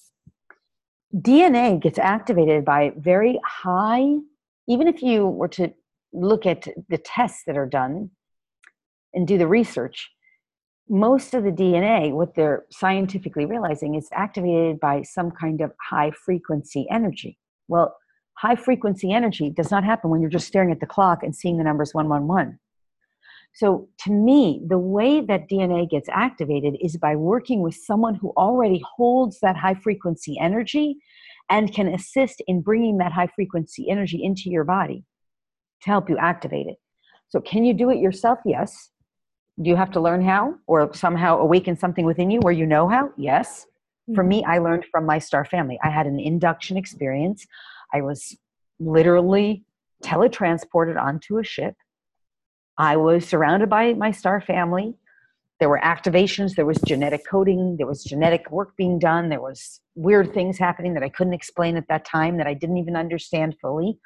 DNA gets activated by very high, even if you were to look at the tests that are done and do the research, most of the DNA, what they're scientifically realizing, is activated by some kind of high frequency energy. Well, high frequency energy does not happen when you're just staring at the clock and seeing the numbers 111. So to me, the way that DNA gets activated is by working with someone who already holds that high frequency energy and can assist in bringing that high frequency energy into your body to help you activate it. So can you do it yourself? Yes. Do you have to learn how, or somehow awaken something within you where you know how? Yes. For me, I learned from my star family. I had an induction experience. I was literally teletransported onto a ship. I was surrounded by my star family. There were activations. There was genetic coding. There was genetic work being done. There was weird things happening that I couldn't explain at that time, that I didn't even understand fully.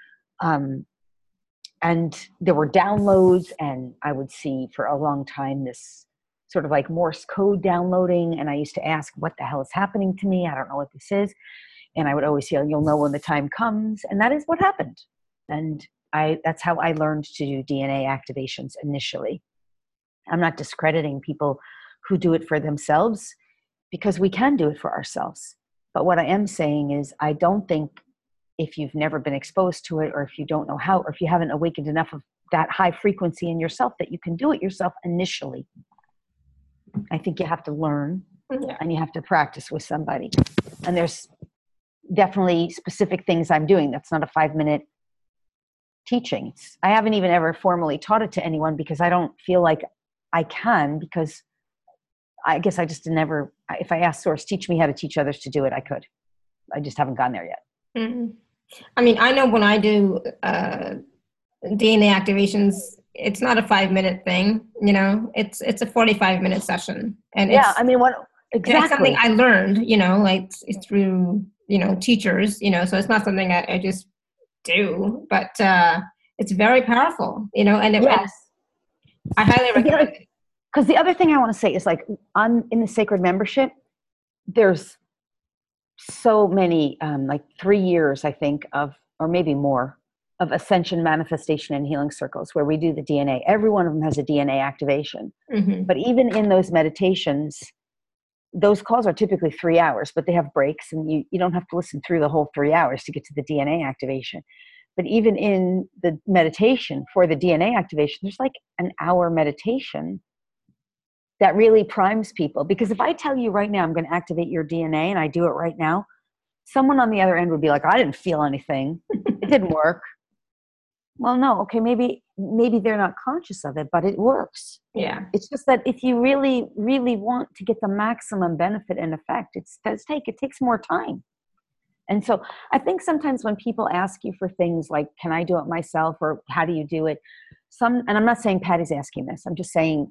And there were downloads, and I would see for a long time this sort of like Morse code downloading. And I used to ask, what the hell is happening to me? I don't know what this is. And I would always say, you'll know when the time comes. And that is what happened. And that's how I learned to do DNA activations initially. I'm not discrediting people who do it for themselves, because we can do it for ourselves. But what I am saying is, I don't think, if you've never been exposed to it, or if you don't know how, or if you haven't awakened enough of that high frequency in yourself, that you can do it yourself initially. I think you have to learn, and you have to practice with somebody. And there's definitely specific things I'm doing. That's not a 5-minute teaching. I haven't even ever formally taught it to anyone, because I don't feel like I can, because I guess I just never, if I asked Source, teach me how to teach others to do it, I could. I just haven't gone there yet. Mm-hmm. I mean, I know when I do DNA activations, it's not a 5-minute thing, you know, it's a 45-minute session. And yeah, I mean, exactly. It's something I learned, you know, like it's through, you know, teachers, you know, so it's not something I just do, but it's very powerful, you know, and yes. I highly recommend it. Because the other thing I want to say is, like, in the Sacred Membership, there's so many, like 3 years, I think, or maybe more, of ascension, manifestation, and healing circles where we do the DNA. Every one of them has a DNA activation. Mm-hmm. But even in those meditations, those calls are typically 3 hours, but they have breaks, and you don't have to listen through the whole 3 hours to get to the DNA activation. But even in the meditation for the DNA activation, there's like an hour meditation that really primes people. Because if I tell you right now, I'm going to activate your DNA, and I do it right now, someone on the other end would be like, I didn't feel anything. It didn't work. Well, no, okay, maybe they're not conscious of it, but it works. Yeah. It's just that if you really, really want to get the maximum benefit and effect, it takes more time. And so I think sometimes when people ask you for things like, can I do it myself, or how do you do it? And I'm not saying Patty's asking this. I'm just saying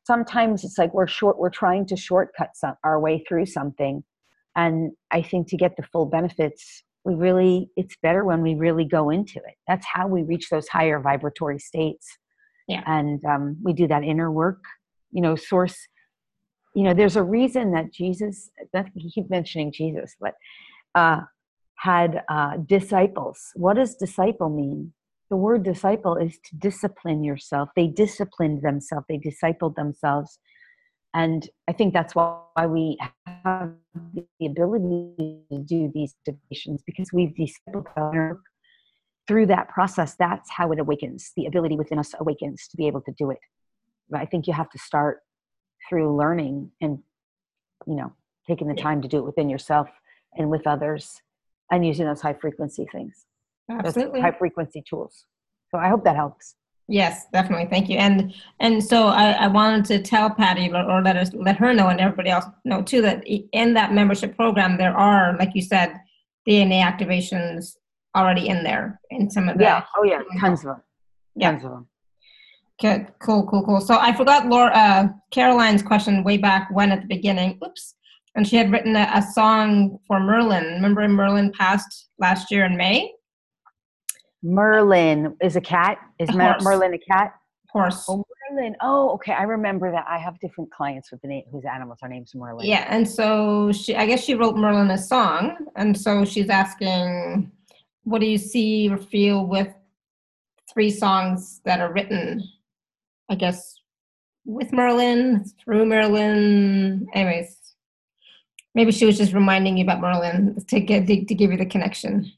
sometimes it's like we're trying to shortcut our way through something. And I think to get the full benefits, it's better when we really go into it. That's how we reach those higher vibratory states. Yeah. And we do that inner work, source, there's a reason that Jesus, you keep mentioning Jesus, but had disciples. What does disciple mean? The word disciple is to discipline yourself. They disciplined themselves. They discipled themselves. And I think that's why we have the ability to do these devotions, because we've discipled through that process. That's how it awakens. The ability within us awakens to be able to do it. But I think you have to start through learning and, taking the time to do it within yourself and with others, and using those high frequency things. Absolutely. Those high frequency tools. So I hope that helps. Yes, definitely. Thank you. And so I wanted to tell Patty, or let her know, and everybody else know too, that in that membership program, there are, like you said, DNA activations already in there in some of the. Yeah. Oh yeah. Tons of them. Yeah. Tons of them. Good. Cool. So I forgot Caroline's question way back when at the beginning. Oops. And she had written a song for Merlin. Remember Merlin passed last year in May? Merlin is a cat. Is Merlin a cat? Horse. Oh, Merlin. Oh, okay. I remember that. I have different clients with the name whose animals are named Merlin. Yeah, and so I guess she wrote Merlin a song, and so she's asking, what do you see or feel with 3 songs that are written, I guess, with Merlin, through Merlin. Anyways, maybe she was just reminding you about Merlin to give you the connection.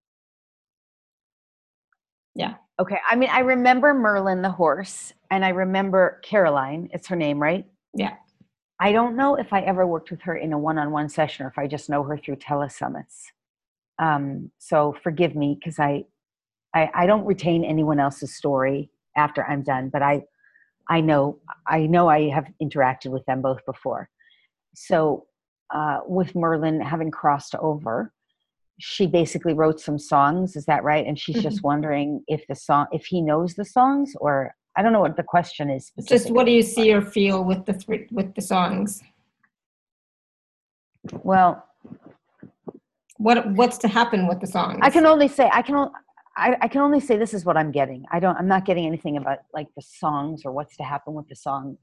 Yeah. Okay. I mean, I remember Merlin the horse, and I remember Caroline. It's her name, right? Yeah. I don't know if I ever worked with her in a one-on-one session or if I just know her through telesummits. So forgive me, because I don't retain anyone else's story after I'm done, but I know I have interacted with them both before. So with Merlin having crossed over, she basically wrote some songs. Is that right? And she's just wondering if he knows the songs, or I don't know what the question is. Just what do you see or feel with the songs? Well, what's to happen with the songs? I can only say this is what I'm getting. I'm not getting anything about like the songs or what's to happen with the songs.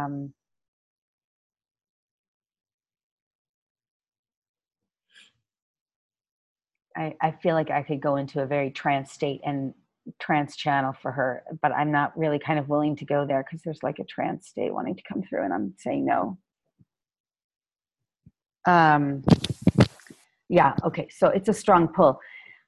I feel like I could go into a very trance state and trance channel for her, but I'm not really kind of willing to go there because there's like a trance state wanting to come through, and I'm saying no. Yeah. Okay. So it's a strong pull.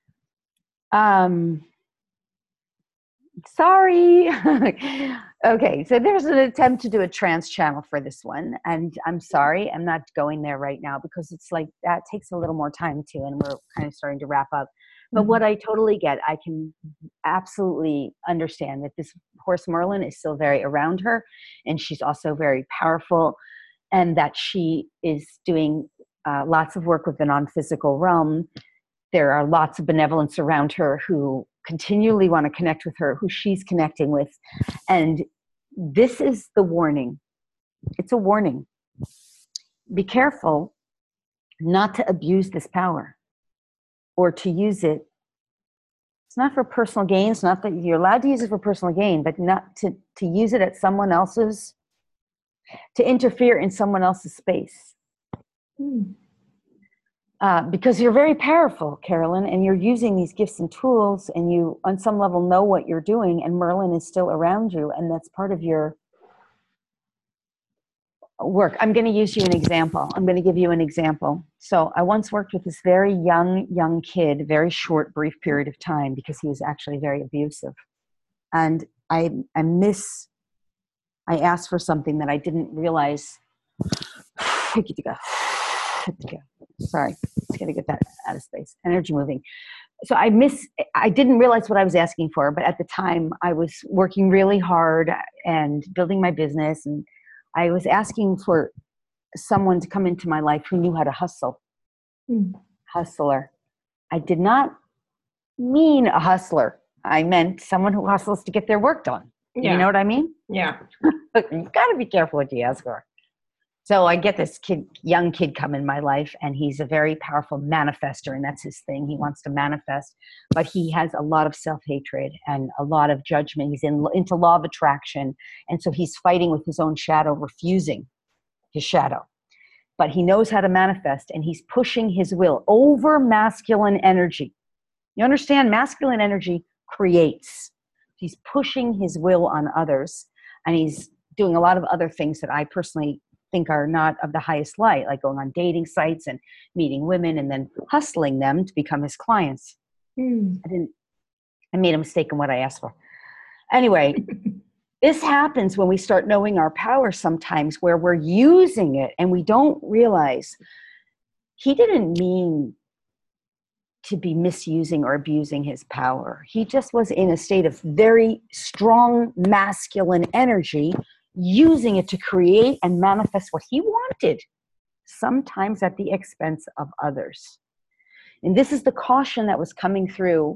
Sorry. Okay. So there's an attempt to do a trance channel for this one, and I'm sorry, I'm not going there right now because it's like that takes a little more time too, and we're kind of starting to wrap up. But what I totally get, I can absolutely understand that this horse Merlin is still very around her, and she's also very powerful, and that she is doing lots of work with the non-physical realm. There are lots of benevolence around her who continually want to connect with her, who she's connecting with. And this is the warning. It's a warning. Be careful not to abuse this power or to use it. It's not for personal gain. It's not that you're allowed to use it for personal gain, but not to use it at someone else's, to interfere in someone else's space. Because you're very powerful, Carolyn, and you're using these gifts and tools, and you, on some level, know what you're doing, and Merlin is still around you, and that's part of your work. I'm going to use you an example. I'm going to give you an example. So I once worked with this very young kid, very short, brief period of time, because he was actually very abusive. And I asked for something that I didn't realize. Sorry, just got to get that out of space. Energy moving. So I didn't realize what I was asking for, but at the time I was working really hard and building my business, and I was asking for someone to come into my life who knew how to hustle. Hustler. I did not mean a hustler. I meant someone who hustles to get their work done. You know what I mean? Yeah. You got to be careful what you ask for. So I get this young kid come in my life, and he's a very powerful manifester, and that's his thing. He wants to manifest, but he has a lot of self-hatred and a lot of judgment. He's into law of attraction, and so he's fighting with his own shadow, refusing his shadow. But he knows how to manifest, and he's pushing his will over masculine energy. You understand? Masculine energy creates. He's pushing his will on others, and he's doing a lot of other things that I personally think are not of the highest light, like going on dating sites and meeting women and then hustling them to become his clients. I made a mistake in what I asked for. Anyway, this happens when we start knowing our power sometimes, where we're using it and we don't realize he didn't mean to be misusing or abusing his power. He just was in a state of very strong masculine energy, using it to create and manifest what he wanted, sometimes at the expense of others. And this is the caution that was coming through,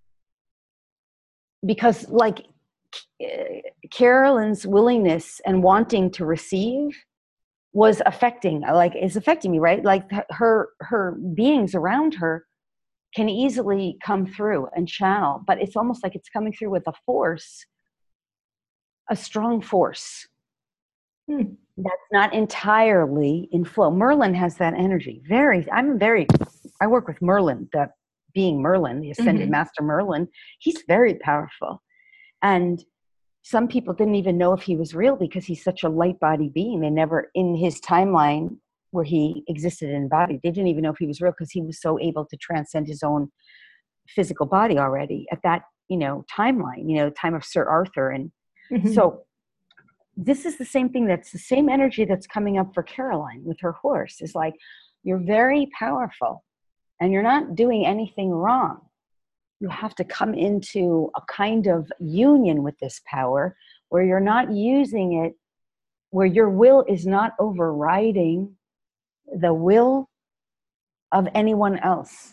because like Carolyn's willingness and wanting to receive is affecting me, right? Like her beings around her can easily come through and channel, but it's almost like it's coming through with a force, a strong force that's not entirely in flow. Merlin has that energy. I work with Merlin, that being Merlin, the ascended master Merlin. He's very powerful. And some people didn't even know if he was real because he's such a light body being. They never, in his timeline where he existed in body, they didn't even know if he was real because he was so able to transcend his own physical body already at that, timeline, time of Sir Arthur. And so this is the same thing. That's the same energy that's coming up for Caroline with her horse. It's like, you're very powerful and you're not doing anything wrong. You have to come into a kind of union with this power where you're not using it, where your will is not overriding the will of anyone else.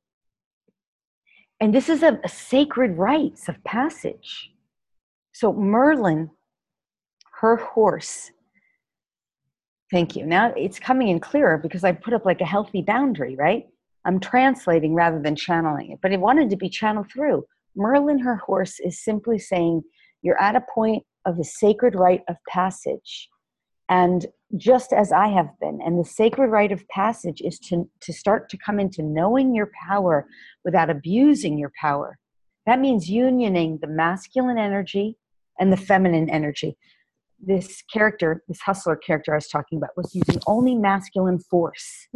And this is a sacred rites of passage. So Merlin, her horse, thank you. Now it's coming in clearer because I put up like a healthy boundary, right? I'm translating rather than channeling it, but it wanted to be channeled through. Merlin, her horse, is simply saying, you're at a point of the sacred rite of passage. And just as I have been, and the sacred rite of passage is to start to come into knowing your power without abusing your power. That means unioning the masculine energy and the feminine energy. This character, this hustler character I was talking about, was using only masculine force.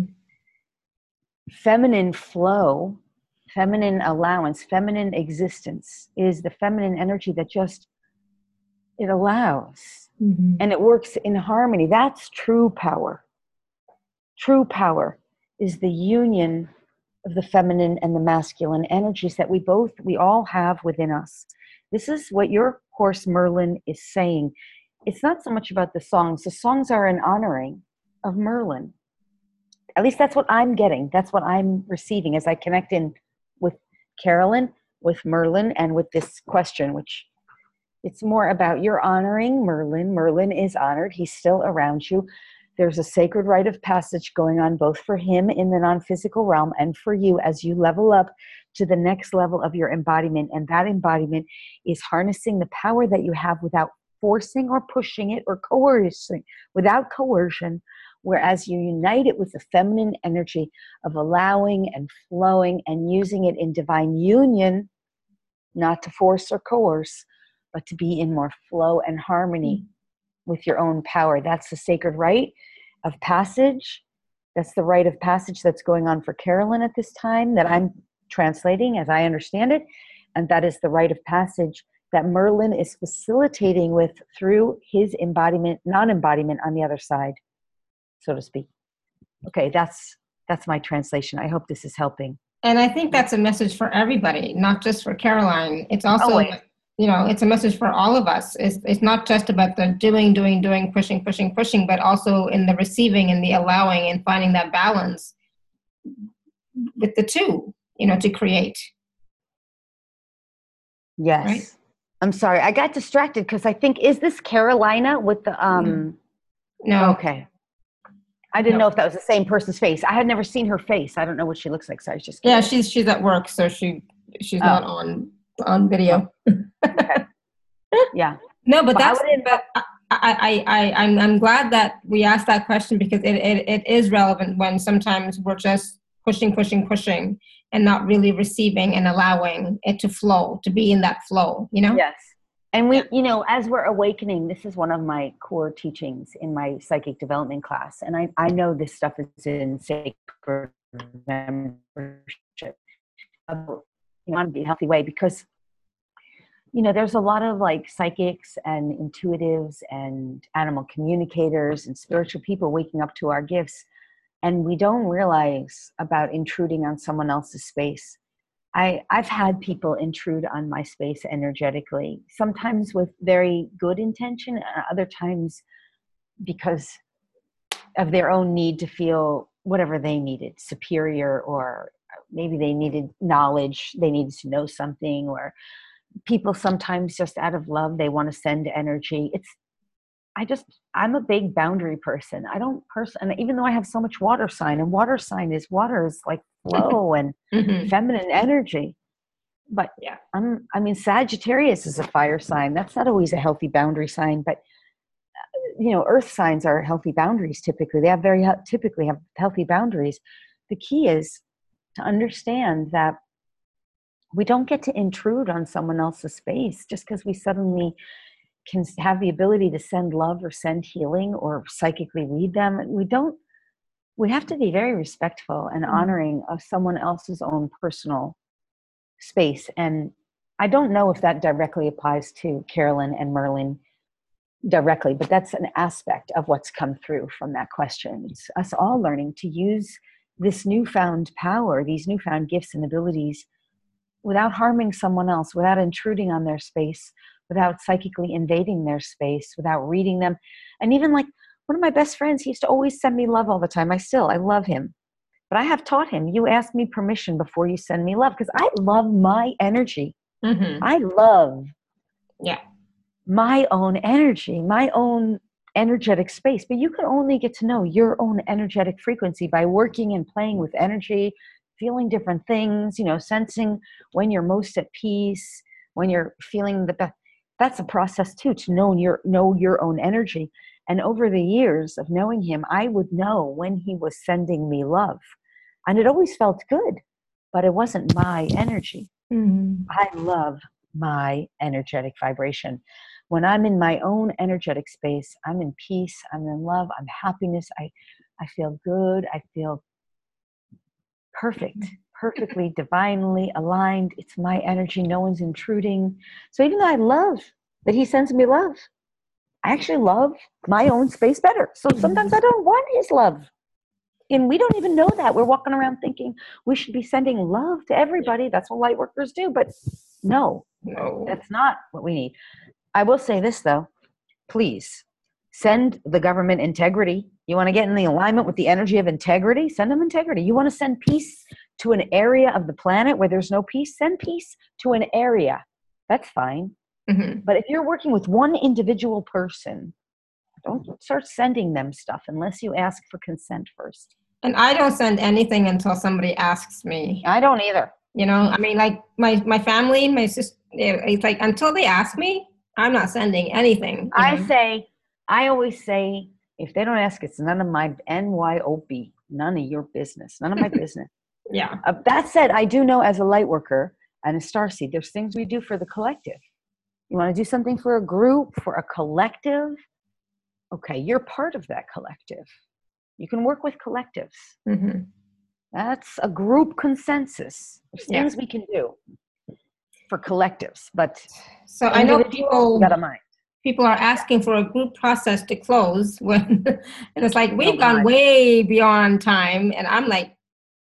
Feminine flow, feminine allowance, feminine existence is the feminine energy that just, it allows. And it works in harmony. That's true power. True power is the union of the feminine and the masculine energies that we all have within us. This is what your horse Merlin is saying. It's not so much about the songs. The songs are an honoring of Merlin. At least that's what I'm getting. That's what I'm receiving as I connect in with Carolyn, with Merlin, and with this question, which it's more about you're honoring Merlin. Merlin is honored. He's still around you. There's a sacred rite of passage going on both for him in the non-physical realm and for you as you level up to the next level of your embodiment. And that embodiment is harnessing the power that you have without forcing or pushing it or coercing, without coercion, whereas you unite it with the feminine energy of allowing and flowing and using it in divine union, not to force or coerce, but to be in more flow and harmony with your own power. That's the sacred rite of passage. That's the rite of passage that's going on for Carolyn at this time that I'm translating as I understand it. And that is the rite of passage that Merlin is facilitating with through his embodiment, non-embodiment on the other side, so to speak. Okay, that's my translation. I hope this is helping. And I think that's a message for everybody, not just for Caroline. It's also, it's a message for all of us. It's not just about the doing, pushing, but also in the receiving and the allowing and finding that balance with the two, to create. Yes. Right? I'm sorry. I got distracted because I think, is this Carolina with the, No. Okay. I didn't know if that was the same person's face. I had never seen her face. I don't know what she looks like. So I was just curious. Yeah, she's at work, so she's not on video. Okay. Yeah. No, but I'm glad that we asked that question, because it is relevant when sometimes we're just pushing and not really receiving and allowing it to flow, to be in that flow, you know? Yes. And we, as we're awakening, this is one of my core teachings in my psychic development class. And I know this stuff is in sacred membership. You want to be a healthy way, because, there's a lot of like psychics and intuitives and animal communicators and spiritual people waking up to our gifts. And we don't realize about intruding on someone else's space. I've had people intrude on my space energetically, sometimes with very good intention, other times because of their own need to feel whatever they needed, superior, or maybe they needed knowledge, they needed to know something, or people sometimes just out of love, they want to send energy. I'm a big boundary person. And even though I have so much water sign, and water is like flow and feminine energy. But yeah, Sagittarius is a fire sign. That's not always a healthy boundary sign, but earth signs are healthy boundaries. Typically, they typically have healthy boundaries. The key is to understand that we don't get to intrude on someone else's space just because we suddenly can have the ability to send love or send healing or psychically read them. We have to be very respectful and honoring of someone else's own personal space. And I don't know if that directly applies to Carolyn and Merlin directly, but that's an aspect of what's come through from that question. It's us all learning to use this newfound power, these newfound gifts and abilities, without harming someone else, without intruding on their space, without psychically invading their space, without reading them. And even like one of my best friends, he used to always send me love all the time. I love him. But I have taught him, you ask me permission before you send me love, because I love my energy. I love my own energy, my own energetic space. But you can only get to know your own energetic frequency by working and playing with energy, feeling different things, sensing when you're most at peace, when you're feeling the best. That's a process too, to know your own energy. And over the years of knowing him, I would know when he was sending me love. And it always felt good, but it wasn't my energy. I love my energetic vibration. When I'm in my own energetic space, I'm in peace, I'm in love, I'm happiness, I feel good, I feel perfectly divinely aligned. It's my energy, no one's intruding. So even though I love that he sends me love, I actually love my own space better. So sometimes I don't want his love. And we don't even know that. We're walking around thinking we should be sending love to everybody. That's what light workers do. But no, that's not what we need. I will say this, though. Please send the government integrity. You want to get in the alignment with the energy of integrity? Send them integrity. You want to send peace to an area of the planet where there's no peace? Send peace to an area. That's fine. But if you're working with one individual person, don't start sending them stuff unless you ask for consent first. And I don't send anything until somebody asks me. I don't either. Like my family, my sister, it's like until they ask me, I'm not sending anything. I always say, if they don't ask, it's none of my NYOB, none of your business, none of my business. Yeah. That said, I do know as a light worker and a starseed, there's things we do for the collective. You want to do something for a group, for a collective? Okay, you're part of that collective. You can work with collectives. That's a group consensus. There's things we can do for collectives, but so I know people are asking for a group process to close when, and it's like we've gone way beyond time, and I'm like,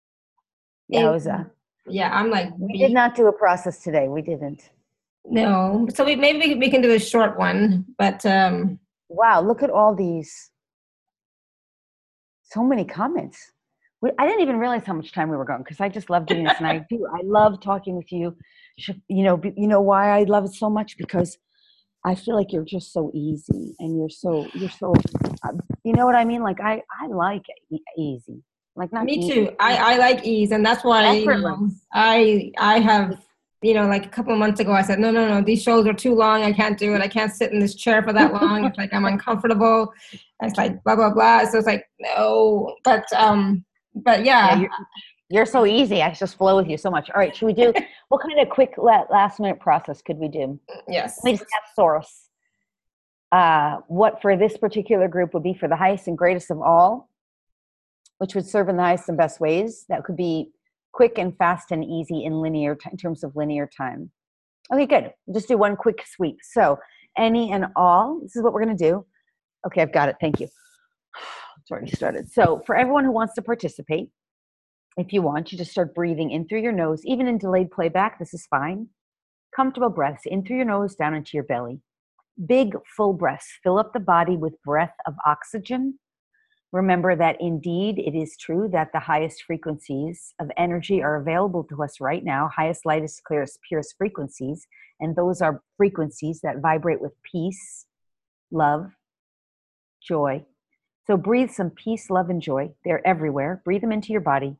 I'm like, we did not do a process today. We didn't. No, so maybe we can do a short one, but wow, look at all these. So many comments. I didn't even realize how much time we were going because I just love doing this, and I love talking with you. You know why I love it so much? Because I feel like you're just so easy, and you're so you know what I mean? Like I like easy, like not Me easy. too. I like ease, and that's why I have, like a couple of months ago I said no, these shows are too long. I can't do it. I can't sit in this chair for that long. It's like I'm uncomfortable. It's like blah blah blah. So it's like no, but yeah. You're so easy. I just flow with you so much. All right, should we do what kind of quick last minute process could we do? Yes. We just have source. What for this particular group would be for the highest and greatest of all, which would serve in the highest and best ways. That could be quick and fast and easy in terms of linear time. Okay, good. We'll just do one quick sweep. So any and all, this is what we're going to do. Okay, I've got it. Thank you. It's already started. So for everyone who wants to participate, if you want, you just start breathing in through your nose. Even in delayed playback, this is fine. Comfortable breaths in through your nose, down into your belly. Big, full breaths. Fill up the body with breath of oxygen. Remember that indeed it is true that the highest frequencies of energy are available to us right now. Highest, lightest, clearest, purest frequencies. And those are frequencies that vibrate with peace, love, joy. So breathe some peace, love, and joy. They're everywhere. Breathe them into your body.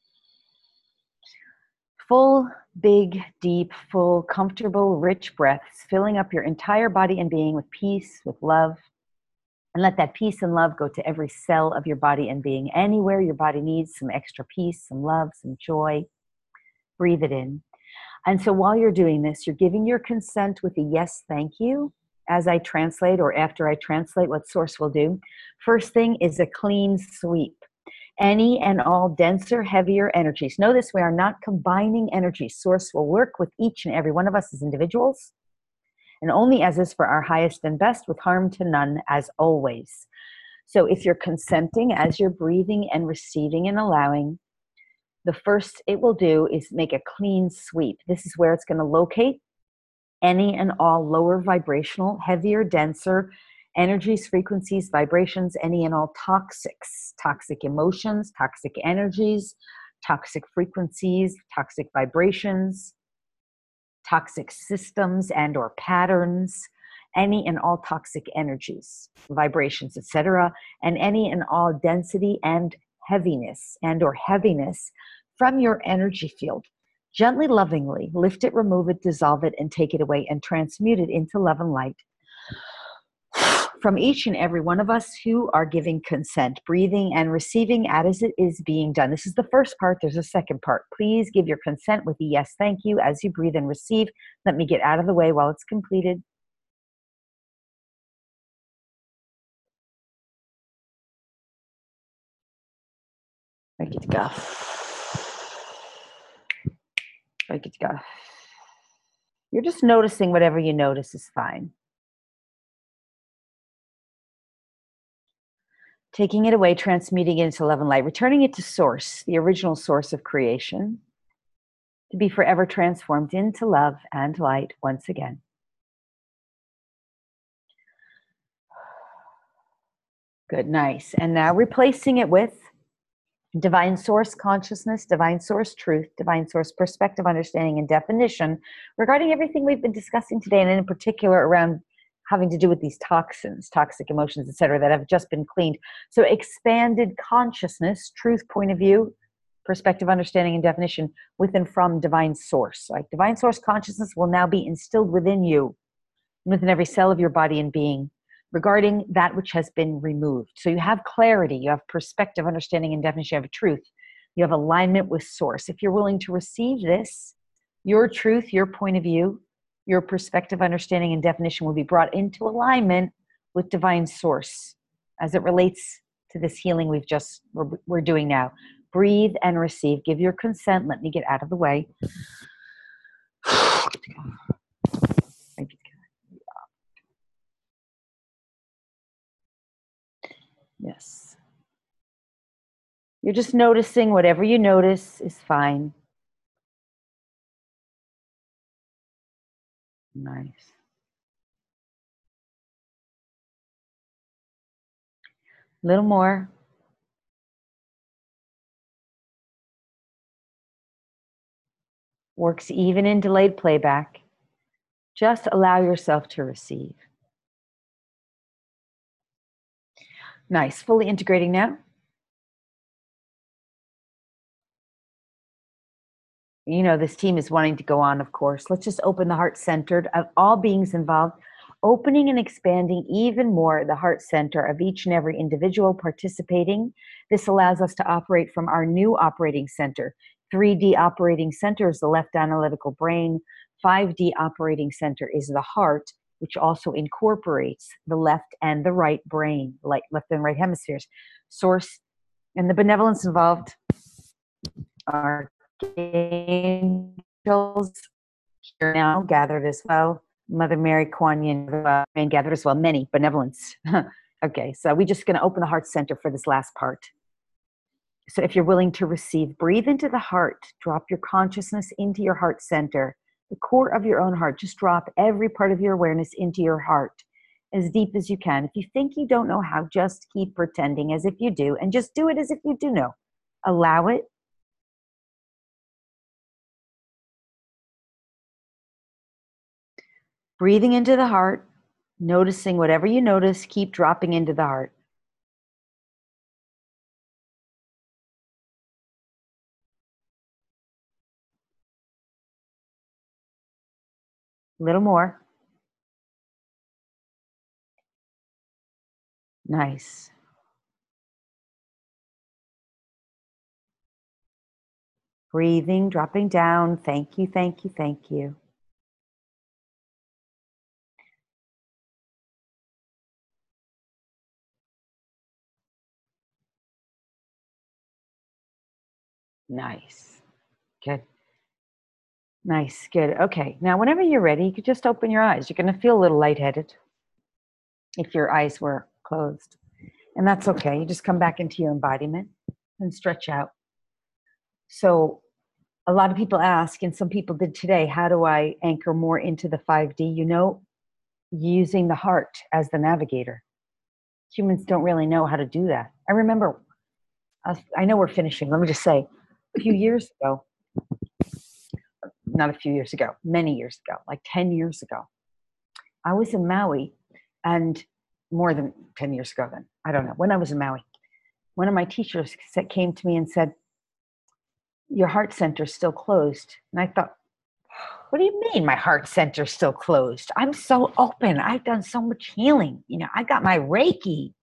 Full, big, deep, full, comfortable, rich breaths, filling up your entire body and being with peace, with love. And let that peace and love go to every cell of your body and being. Anywhere your body needs some extra peace, some love, some joy, breathe it in. And so while you're doing this, you're giving your consent with a yes, thank you, as I translate or after I translate what Source will do. First thing is a clean sweep. Any and all denser, heavier energies. Notice we are not combining energies. Source will work with each and every one of us as individuals, and only as is for our highest and best, with harm to none, as always. So if you're consenting as you're breathing and receiving and allowing, the first it will do is make a clean sweep. This is where it's going to locate any and all lower vibrational, heavier, denser energies, frequencies, vibrations, any and all toxic emotions, toxic energies, toxic frequencies, toxic vibrations, toxic systems and or patterns, any and all toxic energies, vibrations, etc., and any and all density and heaviness from your energy field. Gently, lovingly lift it, remove it, dissolve it, and take it away and transmute it into love and light from each and every one of us who are giving consent, breathing and receiving as it is being done. This is the first part. There's a second part. Please give your consent with a yes, thank you, as you breathe and receive. Let me get out of the way while it's completed. I get to go. I get to go. You're just noticing whatever you notice is fine. Taking it away, transmuting it into love and light, returning it to source, the original source of creation, to be forever transformed into love and light once again. Good, nice. And now replacing it with divine source consciousness, divine source truth, divine source perspective, understanding, and definition regarding everything we've been discussing today, and in particular around having to do with these toxins, toxic emotions, etc., that have just been cleaned. So expanded consciousness, truth, point of view, perspective, understanding, and definition with and from divine source. Like divine source consciousness will now be instilled within you, within every cell of your body and being, regarding that which has been removed. So you have clarity, you have perspective, understanding, and definition, you have truth, you have alignment with source. If you're willing to receive this, your truth, your point of view, your perspective, understanding, and definition will be brought into alignment with divine source as it relates to this healing we're doing now. Breathe and receive. Give your consent. Let me get out of the way. Yes. You're just noticing whatever you notice is fine. Nice. A little more. Works even in delayed playback. Just allow yourself to receive. Nice. Fully integrating now. You know, this team is wanting to go on, of course. Let's just open the heart centered of all beings involved, opening and expanding even more the heart center of each and every individual participating. This allows us to operate from our new operating center. 3D operating center is the left analytical brain. 5D operating center is the heart, which also incorporates the left and the right brain, like left and right hemispheres. Source and the benevolence involved are angels here now gathered as well. Mother Mary, Kuan Yin, and gathered as well. Many benevolence. Okay, so we're just going to open the heart center for this last part. So if you're willing to receive, breathe into the heart. Drop your consciousness into your heart center, the core of your own heart. Just drop every part of your awareness into your heart as deep as you can. If you think you don't know how, just keep pretending as if you do, and just do it as if you do know. Allow it. Breathing into the heart, noticing whatever you notice, keep dropping into the heart. A little more. Nice. Breathing, dropping down. Thank you, thank you, thank you. Nice. Good. Nice. Good. Okay. Now, whenever you're ready, you could just open your eyes. You're going to feel a little lightheaded if your eyes were closed. And that's okay. You just come back into your embodiment and stretch out. So a lot of people ask, and some people did today, how do I anchor more into the 5D? You know, using the heart as the navigator. Humans don't really know how to do that. I remember, I know we're finishing. Let me just say, a few years ago, not a few years ago, many years ago, like 10 years ago, I was in Maui, and more than 10 years ago then, I don't know, when I was in Maui, one of my teachers came to me and said, your heart center's still closed. And I thought, what do you mean my heart center's still closed? I'm so open. I've done so much healing. You know, I got my Reiki.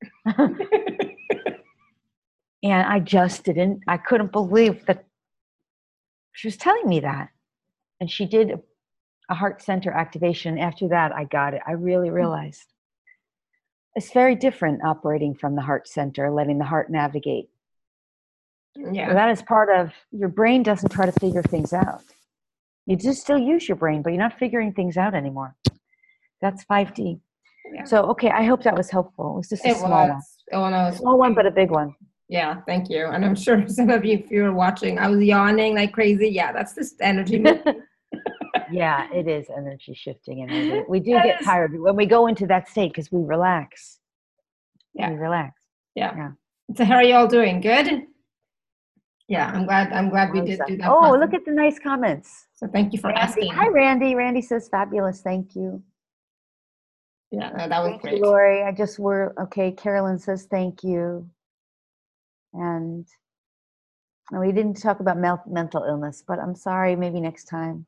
And I just I couldn't believe that she was telling me that. And she did a heart center activation. After that, I got it. I really realized it's very different operating from the heart center, letting the heart navigate. Yeah. So that is part of your brain doesn't try to figure things out. You just still use your brain, but you're not figuring things out anymore. That's 5D. Yeah. So, okay, I hope that was helpful. It was just a small one. Oh, no, small one, but a big one. Yeah, thank you. And I'm sure some of you, if you were watching, I was yawning like crazy. Yeah, that's just energy. Yeah, it is energy shifting. And we do get tired when we go into that state because we relax. Yeah. We relax. Yeah. So how are you all doing? Good? Yeah, I'm glad we did do that. Oh, look at the nice comments. So thank you for asking. Hi, Randy. Randy says fabulous. Thank you. Yeah, no, that was great. Lori, okay. Carolyn says thank you. And we didn't talk about mental illness, but I'm sorry, maybe next time.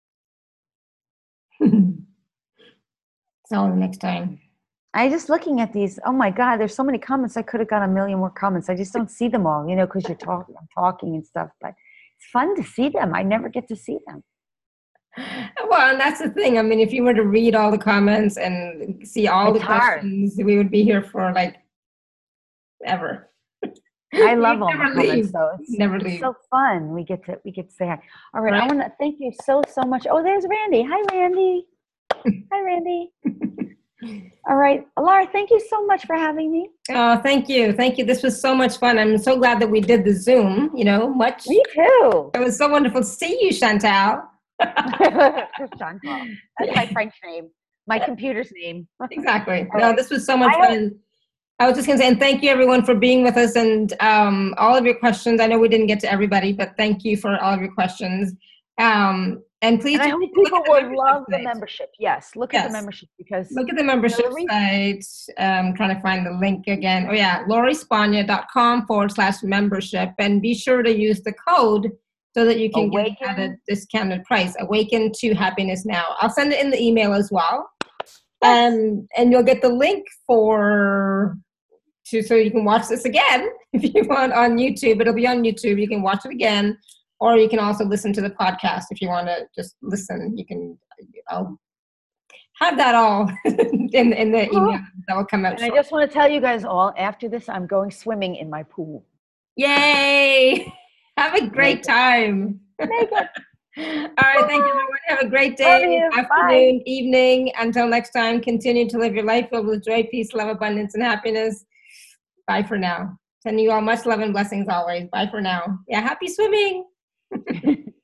So next time. I just looking at these, oh my God, there's so many comments. I could have got a million more comments. I just don't see them all, you know, because I'm talking and stuff, but it's fun to see them. I never get to see them. Well, and that's the thing. I mean, if you were to read all the comments and see all the questions, we would be here for like ever. I love all the comments, though. It's so fun. We get to say hi. All right. I want to thank you so much. Oh, there's Randy. Hi, Randy. Hi, Randy. All right. Laura, thank you so much for having me. Oh, thank you. Thank you. This was so much fun. I'm so glad that we did the Zoom, you know, much. Me too. It was so wonderful to see you, Chantal. Chantal. That's my French name. My computer's name. Exactly. No, this was so much fun. I was just going to say, and thank you everyone for being with us and all of your questions. I know we didn't get to everybody, but thank you for all of your questions. And please, and I hope people will love the membership. Yes, look at the membership, because look at the membership site. Trying to find the link again. Oh yeah, lauriespagna.com/membership, and be sure to use the code so that you can get at a discounted price. Awaken to Happiness Now. I'll send it in the email as well, and you'll get the link so you can watch this again if you want on YouTube. It'll be on YouTube. You can watch it again. Or you can also listen to the podcast if you want to just listen. You can, I'll have that all in the email that will come out. And I just want to tell you guys all, after this, I'm going swimming in my pool. Yay! Have a great time. All right, thank you everyone. Have a great day, afternoon, evening. Until next time, continue to live your life filled with joy, peace, love, abundance, and happiness. Bye for now. Sending you all much love and blessings always. Bye for now. Yeah, happy swimming.